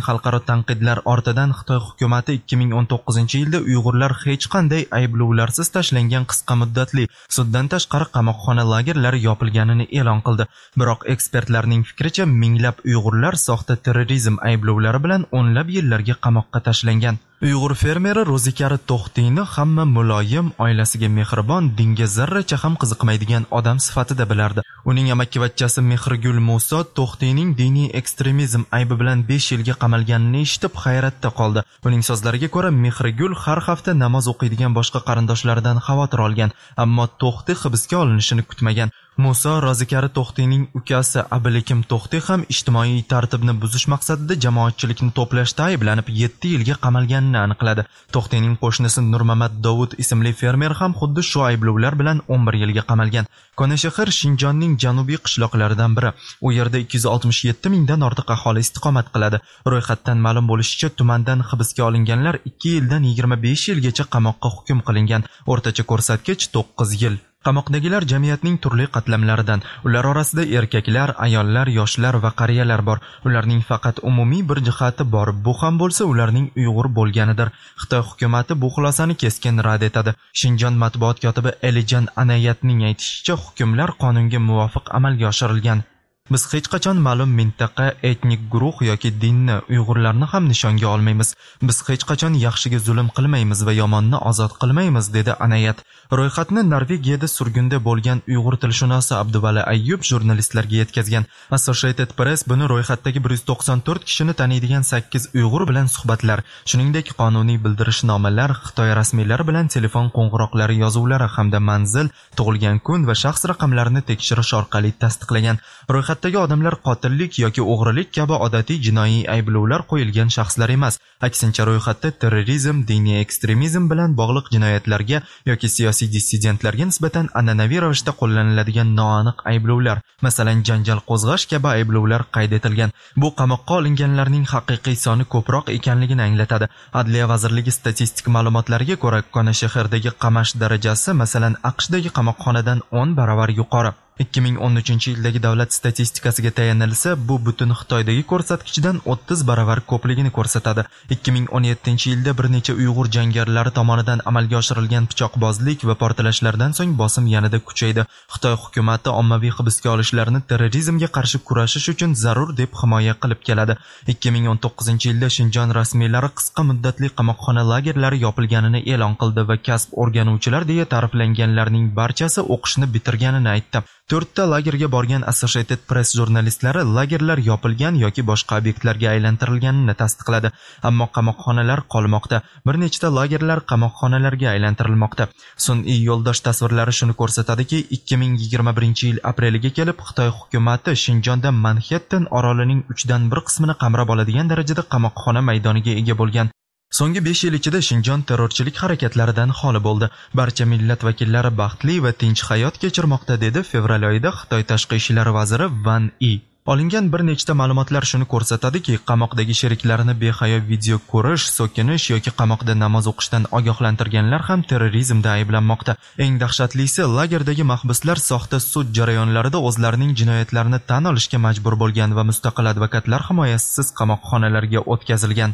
tanqidlar ortidan Xitoy hukumatı ikki ming o'n to'qqizinchi yilda Uyg'urlar hech qanday ayblovlarsiz tashlangan qisqa muddatli suddan tashqari qamoqxona lagerlari yopilganini e'lon qildi. Biroq ekspertlarning fikricha, minglab Uyg'urlar soxta terrorizm ayblovlari bilan o'nlab yillarga qamoqqa tashlangan. Uyg'ur fermeri Ro'zikari To'xtiyni hamma muloyim, oilasiga mehribon, dinga zarracha ham qiziqmaydigan odam sifatida bilardi. Uning amakkivachchasi Mehrgul Muso To'xtiyning diniy ekstremizm aybi bilan besh yilga qamalganini eshitib hayratda qoldi. Uning so'zlariga ko'ra, Mehrgul har hafta namoz o'qiydigan boshqa qarindoshlaridan xavotir olgan, ammo To'xti hibsga olinishini kutmagan. Muso Ro'zikari To'xtiyning ukasi Abilikim To'xtiy ham ijtimoiy tartibni buzish maqsadida jamoatchilikni to'plashda ayblanib yetti yilga qamalganini aniqladi. To'xtiyning qo'shnisi Nurmamat Dovud ismli fermer ham xuddi shu ayblovlar bilan o'n bir yilga qamalgan. Konashahar Shinjonning janubiy qishloqlaridan biri. U yerda ikki yuz oltmish yetti mingdan ortiq aholi istiqomat qiladi. Ro'yxatdan ma'lum bo'lishicha, tumandan hibsga olinganlar ikki yildan yigirma besh yilgacha qamoqqa hukm qilingan. O'rtacha ko'rsatkich to'qqiz yil. Qamoqdagilar jamiyatning turli qatlamlaridan. Ular orasida erkaklar, ayollar, yoshlar va qariyalar bor. Ularning faqat umumiy bir jihati bor. Bu ham bo'lsa, ularning Uyg'ur bo'lganidir. Xitoy hukumatı bu xulosani keskin rad etadi. Shinjon matbuot kotibi Elijan Anayatning aytishicha, hukmlar qonunga muvofiq amalga oshirilgan. Biz hech qachon ma'lum mintaqa, etnik guruh yoki dinni, Uyg'urlarni ham nishonga olmaymiz. Biz hech qachon yaxshiga zulm qilmaymiz va yomonni ozod qilmaymiz, dedi Anayat. Ro'yxatni Norvegiyada surgunda bo'lgan Uyg'ur tilshunosi Abduvali Ayyub jurnalistlarga yetkazgan. Associated Press buni ro'yxatdagi bir yuz to'qson to'rt kishini taniydigan sakkiz Uyg'ur bilan suhbatlar, shuningdek qonuniy bildirishnomalar, Xitoy rasmiylari bilan telefon qo'ng'iroqlari, yozuvlari hamda manzil, tug'ilgan kun va shaxs raqamlarini tekshirish orqali tasdiqlagan. Ro'yxatdagi odamlar qotillik yoki o'g'rilik kabi odatiy jinoiy ayblovlar qo'yilgan shaxslar emas. Aksincha, ro'yxatda terrorizm, diniy ekstremizm bilan bog'liq jinoyatlarga yoki siyosiy dissidentlarga nisbatan an'anaviy ravishda qo'llaniladigan noaniq ayblovlar, masalan, janjal qo'zg'ash kabi ayblovlar qayd etilgan. Bu qamoqqa olinganlarning haqiqiy soni ko'proq ekanligini anglatadi. Adliya vazirligi statistik ma'lumotlariga ko'ra, Konashahardagi qamash darajasi, masalan, AQShdagi qamoqxonadan o'n barobar yuqori. ikki ming o'n uchinchi yildagi davlat statistikasiga tayanilsa, bu butun Xitoydagi ko'rsatkichdan o'ttiz barobar ko'pligini ko'rsatadi. ikki ming o'n yettinchi yilda bir necha Uyg'ur jangarilari tomonidan amalga oshirilgan pichoqbozlik va portlashlardan so'ng bosim yanada kuchaydi. Xitoy hukumati ommaviy hibsga olishlarni terrorizmga qarshi kurashish uchun zarur deb himoya qilib keladi. ikki ming o'n to'qqizinchi yilda Shinjon rasmiylari qisqa muddatli qamoqxona lagerlari yopilganini e'lon qildi va kasb o'rganuvchilar deya ta'riflanganlarning barchasi o'qishni bitirganini aytdi. to'rtta lagerga borgan Associated Press jurnalistlari lagerlar yopilgan yoki boshqa obyektlarga aylantirilganini tasdiqladi. Ammo qamoqxonalar qolmoqda. Bir nechta lagerlar qamoqxonalarga aylantirilmoqda. Sun'iy yo'ldosh tasvirlari shuni ko'rsatadiki, ikki ming yigirma birinchi yil apreliga kelib Xitoy hukumati Shinjonda Manhattan orolining uchdan bir qismini qamrab oladigan darajada qamoqxona maydoniga ega bo'lgan. So'nggi besh yil ichida Shinjon terrorchilik harakatlaridan xoli bo'ldi. Barcha millat vakillari baxtli va tinch hayot kechirmoqda, dedi fevral oyida Xitoy tashqi ishlar vaziri Van Yi. Olingan bir nechta ma'lumotlar shuni ko'rsatadiki, qamoqdagi sheriklarini behayo video ko'rish, so'kinish yoki qamoqda namoz o'qishdan ogohlantirganlar ham terrorizmda ayblanmoqda. Eng dahshatlisi, lagerdagi mahbuslar soxta sud jarayonlarida o'zlarining jinoyatlarini tan olishga majbur bo'lgan va mustaqil advokatlar himoyasisiz qamoqxonalarga o'tkazilgan.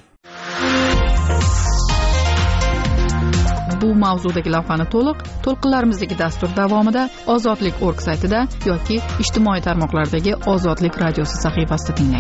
Bu mavzudagi lavhani to'liq to'lqinlarimizdagi dastur davomida ozodlik точка org saytida yoki ijtimoiy tarmoqlardagi Ozodlik radiosi sahifasida tinglang.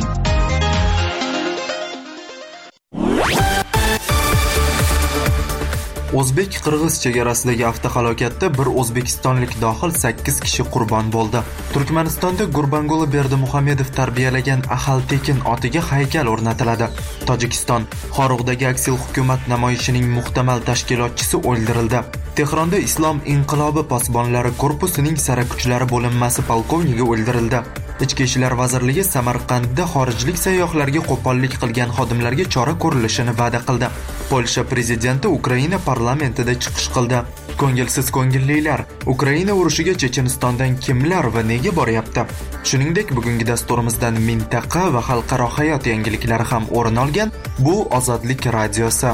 O'zbek-qirg'iz chegarasidagi avtohalokatda bir o'zbekistonlik dohil sakkiz kishi qurbon bo'ldi. Turkmanistonda Gurbanguli Berdimuhamedov tarbiyalagan Ahal Tekin otiga haykal o'rnatiladi. Tojikiston Xorug'dagi aksil hukumat namoyishining muhtamal tashkilotchisi o'ldirildi. Tehronda Islom inqilobi posbonlari korpusining sara kuchlari bo'linmasi polkovnigi o'ldirildi. Ichki ishlar vazirligi Samarqandda xorijlik sayyohlarga qo'pollik qilgan xodimlarga chora ko'rilishini va'da qildi. Polsha prezidenti Ukraina parlamentida chiqish qildi. Ko'ngilsiz ko'ngillilar, Ukraina urushiga Chechenistondan kimlar va nega boryapti? Shuningdek, bugungi dasturimizdan mintaqa va xalqaro hayot yangiliklari ham o'rin olgan. Bu Ozodlik radiosi.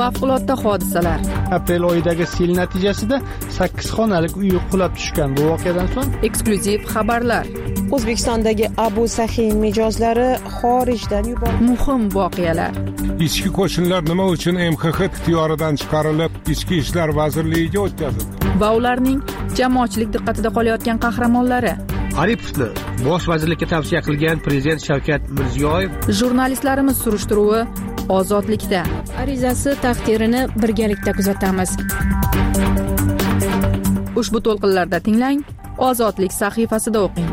Favqulodda hodisalar. Aprel oyidagi sel natijasida sakkiz xonalik uy qulab tushgan. Bu voqeadan so'ng eksklyuziv xabarlar. O'zbekistondagi Abu Sahiy mijozlari xorijdan yuborildi. Muhim voqealar. Ichki qo'shinlar nima uchun M X X ixtiyoridan chiqarilib, Ichki ishlar vazirligiga o'tkazildi? Va ularning jamoatchilik diqqatida qolayotgan qahramonlari. Aripovni bosh vazirlikka tavsiya qilgan prezident Shavkat Mirziyoyev. Jurnalistlarimiz surishtiruvi ozodlikda. Arizasi taqdirini birgalikda kuzatamiz. Ushbu to'lqinlarda tinglang, Ozodlik sahifasida o'qing.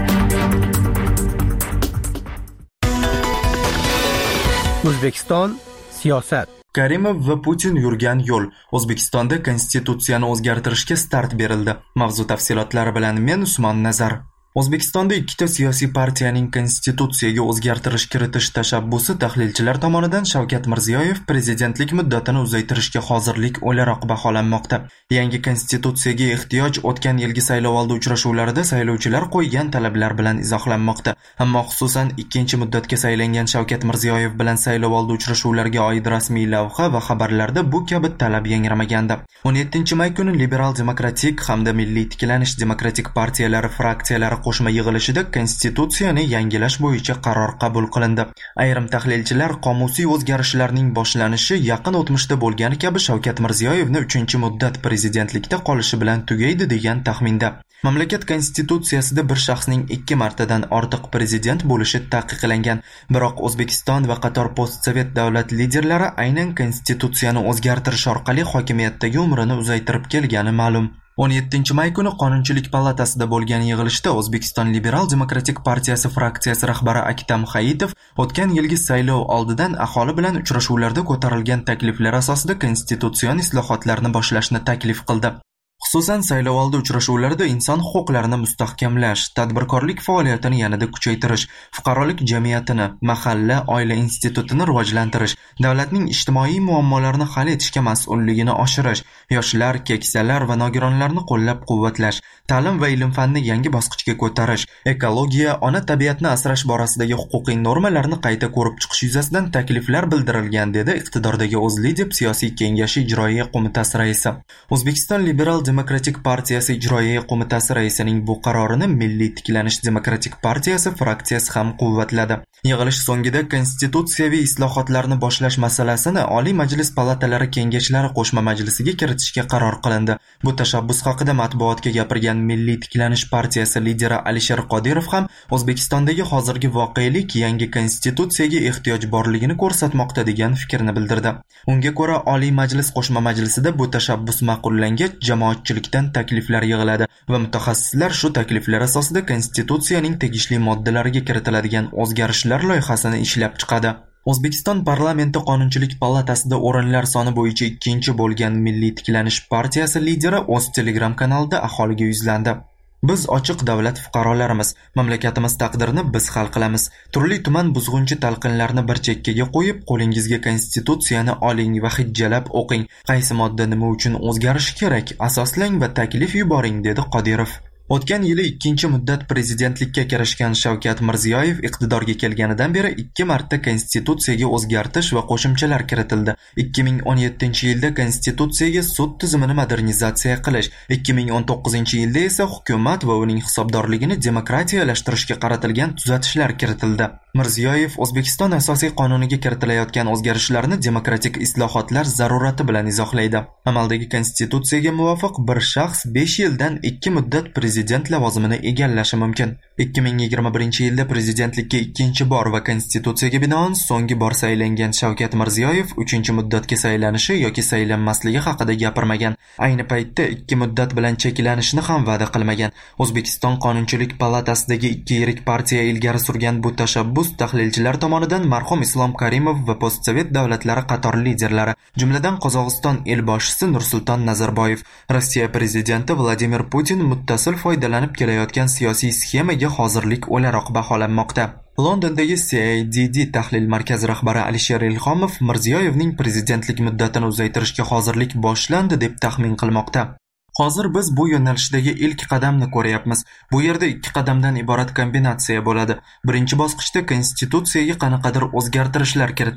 O'zbekiston siyosat. Karimov va Putin yurgan yo'l. O'zbekistonda konstitutsiyani o'zgartirishga start berildi. Mavzu tafsilotlari bilan men Usmon Nazar. O'zbekistonda ikkita siyosiy partiyaning konstitutsiyaga o'zgartirish kiritish tashabbusi tahlilchilar tomonidan Shavkat Mirziyoyev prezidentlik muddatini uzaytirishga hozirlik o'laroq baholanmoqda. Yangi konstitutsiyaga ehtiyoj o'tgan yilgi saylovoldi uchrashuvlarida saylovchilar qo'ygan talablar bilan izohlanmoqda. Ammo xususan ikkinchi muddatga saylangan Shavkat Mirziyoyev bilan saylovoldi uchrashuvlariga oid rasmiy lavha va xabarlarda bu kabi talab yangramagandi. o'n yettinchi may kuni Liberal demokratik hamda Milliy tiklanish demokratik partiyalari fraksiyalari qo'shma yig'ilishida konstitutsiyani yangilash bo'yicha qaror qabul qilindi. Ayrim tahlilchilar qomusiy o'zgarishlarning boshlanishi yaqin o'tmishda bo'lgani kabi Shavkat Mirziyoyevni uchinchi muddat prezidentlikda qolishi bilan tugaydi degan taxminda. Mamlakat konstitutsiyasida bir shaxsning ikki martadan ortiq prezident bo'lishi taqiqlangan. Biroq O'zbekiston va qator postsovet davlat liderlari aynan konstitutsiyani o'zgartirish orqali hokimiyatdagi umrini uzaytirib kelgani ma'lum. o'n yettinchi may kuni Qonunchilik palatasida bo'lgan yig'ilishda O'zbekiston Liberal demokratik partiyasi fraksiyasi rahbari Aktam Hayitov o'tgan yilgi saylov oldidan aholi bilan uchrashuvlarda ko'tarilgan takliflar asosida konstitutsion islohotlarni boshlashni taklif qildi. Xususan saylovoldi uchrashuvlarida inson huquqlarini mustahkamlash, tadbirkorlik faoliyatini yanada kuchaytirish, fuqarolik jamiyatini, mahalla, oila institutini rivojlantirish, davlatning ijtimoiy muammolarini hal etishga mas'ulligini oshirish, yoshlar, keksalar va nogironlarni qo'llab-quvvatlash, ta'lim va ilm-fanni yangi bosqichga ko'tarish, ekologiya, ona tabiatni asrash borasidagi huquqiy normalarni qayta ko'rib chiqish yuzasidan takliflar bildirilgan, dedi iqtidordagi O'zLidep siyosiy kengashi ijroiya qo'mitasi raisi. O'zbekiston Liberal demokratik partiyasi ijroiya qo'mitasi raisining bu qarorini Milliy tiklanish demokratik partiyasi fraksiyasi ham quvvatladi. Yig'ilish so'ngida konstitutsiyaviy islohotlarni boshlash masalasini Oliy Majlis palatalari kengashlari qo'shma majlisiga kiritishga qaror qilindi. Bu tashabbus haqida matbuotga gapirgan Milliy tiklanish partiyasi lideri Alisher Qodirov ham O'zbekistondagi hozirgi voqelik yangi konstitutsiyaga ehtiyoj borligini ko'rsatmoqda degan fikrni bildirdi. Unga ko'ra Oliy Majlis qo'shma majlisida bu tashabbus ma'qullangach, jamoatchilikdan takliflar yig'iladi va mutaxassislar shu takliflar asosida konstitutsiyaning tegishli moddalariga kiritiladigan o'zgarishlar loyihasini ishlab chiqadi. O'zbekiston parlamenti Qonunchilik palatasida o'rinlar soni bo'yicha ikkinchi bo'lgan Milliy tiklanish partiyasi lideri o'z Telegram kanalida aholiga yuzlandi. Biz ochiq davlat fuqarolarimiz, mamlakatimiz taqdirini biz hal qilamiz. Turli tuman buzg'unchi talqinlarni bir chekkaga qo'yib, qo'lingizga konstitutsiyani oling va hijjalab o'qing. Qaysi modda nima uchun o'zgarishi kerak, asoslang va taklif yuboring, dedi Qodirov. O'tgan yili ikkinchi muddat prezidentlikka kirishgan Shavkat Mirziyoyev iqtidorga kelganidan beri ikki marta konstitutsiyaga o'zgartish va qo'shimchalar kiritildi. ikki ming o'n yettinchi yilda konstitutsiyaga sud tizimini modernizatsiya qilish, ikki ming o'n to'qqizinchi yilda esa hukumat va uning hisobdorligini demokratiyalashtirishga qaratilgan tuzatishlar kiritildi. Mirziyoyev O'zbekiston asosiy qonuniga kiritilayotgan o'zgarishlarni demokratik islohotlar zarurati bilan izohlaydi. Amaldagi konstitutsiyaga muvofiq bir shaxs besh yildan ikki muddat prezident lavozimini egallashi mumkin. ikki ming yigirma birinchi yilda prezidentlikka ikkinchi bor va konstitutsiyaga binoan so'nggi bor saylangan Shavkat Mirziyoyev uchinchi muddatga saylanishi yoki saylanmasligi haqida gapirmagan. Ayni paytda ikki muddat bilan cheklanishni ham va'da qilmagan. O'zbekiston Qonunchilik palatasidagi ikki yirik partiya ilgari surgan bu tashabbus tahlilchilar tomonidan marhum Islom Karimov va postsovet davlatlari qator liderlari, jumladan Qozog'iston elboshisi Nursulton Nazarboyev, Rossiya prezidenti Vladimir Putin muttasil foydalanib kelayotgan siyosiy sxemaga hozirlik o'laroq baholanmoqda. Londondagi C I D D tahlil markazi rahbari Alisher Ilhomov Mirziyoyevning prezidentlik muddatini uzaytirishga hozirlik boshlandi deb taxmin qilmoqda. Hozir biz bu yo'nalishdagi ilk qadamni ko'ryapmiz. Bu yerda ikki qadamdan iborat kombinatsiya bo'ladi. Birinchi bosqichda konstitutsiyaga qanaqadir o'zgartirishlar kiritiladi.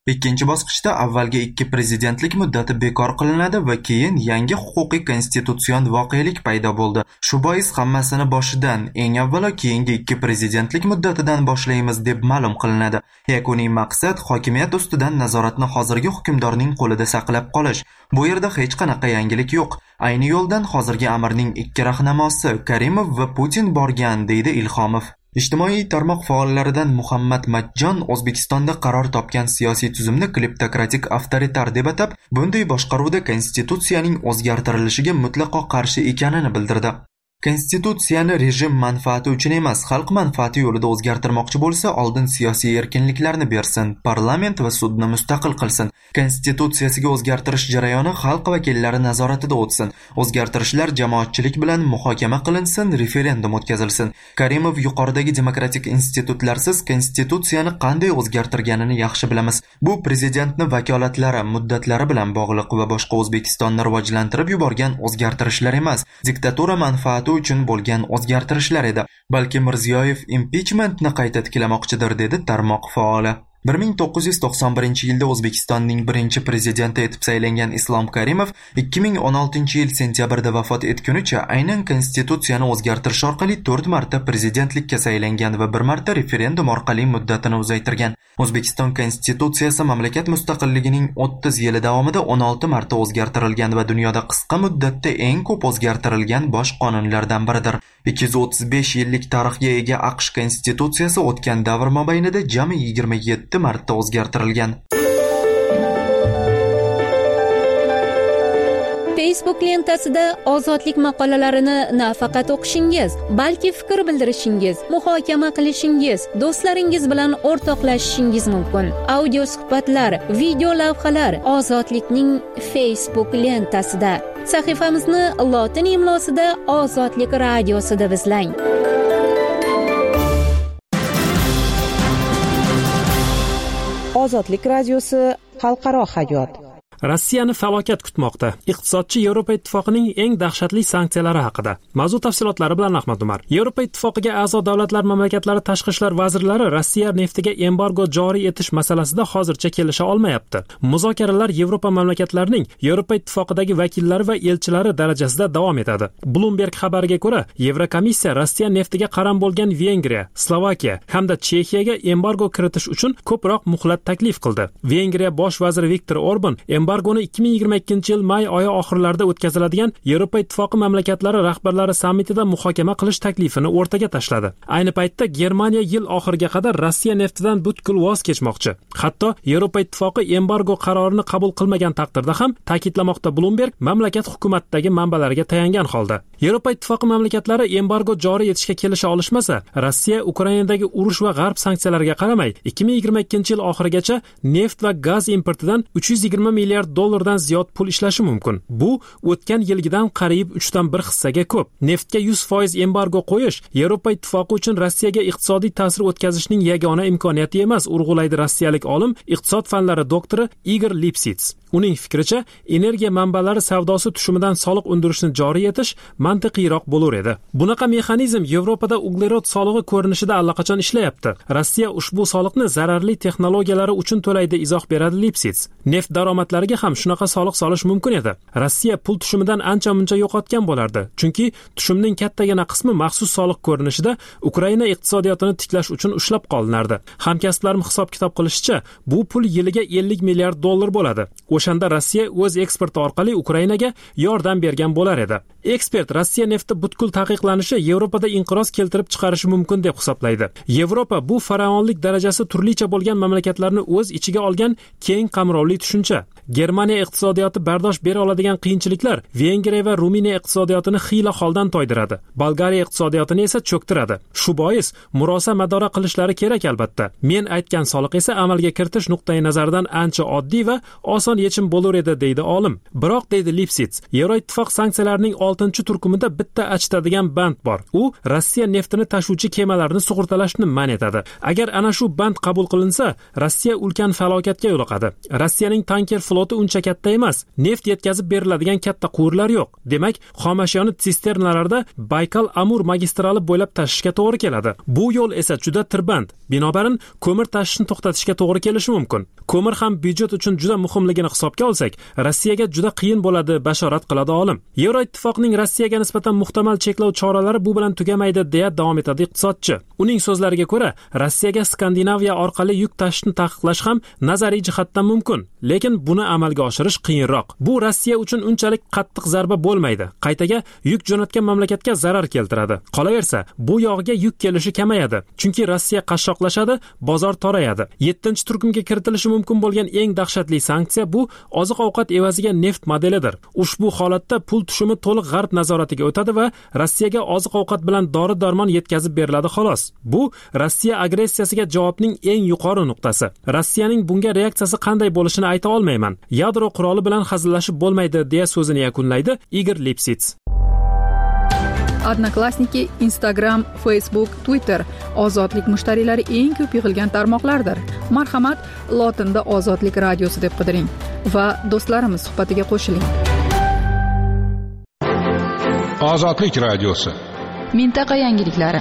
Ikkinchi bosqichda avvalgi ikki prezidentlik muddati bekor qilinadi va keyin yangi huquqiy konstitutsion voqelik paydo bo'ldi. Shu bois hammasini boshidan, eng avvalo keyingi ikki prezidentlik muddatidan boshlaymiz deb ma'lum qilinadi. Yakuniy maqsad hokimiyat ustidan nazoratni hozirgi hukmdorning qo'lida saqlab qolish. Bu yerda hech qanaqa yangilik yo'q. Ayni yo'ldan hozirgi amirning ikki rahnamosi Karimov va Putin borgan, deydi Ilhomov. Ijtimoiy tarmoq faollaridan Muhammad Majjon O'zbekistonda qaror topgan siyosiy tuzumni kleptokratik avtoritar deb atab, bunday boshqaruvda konstitutsiyaning o'zgartirilishiga mutlaqo qarshi ekanini bildirdi. Konstitutsiyani rejim manfaati uchun emas, xalq manfaati yo'lida o'zgartirmoqchi bo'lsa, oldin siyosiy erkinliklarni bersin, parlament va sudni mustaqil qilsin. Konstitutsiyasiga o'zgartirish jarayoni xalq vakillari nazoratida o'tsin. O'zgartirishlar jamoatchilik bilan muhokama qilinsin, referendum o'tkazilsin. Karimov yuqoridagi demokratik institutlarsiz konstitutsiyani qanday o'zgartirganini yaxshi bilamiz. Bu prezidentni vakolatlari, muddatlari bilan bog'liq va boshqa O'zbekistonni rivojlantirib yuborgan o'zgartirishlar emas, diktatura manfaati uchun bo'lgan o'zgartirishlar edi. Balki Mirziyoyev impichmentni qayta tiklamoqchidir, dedi tarmoq faoli. bir ming to'qqiz yuz to'qson birinchi yilda O'zbekistonning birinchi prezidenti etib saylangan Islom Karimov ikki ming o'n oltinchi yil sentyabrda vafot etgunicha aynan konstitutsiyani o'zgartirish orqali to'rt marta prezidentlikka saylangan va bir marta referendum orqali muddatini uzaytirgan. O'zbekiston konstitutsiyasi mamlakat mustaqilligining o'ttiz yili davomida o'n olti marta o'zgartirilgan va dunyoda qisqa muddatda eng ko'p o'zgartirilgan bosh qonunlardan biridir. ikki yuz o'ttiz besh yillik tarixga ega AQSh konstitutsiyasi o'tgan davr mobaynida jami yigirma yetti marta o'zgartirilgan. Facebook lentasida ozodlik maqolalarini nafaqat o'qishingiz, balki fikr bildirishingiz, muhokama qilishingiz, do'stlaringiz bilan o'rtoqlashishingiz mumkin. Audio suhbatlar, video lavhalar Ozodlikning Facebook lentasida. Sahifamizni lotin imlosida Ozodlik radiosi deb izlang. Ozodlik radiosi xalqaro hayot. Rossiyani falokat kutmoqda. Iqtisodchi Yevropa Ittifoqining eng dahshatli sanksiyalari haqida. Mavzu tafsilotlari bilan Ahmad Umar. Yevropa Ittifoqiga a'zo davlatlar mamlakatlari tashqi ishlar vazirlari Rossiya neftiga embargo joriy etish masalasida hozircha kelisha olmayapti. Muzokaralar Yevropa mamlakatlarining Yevropa Ittifoqidagi vakillari va elchilari darajasida davom etadi. Bloomberg xabariga ko'ra, Yevrokomissiya Rossiya neftiga qaram bo'lgan Vengriya, Slovakiya hamda Chexiyaga embargo kiritish uchun ko'proq muhlat taklif qildi. Vengriya bosh vaziri Viktor Orban embargoni ikki ming yigirma ikkinchi yil may oyi oxirlarida o'tkaziladigan Yevropa Ittifoqi mamlakatlari rahbarlari sammitida muhokama qilish taklifini o'rtaga tashladi. Ayni paytda Germaniya yil oxiriga qadar Rossiya neftidan butkul voz kechmoqchi. Hatto Yevropa Ittifoqi embargo qarorini qabul qilmagan taqdirda ham, ta'kidlamoqda Bloomberg mamlakat hukumatidagi manbalariga tayangan holda. Yevropa Ittifoqi mamlakatlari embargo joriy etishga kelisha olishmasa, Rossiya Ukrainadagi urush va g'arb sanksiyalariga qaramay ikki ming yigirma ikkinchi yil oxirigacha neft va gaz importidan uch yuz yigirma milliard dollardan ziyod pul ishlashi mumkin. Bu o'tgan yilgidan qariyb uchdan bir hissaga ko'p. Neftga yuz foiz embargo qo'yish Yevropa Ittifoqi uchun Rossiyaga iqtisodiy ta'sir o'tkazishning yagona imkoniyati emas, urg'ulaydi rossiyalik olim, iqtisod fanlari doktori Igor Lipsits. Uning fikricha, energiya manbalari savdosi tushumidan soliq undirishni joriy etish mantiqiyroq bo'lar edi. Bunaqa mexanizm Yevropada uglerod solig'i ko'rinishida allaqachon ishlayapti. Rossiya ushbu soliqni zararli texnologiyalari uchun to'laydi, izoh beradi Lipsits. Neft daromadlariga ham shunaqa soliq solish mumkin edi. Rossiya pul tushumidan ancha-muncha yo'qotgan bo'lardi, chunki tushumning kattagina qismi maxsus soliq ko'rinishida Ukraina iqtisodiyotini tiklash uchun ushlab qolinardi. Hamkasblarim hisob-kitob qilishicha, bu pul yiliga ellik milliard dollar bo'ladi. O'shanda Rossiya o'z eksporti orqali Ukrainaga yordam bergan bo'lar edi. Ekspert Rossiya nefti butkul taqiqlanishi Yevropada inqiroz keltirib chiqarishi mumkin deb hisoblaydi. Yevropa bu faraonlik darajasi turlicha bo'lgan mamlakatlarni o'z ichiga olgan keng qamrovli tushuncha. Germaniya iqtisodiyoti bardosh bera oladigan qiyinchiliklar Vengriya va Ruminiya iqtisodiyotini xiyla holdan toydiradi. Bolgariya iqtisodiyotini esa cho'ktiradi. Shu bois murosa madora qilishlari kerak albatta. Men aytgan soliq esa amalga kiritish nuqtai nazaridan ancha oddiy va oson yechim bo'lar edi, deydi olim. Biroq, deydi Lipsits, Yevroittifoq sanksiyalarining oltinchi turkumida bitta achitadigan band bor. U Rossiya neftini tashuvchi kemalarni sug'urtalashni man etadi. Agar ana shu band qabul qilinsa, Rossiya ulkan falokatga yo'liqadi. Rossiyaning tanker floti uncha katta emas. Neft yetkazib beriladigan katta quvurlar yo'q. Demak, xomashyoni sisternalarda Baykal-Amur magistrali bo'ylab tashishga to'g'ri keladi. Bu yo'l esa juda tirband. Binobarin, ko'mir tashishni to'xtatishga to'g'ri kelishi mumkin. Ko'mir ham byudjet uchun juda muhimligini hisobga olsak, Rossiyaga juda qiyin bo'ladi, bashorat qiladi olim. Yevroittifoqning Rossiyaga nisbatan muhtamal cheklov choralari bu bilan tugamaydi, deya davom etadi iqtisodchi. Uning so'zlariga ko'ra, Rossiyaga Skandinaviya orqali yuk tashishni taqiqlash ham nazariy jihatdan mumkin, lekin buni amalga oshirish qiyinroq. Bu Rossiya uchun unchalik qattiq zarba bo'lmaydi. Qaytaga yuk jo'natgan mamlakatga zarar keltiradi. Qolaversa, bu yog'iga yuk kelishi kamayadi, chunki Rossiya qashshoqlashadi, bozor torayadi. yettinchi turkumga kiritilishi mumkin bo'lgan eng dahshatli sanksiya bu oziq-ovqat evaziga neft modelidir. Ushbu holatda pul tushumi to'liq g'arb nazoratiga o'tadi va Rossiyaga oziq-ovqat bilan dori-darmon yetkazib beriladi xolos. Bu Rossiya agressiyasiga javobning eng yuqori nuqtasi. Rossiyaning bunga reaksiyasi qanday bo'lishini ayta olmayman. Yadro quroli bilan hazillashib bo'lmaydi, deya so'zini yakunlaydi Igor Lipsits. Odnoklassniki, Instagram, Facebook, Twitter ozodlik mushtariylari eng ko'p yig'ilgan tarmoqlardir. Marhamat, lotinda Ozodlik radiosi deb qidiring va do'stlarimiz suhbatiga qo'shiling. Ozodlik radiosi. Mintaqa yangiliklari.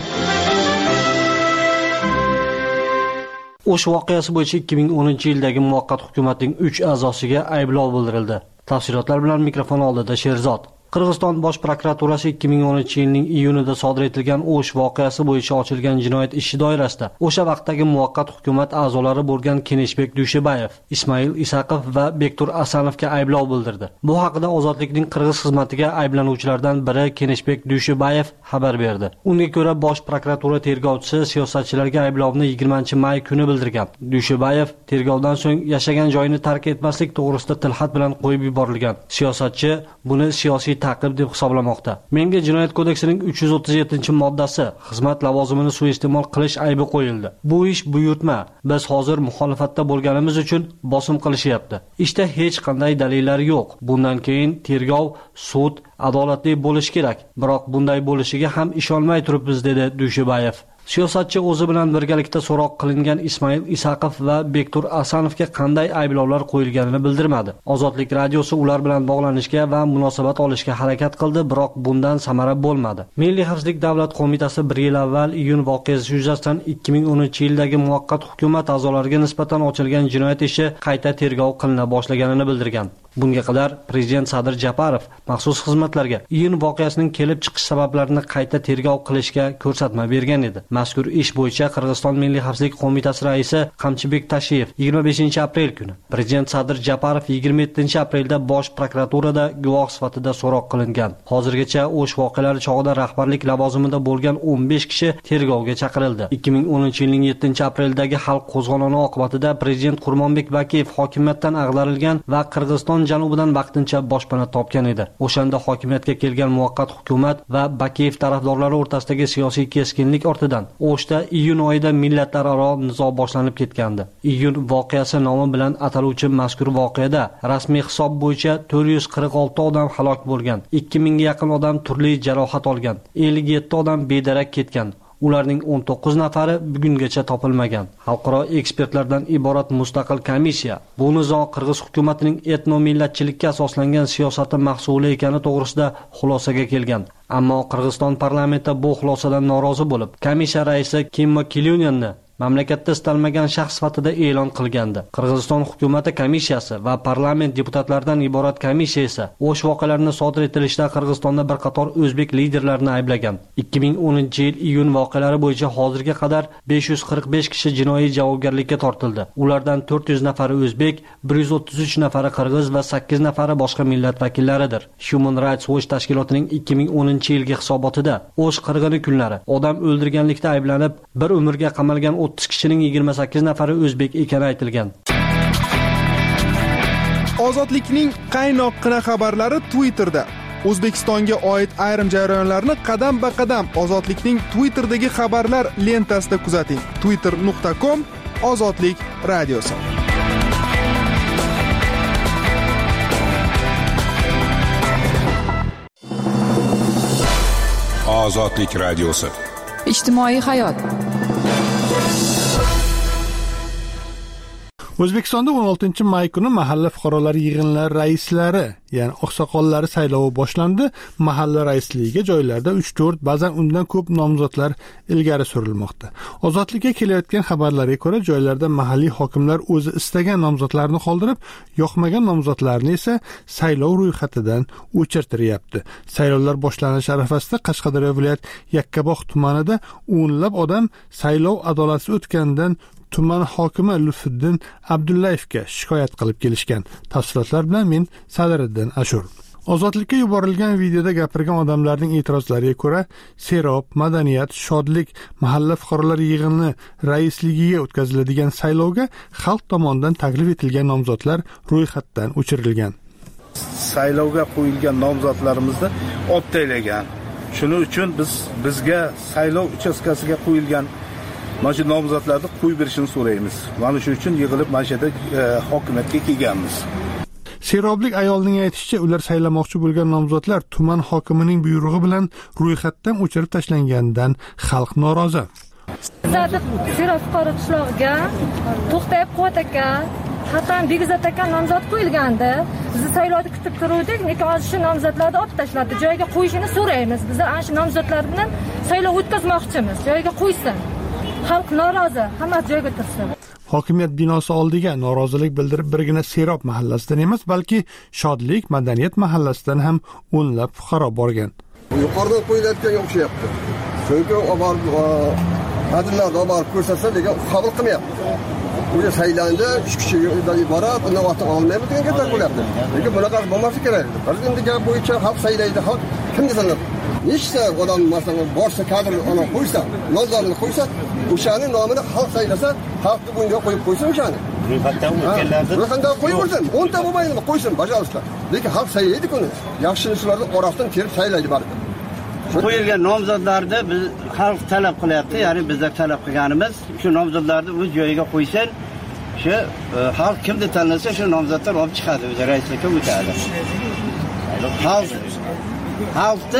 O'sh voqeasi bo'yicha ikki ming o'ninchi yildagi muvaqqat hukumatning uch a'zosiga ayblov bildirildi. Tafsilotlar bilan mikrofon oldida Sherzod. Qirg'iziston bosh prokuraturasi ikki ming o'ninchi yilning iyunida sodir etilgan O'sh voqeasi bo'yicha ochilgan jinoyat ishi doirasida o'sha vaqtdagi muvaqqat hukumat a'zolari bo'lgan Keneshbek Dushebayev, Ismoil Isaqov va Bektur Asanovga ayblov bildirdi. Bu haqida Ozodlikning Qirg'iz xizmatiga ayblanuvchilardan biri Keneshbek Dushebayev xabar berdi. Unga ko'ra, bosh prokuratura tergovchisi siyosatchilarga ayblovni yigirmanchi may kuni bildirgan. Dushebayev tergovdan so'ng yashagan joyini tark etmaslik to'g'risida tilxat bilan qo'yib yuborilgan. Siyosatchi buni siyosiy ta'qib deb hisoblamoqda. Menga Jinoyat kodeksining uch yuz o'ttiz yettinchi moddasi xizmat lavozimini suiiste'mol qilish aybi qo'yildi. Bu ish buyurtma. Biz hozir muxolifatda bo'lganimiz uchun bosim qilishyapti. Ishda hech qanday dalillar yo'q. Bundan keyin tergov, sud adolatli bo'lishi kerak. Biroq bunday bo'lishiga ham ishonmay turibmiz, dedi Dushebayev. Siyosatchi o'zi bilan birgalikda so'roq qilingan Ismoil Isaqov va Bektur Asanovga qanday ayblovlar qo'yilganini bildirmadi. Ozodlik radiosi ular bilan bog'lanishga va munosabat olishga harakat qildi, biroq bundan samara bo'lmadi. Milliy xavfsizlik davlat qo'mitasi bir yil avval iyun voqeasi yuzasidan ikki ming o'ninchi yildagi muvaqqat hukumat a'zolariga nisbatan ochilgan jinoyat ishi qayta tergov qilina boshlaganini bildirgan. Bunga qadar prezident Sadir Japarov maxsus xizmatlarga iyun voqeasining kelib chiqish sabablarini qayta tergov qilishga ko'rsatma bergan edi. Mazkur ish bo'yicha Qirg'iziston Milliy xavfsizlik qo'mitasi raisi Qamchibek Tashiyev yigirma beshinchi aprel kuni, prezident Sadir Japarov yigirma yettinchi aprelda bosh prokuraturada guvoh sifatida so'roq qilingan. Hozirgacha O'sh voqealari chog'ida rahbarlik lavozimida bo'lgan o'n besh kishi tergovga chaqirildi. ikki ming o'ninchi yilning yettinchi apreldagi xalq qo'zg'oloni oqibatida prezident Qurmonbek Bakiyev hokimiyatdan ag'darilgan va Qirg'iziston janubidan vaqtincha boshpana topgan edi. O'shanda hokimiyatga kelgan muvaqqat hukumat va Bakiyev tarafdorlari o'rtasidagi siyosiy keskinlik ortidan O'shda iyun oyida millatlararo nizo boshlanib ketgandi. Iyun voqeasi nomi bilan ataluvchi mazkur voqeada rasmiy hisob bo'yicha to'rt yuz qirq olti odam halok bo'lgan, ikki mingga yaqin odam turli jarohat olgan, ellik yetti odam bedarak ketgan. Ularning o'n to'qqiz nafari bugungacha topilmagan. Xalqaro ekspertlardan iborat mustaqil komissiya bu nizo Qirg'iz hukumatining etnomillatchilikka asoslangan siyosati mahsuli ekani to'g'risida xulosaga kelgan. Ammo Qirg'iziston parlamenti bu xulosadan norozi bo'lib, komissiya raisi Kimmo Kilyunyanni mamlakatda istalmagan shaxs sifatida e'lon qilgandi. Qirg'iziston hukumati komissiyasi va parlament deputatlaridan iborat komissiya esa O'sh voqealarini sodir etilishda Qirg'izistonda bir qator o'zbek liderlarini ayblagan. ikki ming o'ninchi yil iyun voqealari bo'yicha hozirga qadar besh yuz qirq besh kishi jinoiy javobgarlikka tortildi. Ulardan to'rt yuz nafari o'zbek, bir yuz o'ttiz uch nafari qirg'iz va sakkiz nafari boshqa millat vakillaridir. Human Rights Watch tashkilotining ikki ming o'ninchi yilgi hisobotida O'sh qirg'ini kunlari odam o'ldirganlikda ayblanib bir umrga qamalgan o'ttiz kishining yigirma sakkiz nafari o'zbek ekani aytilgan. Ozodlikning qaynoqqina xabarlari Twitterda. O'zbekistonga oid ayrim jarayonlarni qadam-ba-qadam Ozodlikning Twitterdagi xabarlar lentasida kuzating. twitter nuqta com Ozodlik radiosi. Ozodlik radiosi. Ijtimoiy hayot. O'zbekistonda o'n oltinchi may kuni mahalla fuqarolar yig'inlari raislari, ya'ni oqsoqollari saylovi boshlandi. Mahalla raisligiga joylarda uch to'rt, ba'zan undan ko'p nomzodlar ilgari surilmoqda. Ozodlikka kelayotgan xabarlarga ko'ra, joylarda mahalliy hokimlar o'zi istagan nomzodlarni qoldirib, yoqmagan nomzodlarni esa saylov ro'yxatidan o'chirtiryapti. Saylovlar boshlanish arafasida Qashqadaryo viloyat Yakkabog' tumanida o'nlab odam saylov adolatsiz o'tganidan tuman hokimi Lutfiddin Abdullayevga shikoyat qilib kelishgan. Tafsilotlar bilan men Sadiriddin Ashur. Ozodlikka yuborilgan videoda gapirgan odamlarning e'tirozlariga ko'ra, Serob, Madaniyat, Shodlik mahalla fuqarolar yig'ini raisligiga o'tkaziladigan saylovga xalq tomonidan taklif etilgan nomzodlar ro'yxatdan o'chirilgan. Saylovga qo'yilgan nomzodlarimizni olib tashlagan. Shuning uchun biz bizga saylov uchastkasiga qo'yilgan mana shu nomzodlarni qo'yib berishini so'raymiz. Mana shu uchun yig'ilib mana shu yerda hokimiyatga kelganmiz. Seroblik ayolning aytishicha, ular saylamoqchi bo'lgan nomzodlar tuman hokimining buyrug'i bilan ro'yxatdan o'chirib tashlanganidan xalq norozi. Bizlarda Serob fuqaro qishlog'iga To'xtayib Quvvat aka, Xatan Begizat aka nomzod qo'yilgandi. Biz saylovni kutib turuvdik, lekin hozir shu nomzodlarni olib tashladi. Joyiga qo'yishini so'raymiz. Biz ana shu nomzodlar bilan saylov o'tkazmoqchimiz. Joyiga qo'ysin. Xalq norozi, hammasi joyiga tursin. Hokimiyat binosi oldiga norozilik bildirib birgina Serob mahallasidan emas, balki Shodlik, Madaniyat mahallasidan ham o'nlab fuqaro borgan. Yuqoridan qo'yilayotganga o'xshayapti. Chunki oborib hadillarni oborib ko'rsatsa, lekin qabul qilmayapti. O'sha saylandi, uch kishidan iborat, uni oti olmayapti degan gaplar bo'lyapti. Lekin bunaqa bo'lmasa kerak. Prezident gap bo'yicha xalq saylaydi, xalq kimga tanladi? Nechta odam masalan borsa kadr ona qo'ysa, nomzodini qo'ysa, o'shaning nomini xalq saylasa, xalq bunga qo'yib qo'ysin o'shani. Ro'yxatdan o'tganlarni ro'yxatdan qo'yib qo'ysin. o'nta bo'lmaydimi? Qo'ysin, bajarishlar. Lekin xalq saylaydi kuni. Yaxshi ishlarni orasidan terib saylaydi balki. Qo'yilgan nomzodlarni biz xalq talab qilyapti, ya'ni bizlar talab qilganimiz shu nomzodlarni o'z joyiga qo'ysin. Shu xalq kimni tanlasa, shu nomzodlar olib chiqadi, o'zi raislikka o'tadi. Xalq xalqni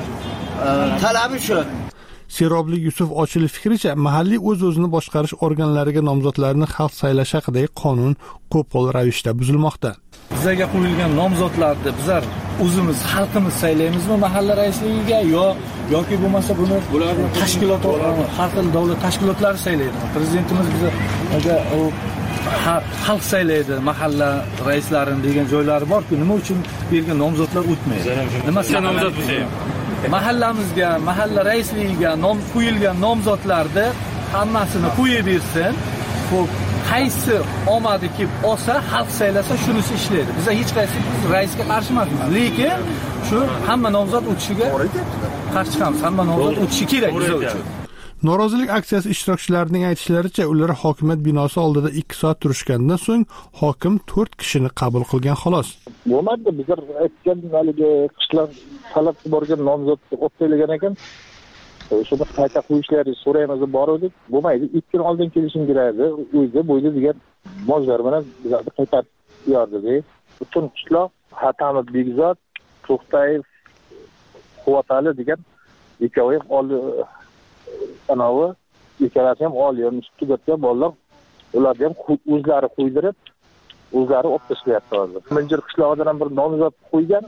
talabi shu. Seroblik Yusuf Ochilov fikricha, mahalliy o'z-o'zini boshqarish organlariga nomzodlarni xalq saylash haqidagi qonun qo'pol ravishda buzilmoqda. Bizlarga qo'yilgan nomzodlarni bizlar o'zimiz xalqimiz saylaymizmi mahalla raisligiga yo yoki bo'lmasa buni tashkilot har xil davlat tashkilotlari saylaydi. Prezidentimiz bizga u xalq saylaydi mahalla raislarini degan joylari bor-ku, nima uchun bergan nomzodlar o'tmaydi? Nimasiga nomzod bo'lsa mahallamizga, mahalla raisligiga nom qo'yilgan nomzodlarni hammasini qo'yib bersin. Xo'p, qaysi omadi kelib olsa, xalq saylasa shunisi ishlaydi. Biz hech qaysi raisga qarshi emasmiz, lekin shu hamma nomzod o'tishiga qarshi chiqamiz. Hamma nomzod o'tishi kerak biz uchun. Norozilik aksiyasi ishtirokchilarining aytishlaricha, ular hokimiyat binosi oldida ikki soat turishgandan so'ng hokim to'rt kishini qabul qilgan xolos. Bo'lmadi, bizlar aytgan haligi qishloq talab borgan nomzodni olib tashlagan ekan. Shuni qayta qo'yishlaringizni so'raymiz deb bordik. Bo'lmaydi, ikki kun oldin kelishim kerak edi. O'zi bo'yda degan mojlar bilan bizlarni qaytarib yordi. Butun qishloq Xatamid Begizot, To'xtayev Quvvatali degan ikkovi ham oldi. Anavi ikkalasi ham oliy institutga bolalar, ularni ham o'zlari qo'ydirib, o'zlari olib tashlayapti hozir. Minjir qishlog'idan ham bir nomzod qo'ygan.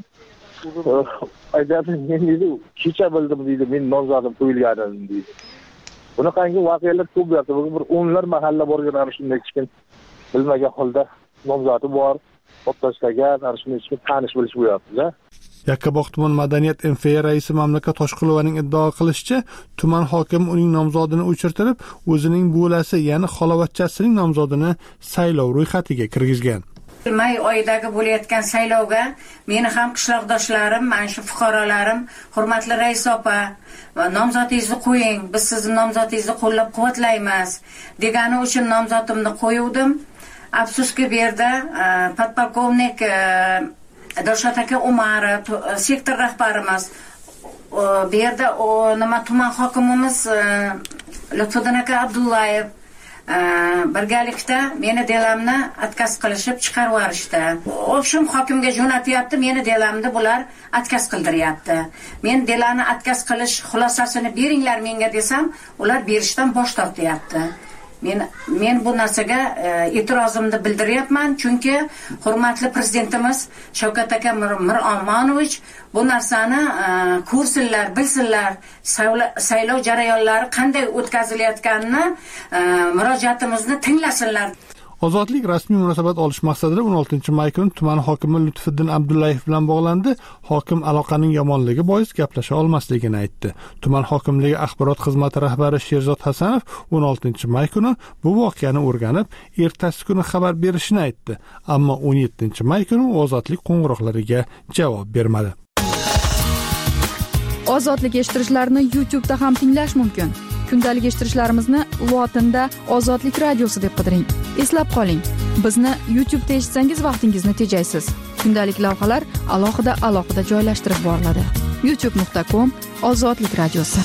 Aytadi, men dedi, kecha bildim deydi, men nomzodim qo'yilganini deydi. Bunaqangi voqealar ko'p bo'lyapti. Bir o'nlar mahalla borgan ana shunday kichkin bilmagan holda nomzodi bor, olib tashlagan, ana shunday kichkin tanish bilish bo'lyapti-da. Yakkabog' tuman madaniyat M F A raisi Mamlakat Toshqulovaning iddao qilishicha, tuman hokimi uning nomzodini o'chirtirib, o'zining bo'lasi, ya'ni xalovatchasining nomzodini saylov ro'yxatiga kirgizgan. May oyidagi bo'layotgan saylovga meni ham qishloqdoshlarim, mana shu fuqarolarim, hurmatli rais opa, nomzodingizni qo'ying, biz sizning nomzodingizni qo'llab-quvvatlaymiz degani uchun nomzodimni qo'yuvdim. Afsuski bu yerda podpolkovnik Dilshod aka Umarov, sektor rahbarimiz, bu yerda nima tuman hokimimiz Lutfiddin aka Abdullayev, birgalikda meni delamni отказ qilishib chiqarib yuborishdi. O'shum hokimga jo'natyapti, meni delamni bular отказ qildiryapti. Men delani отказ qilish xulosasini beringlar menga desam, ular berishdan bosh tortyapti. Men men bu narsaga e'tirozimni bildiryapman, chunki hurmatli prezidentimiz Shavkat aka Miromonovich bu narsani ko'rsinlar, bilsinlar, saylov jarayonlari qanday o'tkazilayotganini, murojaatimizni tinglasinlar. Ozodlik rasmiy munosabat olish maqsadida o'n oltinchi may kuni tuman hokimi Lutfiddin Abdullayev bilan bog'landi. Hokim aloqaning yomonligi bois gaplasha olmasligini aytdi. Tuman hokimligi axborot xizmati rahbari Sherzod Hasanov o'n oltinchi may kuni bu voqeani o'rganib, ertasi kuni xabar berishini aytdi. Ammo o'n yettinchi may kuni ozodlik qo'ng'iroqlariga javob bermadi. Ozodlik eshittirishlarni YouTube da ham tinglash mumkin. Kundalik eshittirishlarimizni lotinda Ozodlik radiosi deb qidiring. Eslab qoling, bizni YouTube da eshitsangiz vaqtingizni tejaysiz. Kundalik lavhalar alohida alohida joylashtirib boriladi. youtube nuqta com Ozodlik radiosi.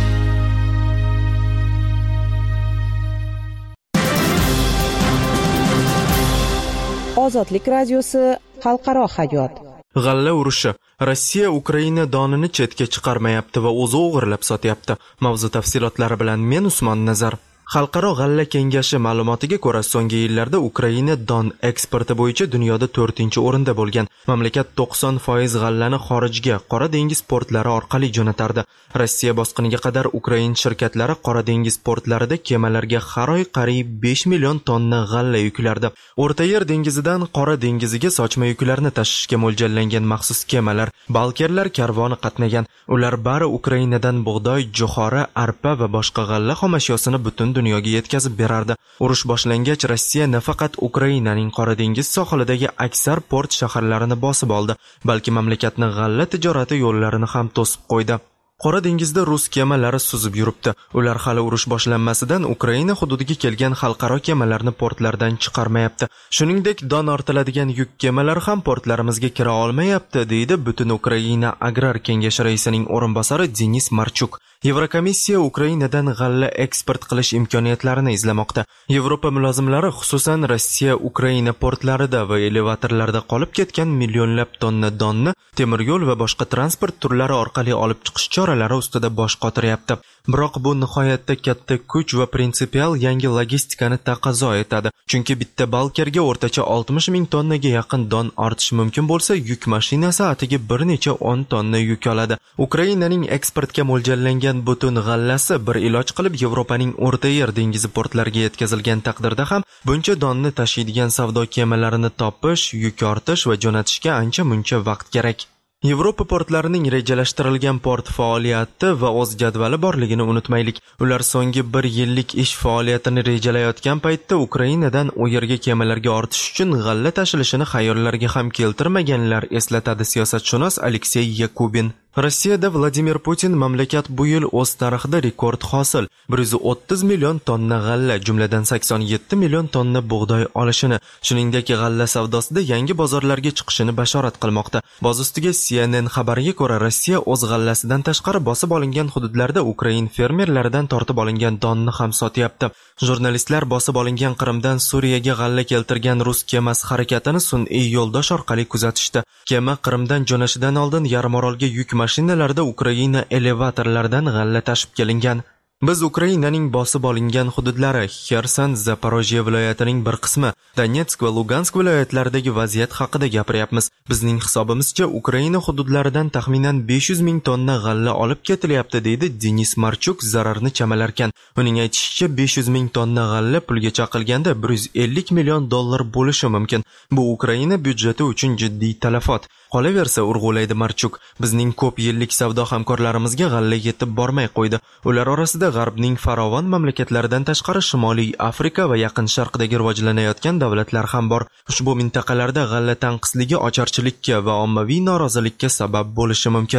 Ozodlik radiosi xalqaro hayot. G'alla urushi. Rossiya Ukraina donini chetga chiqarmayapti va o'zi o'g'irlab sotyapti. Mavzu tafsilotlari bilan men Usmon Nazar. Xalqaro g'alla kengashi ma'lumotiga ko'ra, so'nggi yillarda Ukraina don eksporti bo'yicha dunyoda to'rtinchi o'rinda bo'lgan. Mamlakat to'qson foiz g'allani xorijga, Qora dengiz portlari orqali jo'natardi. Rossiya bosqiniga qadar Ukrain shirkatlari Qora dengiz portlarida kemalarga har oy qariyb besh million tonna g'alla yuklardi. O'rta Yer dengizidan Qora dengiziga sochma yuklarni tashishga mo'ljallangan maxsus kemalar, balkerlar karvoni qatnagan. Ular bari Ukrainadan bug'doy, jo'xori, arpa va boshqa g'alla xomashyosini butun dunyoga yetkazib berardi. Urush boshlangach, Rossiya nafaqat Ukrainaning Qora dengiz sohilidagi aksar port shaharlarini bosib oldi, balki mamlakatning g'alla tijorati yo'llarini ham to'sib qo'ydi. Qora dengizda rus kemalari suzib yuribdi. Ular hali urush boshlanmasidan Ukraina hududiga kelgan xalqaro kemalarni portlardan chiqarmayapti. Shuningdek, don ortiladigan yuk kemalari ham portlarimizga kira olmayapti, deydi Butun Ukraina Agrar kengashi raisining o'rinbosari Denis Marchuk. Yevrokomissiya Ukrainadan g'alla eksport qilish imkoniyatlarini izlamoqda. Yevropa mulozimlari xususan Rossiya Ukraina portlarida va elevatorlarda qolib ketgan millionlab tonna donni temir yo'l va boshqa transport turlari orqali olib chiqish choralari ustida bosh qotiryapti. Biroq bu nihoyatda katta kuch va prinsipial yangi logistikani taqozo etadi. Chunki bitta balkerga o'rtacha oltmish ming tonnaga yaqin don ortish mumkin bo'lsa, yuk mashinasi atiga bir necha o'n tonna yuk oladi. Ukrainaning eksportga mo'ljallangan butun g'allasi bir iloj qilib Yevropaning O'rta Yer dengizi portlariga yetkazilgan taqdirda ham buncha donni tashiydigan savdo kemalarini topish, yuk ortish va jo'natishga ancha muncha vaqt kerak. Yevropa portlarining rejalashtirilgan port faoliyati va o'z jadvali borligini unutmaylik. Ular so'nggi bir yillik ish faoliyatini rejalayotgan paytda Ukrainadan u yerga kemalarga ortish uchun g'alla tashilishini xayollarga ham keltirmaganlar, eslatadi siyosatshunos Aleksey Yakubin. Rossiyada Vladimir Putin mamlakat bu yil o'z tarixida rekord hosil bir yuz o'ttiz million tonna g'alla, jumladan sakson yetti million tonna bug'doy olishini, shuningdek g'alla savdosida yangi bozorlarga chiqishini bashorat qilmoqda. Boz ustiga C N N xabariga ko'ra, Rossiya o'z g'allasidan tashqari bosib olingan hududlarda Ukrain fermerlaridan tortib olingan donni ham sotyapti. Jurnalistlar bosib olingan Qrimdan Suriyaga g'alla keltirgan rus kemasi harakatini sun'iy yo'ldosh orqali kuzatishdi. Kema Qrimdan jo'nashidan oldin Yarmorolga yuk mashinalarda Ukraina elevatorlaridan g'alla tashib kelingan. Biz Ukrainaning bosib olingan hududlari, Xerson, Zaporojye viloyatining bir qismi, Donetsk va Lugansk viloyatlaridagi vaziyat haqida gapiryapmiz. Bizning hisobimizcha Ukraina hududlaridan taxminan besh yuz ming tonna g'alla olib ketilyapti, deydi Denis Marchuk zararni chamalarkan. Uning aytishicha, besh yuz ming tonna g'alla pulga chaqilganda bir yuz ellik million dollar bo'lishi mumkin. Bu Ukraina byudjeti uchun jiddiy talafot. Qolaversa, urg'ulaydi Marchuk, bizning ko'p yillik savdo hamkorlarimizga g'alla yetib bormay qo'ydi. Ular orasida G'arbning farovon mamlakatlaridan tashqari Shimoliy Afrika va Yaqin Sharqdagi rivojlanayotgan davlatlar ham bor. Ushbu mintaqalarda g'alla tanqisligi ocharchilikka va ommaviy norozilikka sabab bo'lishi mumkin.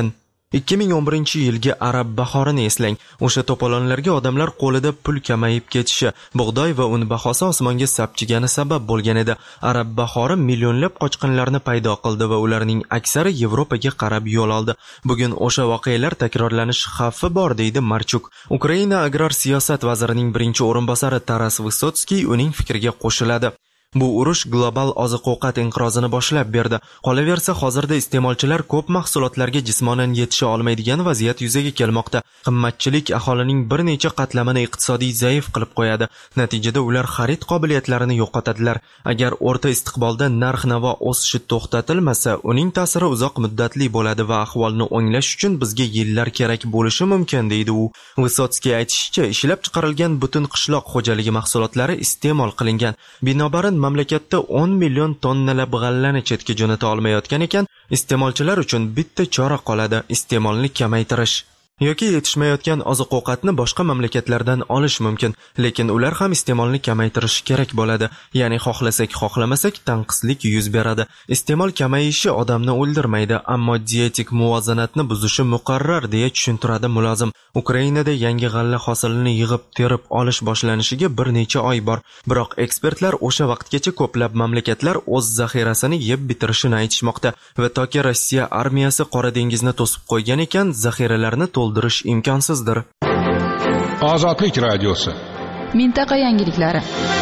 ikki ming o'n birinchi yilgi arab bahorini eslang. O'sha to'polonlarga odamlar qo'lida pul kamayib ketishi, bug'doy va un bahosi osmonga sapchigani sabab bo'lgan edi. Arab bahori millionlab qochqinlarni paydo qildi va ularning aksari Yevropaga qarab yo'l oldi. Bugun o'sha voqealar takrorlanish xavfi bor, deydi Marchuk. Ukraina agrar siyosat vazirining birinchi o'rinbosari Taras Vysotskiy uning fikriga qo'shiladi. Bu urush global oziq-ovqat inqirozini boshlab berdi. Qolaversa, hozirda iste'molchilar ko'p mahsulotlarga jismonan yetisha olmaydigan vaziyat yuzaga kelmoqda. Qimmatchilik aholining bir necha qatlamini iqtisodiy zaif qilib qo'yadi. Natijada ular xarid qobiliyatlarini yo'qotadilar. Agar o'rta istiqbolda narx-navo o'sishi to'xtatilmasa, uning ta'siri uzoq muddatli bo'ladi va ahvolni o'nglash uchun bizga yillar kerak bo'lishi mumkin, deydi u. Vysotskiy aytishicha, ishlab chiqarilgan butun qishloq xo'jaligi mahsulotlari iste'mol qilingan. Binobarin mamlakatda o'n million tonnalab g'allani chetga jo'nata olmayotgan ekan, iste'molchilar uchun bitta chora qoladi: iste'molni kamaytirish. Yoki yetishmayotgan oziq-ovqatni boshqa mamlakatlardan olish mumkin, lekin ular ham iste'molni kamaytirishi kerak bo'ladi. Ya'ni xohlasak, xohlamasak tanqislik yuz beradi. Iste'mol kamayishi odamni o'ldirmaydi, ammo dietik muvozanatni buzishi muqarrar, deya tushuntiradi mulozim. Ukrainada yangi g'alla hosilini yig'ib terib olish boshlanishiga bir necha oy bor, biroq ekspertlar o'sha vaqtgacha ko'plab mamlakatlar o'z zaxirasini yeb bitirishini aytishmoqda va toki Rossiya armiyasi Qora dengizni to'sib qo'ygan ekan, zaxiralarni to'ldirish imkonsizdir. Ozodlik radiosi. Mintaqa yangiliklari.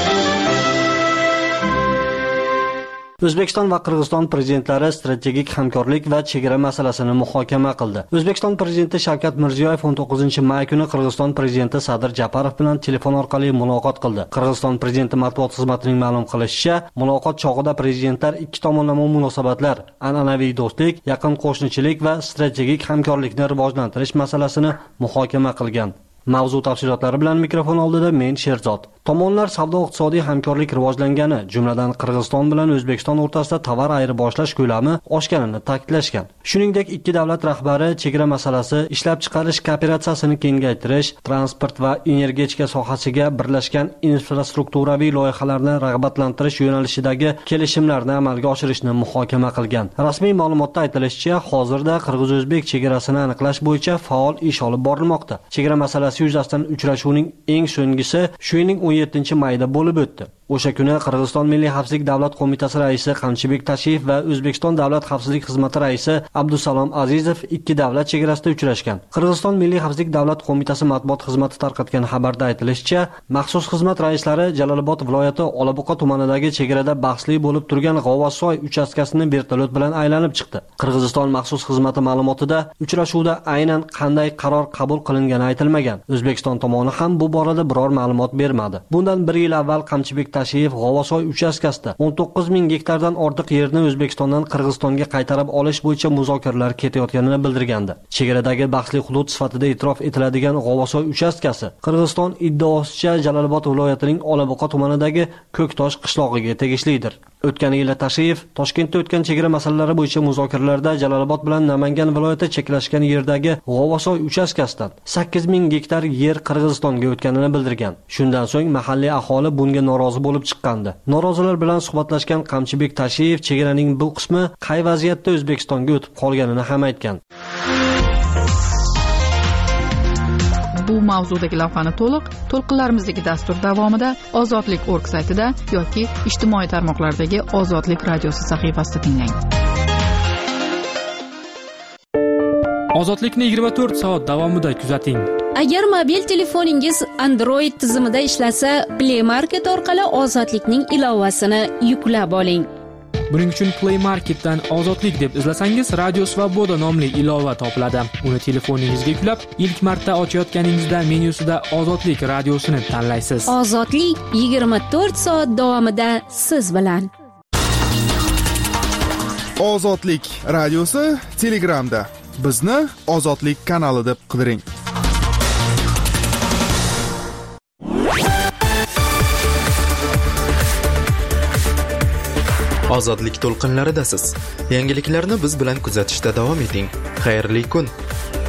O'zbekiston va Qirg'iziston prezidentlari strategik hamkorlik va chegara masalasini muhokama qildi. O'zbekiston prezidenti Shavkat Mirziyoyev o'n to'qqizinchi may kuni Qirg'iziston prezidenti Sadir Japarov bilan telefon orqali muloqot qildi. Qirg'iziston prezidenti matbuot xizmatining ma'lum qilishicha, muloqot chog'ida prezidentlar ikki tomonlama munosabatlar, an'anaviy do'stlik, yaqin qo'shnichilik va strategik hamkorlikni rivojlantirish masalasini muhokama qilgan. Mavzu tafsilotlari bilan mikrofon oldida men Sherzod. Tomonlar savdo-iqtisodiy hamkorlik rivojlangani, jumladan Qirg'iziston bilan O'zbekiston o'rtasida tovar ayirboshlash ko'lami oshganini ta'kidlashgan. Shuningdek, ikki davlat rahbari chegara masalasi, ishlab chiqarish kooperatsiyasini kengaytirish, transport va energetika sohasiga birlashgan infrastrukturaviy loyihalarni rag'batlantirish yo'nalishidagi kelishimlarni amalga oshirishni muhokama qilgan. Rasmiy ma'lumotda aytilishicha, hozirda Qirg'iz-O'zbek chegarasini aniqlash bo'yicha faol ish olib borilmoqda. Chegara masalasi yuzasidan uchrashuvning eng so'nggisi shu yilning o'n yettinchi mayda bo'lib o'tdi. O'sha kuni Qirg'iziston Milliy xavfsizlik davlat qo'mitasi raisi Qamchibek Tashiyev va O'zbekiston davlat xavfsizlik xizmati raisi Abdusalom Azizov ikki davlat chegarasida uchrashgan. Qirg'iziston Milliy xavfsizlik davlat qo'mitasi matbuot xizmati tarqatgan xabarda aytilishicha, maxsus xizmat raislari Jalolobod viloyati Olabuqa tumanidagi chegarada bahsli bo'lib turgan G'ovasoy uchastkasini vertolyot bilan aylanib chiqdi. Qirg'iziston maxsus xizmati ma'lumotida uchrashuvda aynan qanday qaror qabul qilingani aytilmagan. O'zbekiston tomoni ham bu borada biror ma'lumot bermadi. Bundan bir yil avval Qamchibek Tashiyev G'ovasoy uchastkasida o'n to'qqiz ming gektardan ortiq yerni O'zbekistondan Qirg'izistonga qaytarib olish bo'yicha muzokaralar ketayotganini bildirgandi. Chegaradagi bahsli hudud sifatida e'tirof etiladigan G'ovasoy uchastkasi Qirg'iziston iddaosicha Jalolobod viloyatining Olabuqa tumanidagi Ko'ktosh qishlog'iga tegishlidir. O'tgan yil Tashiyev Toshkentda o'tgan chegara masalalari bo'yicha muzokaralarda Jalolobod bilan Namangan viloyati cheklashgan yerdagi G'ovasoy uchastkasidan sakkiz ming gektar yer Qirg'izistonga o'tganini bildirgan. Shundan so'ng mahalliy aholi bunga norozi bo'lib chiqqandi. Norozilar bilan suhbatlashgan Qamchibek Tashiyev chegaraning bu qismi qay vaziyatda O'zbekistonga o'tib qolganini ham aytgan. Bu mavzudagi lavhani to'liq to'lqinlarimizdagi dastur davomida ozodlik точка org saytida yoki ijtimoiy tarmoqlardagi Ozodlik radiosi sahifasida tinglang. Ozodlikni yigirma to'rt soat davomida kuzating. Agar mobil telefoningiz Android tizimida ishlasa, Play Market orqali Ozodlikning ilovasini yuklab oling. Buning uchun Play Marketdan Ozodlik deb izlasangiz, Radio Svoboda nomli ilova topiladi. Uni telefoningizga yuklab, ilk marta ochayotganingizda menyusida Ozodlik radiosini tanlaysiz. Ozodlik yigirma to'rt soat davomida siz bilan. Ozodlik radiosi Telegramda. Bizni Ozodlik kanali deb qidiring. Ozodlik to'lqinlaridasiz. Yangiliklarni biz bilan kuzatishda davom eting. Xayrli kun.